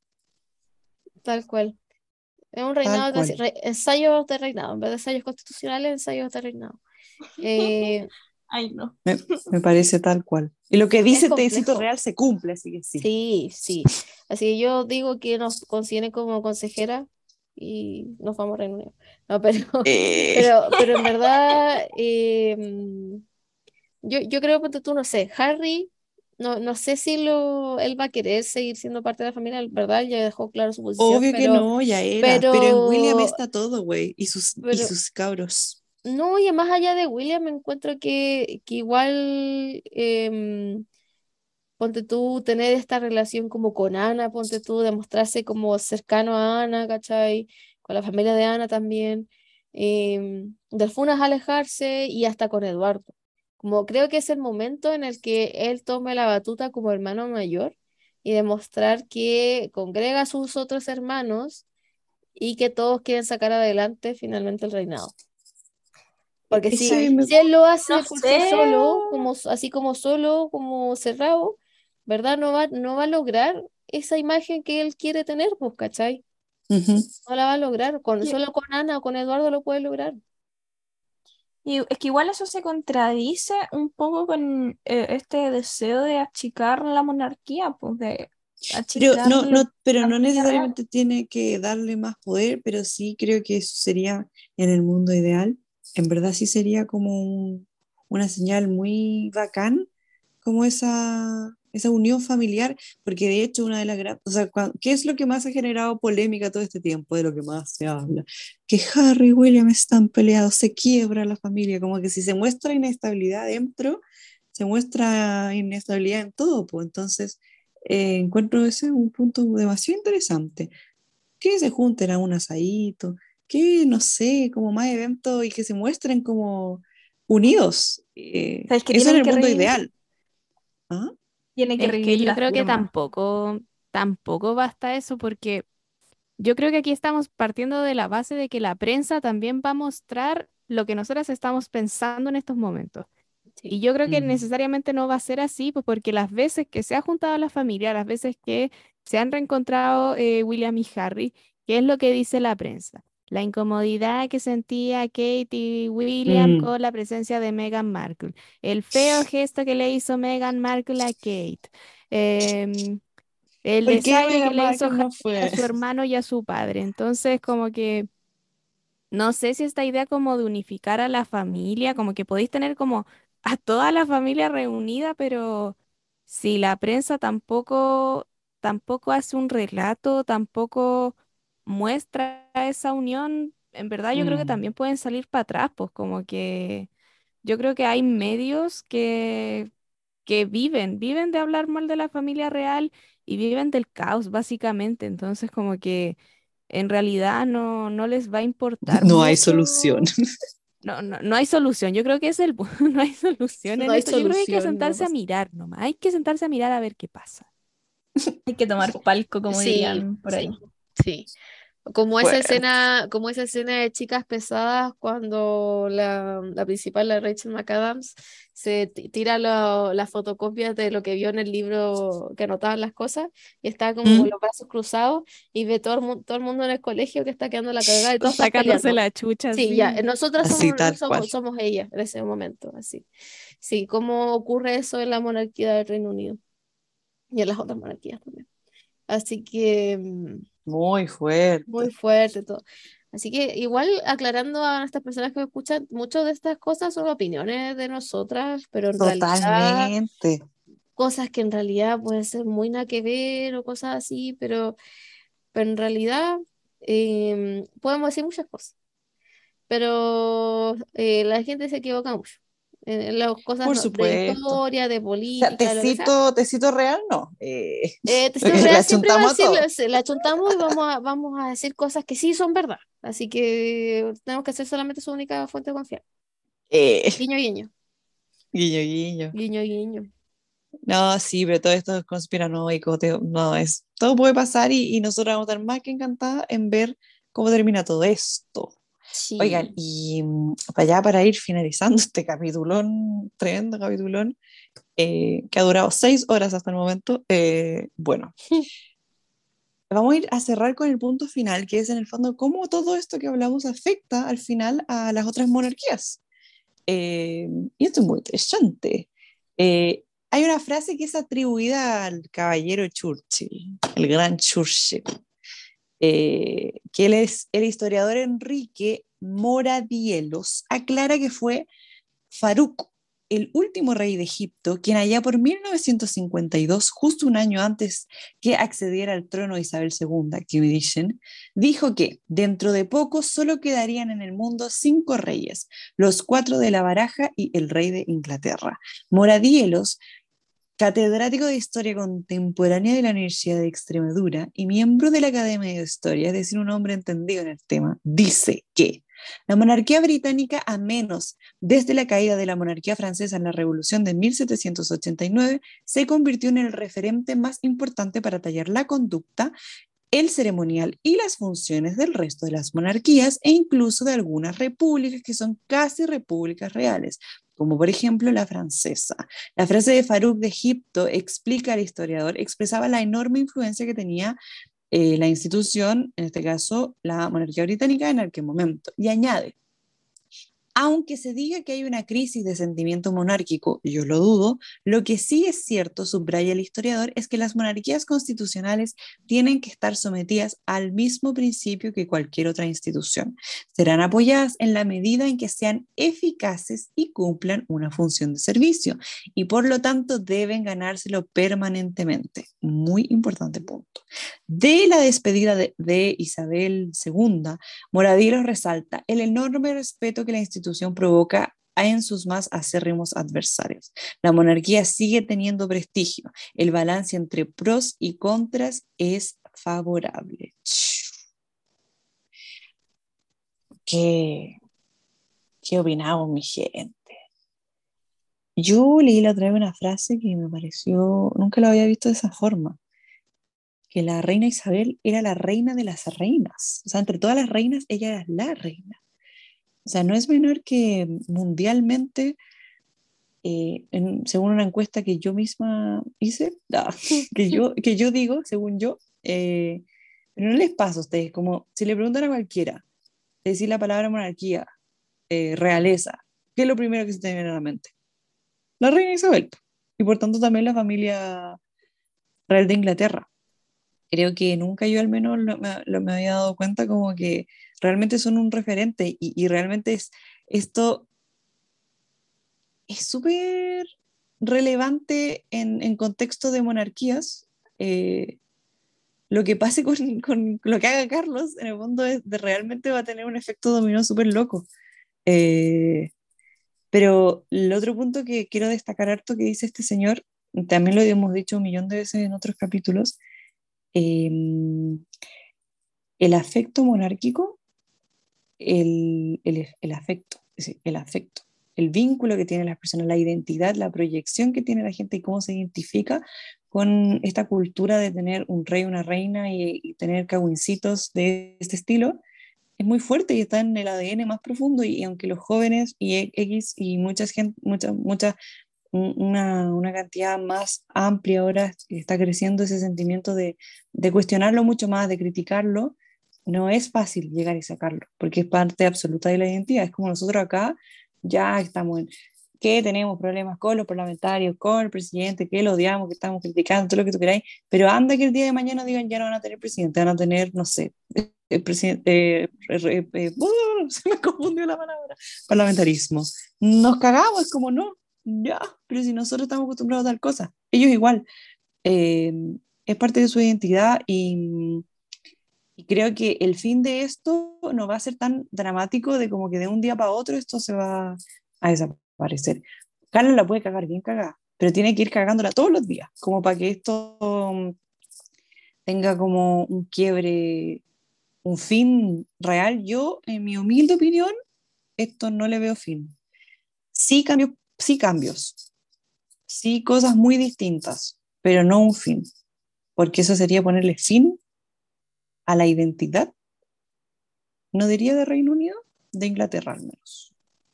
Tal cual. Es un tal reinado, de transi- cual. re- ensayos de reinado, en vez de ensayos constitucionales, ensayos de reinado. Eh, Ay, no. Me, me parece tal cual. Y lo que es dice Tecito complejo. Real se cumple, así que sí. Sí, sí. Así que yo digo que nos consideren como consejera y nos vamos a reunir. No, pero, Eh, pero, pero en verdad, eh, mm, yo, yo creo que tú, no sé, Harry, no, no sé si lo, él va a querer seguir siendo parte de la familia, en verdad, ya dejó claro su posición, obvio que pero, no, ya era. Pero en William pero, está todo, güey. Y sus, y pero, sus cabros. no, y más allá de William, me encuentro que, que igual, em, ponte tú, tener esta relación como con Ana, ponte tú, demostrarse como cercano a Ana, ¿cachai? Con la familia de Ana también. em, del Funas alejarse y hasta con Eduardo. Como creo que es el momento en el que él tome la batuta como hermano mayor y demostrar que congrega a sus otros hermanos y que todos quieren sacar adelante finalmente el reinado. Porque Es si, que, Sí, me- si él lo hace no por sí sé. solo, como, así como solo, como cerrado, ¿verdad? No va, no va a lograr esa imagen que él quiere tener, pues, ¿cachai? ujú. No la va a lograr. Con, que- solo con Ana o con Eduardo lo puede lograr. y es que igual eso se contradice un poco con eh, este deseo de achicar la monarquía, pues de Pero achicar no, lo- no, pero la no familia real. necesariamente tiene que darle más poder, pero sí creo que eso sería en el mundo ideal. En verdad sí sería como un- una señal muy bacán, como esa, esa unión familiar, porque de hecho una de las grandes, o sea, cua- ¿qué es lo que más ha generado polémica todo este tiempo, de lo que más se habla? Que Harry y William están peleados, se quiebra la familia, como que si se muestra inestabilidad dentro, se muestra inestabilidad en todo, pues entonces eh, encuentro ese un punto demasiado interesante. Que se junten a un asadito, que no sé, como más eventos y que se muestren como unidos. Eh, ¿Sabes que eso en tienen el que mundo revivir? ideal. ¿Ah? Tienen que Es que revivir yo la creo que firma. tampoco, tampoco basta eso, porque yo creo que aquí estamos partiendo de la base de que la prensa también va a mostrar lo que nosotras estamos pensando en estos momentos. Y Sí. yo creo que Mm. necesariamente no va a ser así, pues porque las veces que se ha juntado la familia, las veces que se han reencontrado eh, William y Harry, ¿qué es lo que dice la prensa? La incomodidad que sentía Kate y William Mm. con la presencia de Meghan Markle, el feo gesto que le hizo Meghan Markle a Kate, em, el ¿Por qué desaire que Meghan le hizo Markle Harry no a fue? su hermano y a su padre. Entonces, como que no sé si esta idea como de unificar a la familia, como que podéis tener como a toda la familia reunida, pero si la prensa tampoco, tampoco hace un relato, tampoco muestra esa unión, en verdad yo creo que Mm. también pueden salir para atrás, pues como que yo creo que hay medios que, que viven, viven de hablar mal de la familia real y viven del caos, básicamente. Entonces, como que en realidad no, no les va a importar No hay solución. mucho. No, no, no hay solución. Yo creo que es el, pu- no hay solución No en hay esto. Yo creo que hay que solución, no sentarse a pasa. mirar nomás. Hay que sentarse a mirar a ver qué pasa. Hay que tomar palco, como Sí, dirían por ahí. sí, sí. Como esa Fuerte. escena, como esa escena de chicas pesadas cuando la, la principal, la Rachel McAdams, se ti- tira lo- las fotocopias de lo que vio en el libro que anotaban las cosas y está como con ¿Mm? los brazos cruzados y ve todo el, mu- todo el mundo en el colegio que está quedando la cagada y todos están Sacándose peleando. la chucha Sí, ya, eh, así. nosotras Así, somos, tal cual. somos, somos ellas en ese momento, así. Sí, ¿cómo ocurre eso en la monarquía del Reino Unido y en las otras monarquías también? Así que mm, Muy muy fuerte. fuerte todo. Así que igual aclarando a estas personas que me escuchan, muchas de estas cosas son opiniones de nosotras, pero en realidad Totalmente. cosas que en realidad pueden ser muy nada que ver o cosas así, pero, pero en realidad em, podemos decir muchas cosas. Pero eh, la gente se equivoca mucho en las cosas Por no- de supuesto. historia, de O sea, política, de lo que sea. tecito, tecito real, no. Eh, Eh, Testigo porque la Real siempre va a chuntamos a decir, todo. la, se- la chuntamos y vamos a, vamos a decir cosas que sí son verdad. Así que tenemos que ser solamente su única fuente de confianza. Eh, Guiño, guiño, guiño, guiño. guiño, guiño. No, sí, pero todo esto es conspiranoico, te- no es, todo puede pasar y, y nosotros vamos a estar más que encantadas en ver cómo termina todo esto. Oigan, Sí. y mm, para allá, para ir finalizando este capitulón, tremendo capitulón, eh, que ha durado seis horas hasta el momento, eh, bueno, vamos a ir a cerrar con el punto final, que es en el fondo cómo todo esto que hablamos afecta al final a las otras monarquías. Eh, y esto es muy interesante. Eh, Hay una frase que es atribuida al caballero Churchill, el gran Churchill, eh, que él es el historiador Enrique Moradielos, aclara que fue Faruq, el último rey de Egipto, quien allá por mil novecientos cincuenta y dos, justo un año antes que accediera al trono de Isabel segunda, que me dicen, dijo que dentro de poco solo quedarían en el mundo cinco reyes, los cuatro de la baraja y el rey de Inglaterra. Moradielos, catedrático de Historia Contemporánea de la Universidad de Extremadura y miembro de la Academia de Historia, es decir, un hombre entendido en el tema, dice que la monarquía británica, a menos desde la caída de la monarquía francesa en la Revolución de mil setecientos ochenta y nueve, se convirtió en el referente más importante para tallar la conducta, el ceremonial y las funciones del resto de las monarquías e incluso de algunas repúblicas que son casi repúblicas reales, como por ejemplo la francesa. La frase de Farouk de Egipto, explica al historiador, expresaba la enorme influencia que tenía eh, la institución, en este caso la monarquía británica en aquel momento, y añade, aunque se diga que hay una crisis de sentimiento monárquico, yo lo dudo, lo que sí es cierto, subraya el historiador, es que las monarquías constitucionales tienen que estar sometidas al mismo principio que cualquier otra institución. Serán apoyadas en la medida en que sean eficaces y cumplan una función de servicio, y por lo tanto deben ganárselo permanentemente. Muy importante punto. De la despedida de, de Isabel segunda, Moradiellos resalta el enorme respeto que la institución provoca en sus más acérrimos adversarios. La monarquía sigue teniendo prestigio. El balance entre pros y contras es favorable. ¿Qué, qué opinamos, mi gente? Yo leí la otra vez una frase que me pareció, nunca la había visto de esa forma, que la reina Isabel era la reina de las reinas. O sea, entre todas las reinas, ella era la reina. O sea, no es menor que mundialmente, eh, en- según una encuesta que yo misma hice, ah, que, yo, que yo digo, según yo, eh, pero no les pasa a ustedes, como si le preguntan a cualquiera, decir la palabra monarquía, eh, realeza, ¿qué es lo primero que se te viene a la mente? La reina Isabel, y por tanto también la familia real de Inglaterra. Creo que nunca yo al menos lo- me, lo- me había dado cuenta como que realmente son un referente y, y realmente es esto es súper relevante en, en contexto de monarquías. eh, lo que pase con, con lo que haga Carlos, en el fondo, es, de, realmente va a tener un efecto dominó súper loco. Eh, pero el otro punto que quiero destacar harto que dice este señor, también lo hemos dicho un millón de veces en otros capítulos, eh, el afecto monárquico, el, el, el afecto, sí, el afecto, el vínculo que tienen las personas, la identidad, la proyección que tiene la gente y cómo se identifica con esta cultura de tener un rey, una reina y, y tener cagüincitos de este estilo, es muy fuerte y está en el A D N más profundo y, y aunque los jóvenes y X y mucha gente, mucha, mucha, una, una cantidad más amplia ahora está creciendo ese sentimiento de, de cuestionarlo mucho más, de criticarlo, no es fácil llegar y sacarlo, porque es parte absoluta de la identidad. Es como nosotros acá ya estamos en que tenemos problemas con los parlamentarios, con el presidente, que lo odiamos, que estamos criticando, todo lo que tú queráis, pero anda que el día de mañana digan ya no van a tener presidente, van a tener, no sé, el presidente, eh, eh, eh, uh, se me confundió la palabra, parlamentarismo. Nos cagamos, es como no, ya, pero si nosotros estamos acostumbrados a tal cosa, ellos igual, eh, es parte de su identidad y, y creo que el fin de esto no va a ser tan dramático de como que de un día para otro esto se va a desaparecer. Carla la puede cagar bien cagada, pero tiene que ir cagándola todos los días, como para que esto mm, tenga como un quiebre, un fin real. Yo, en mi humilde opinión, esto no le veo fin. Sí cambios, sí cambios, sí cosas muy distintas, pero no un fin, porque eso sería ponerle fin a la identidad, no diría de Reino Unido, de Inglaterra al menos.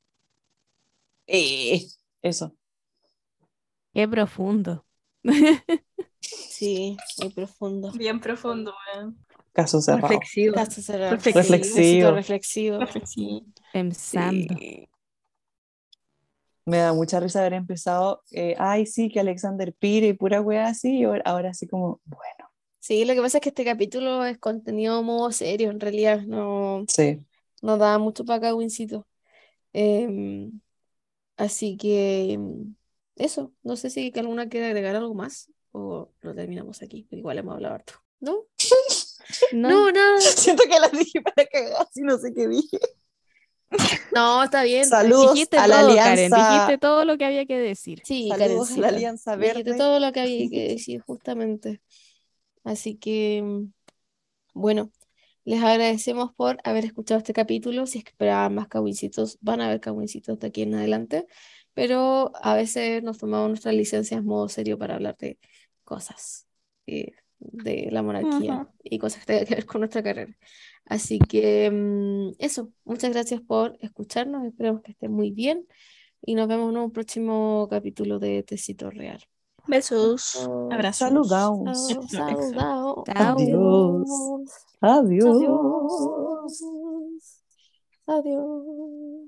Eh, eso. Qué profundo. Sí, muy profundo. Bien profundo, weón. Caso cerrado. Reflexivo. Caso cerrado. Reflexivo. Sí, besito Reflexivo. reflexivo. Reflexivo. Pensando. Sí. Me da mucha risa haber empezado, eh, ay, sí, que Alexander Pire y pura wea así, y ahora, ahora así como, bueno, Sí, lo que pasa es que este capítulo es contenido modo serio, en realidad. No, sí. no da mucho para acá, Wincito. Em, así que em, eso. No sé si alguna quiere agregar algo más o lo terminamos aquí, pero igual hemos hablado harto. ¿No? No, No, nada. Siento que la dije para cagar, si no sé qué dije. No, está bien. Saludos dijiste a la todo, Karen. alianza. Dijiste todo lo que había que decir. Sí, Saludos a la Karencita. Alianza Dijiste Verde. todo lo que había que decir, justamente. Así que, mm, bueno, les agradecemos por haber escuchado este capítulo. Si es que esperaban más cagüincitos, van a haber cagüincitos de aquí en adelante. Pero a veces nos tomamos nuestras licencias modo serio para hablar de cosas eh, de la monarquía Ujú. y cosas que tengan que ver con nuestra carrera. Así que mm, eso, muchas gracias por escucharnos. Esperemos que estén muy bien y nos vemos en un próximo capítulo de Tecito Real. Besos. Oh, Abrazos. Saludaos. Salud, saludado. Adiós. Adiós. Adiós. Adiós. Adiós.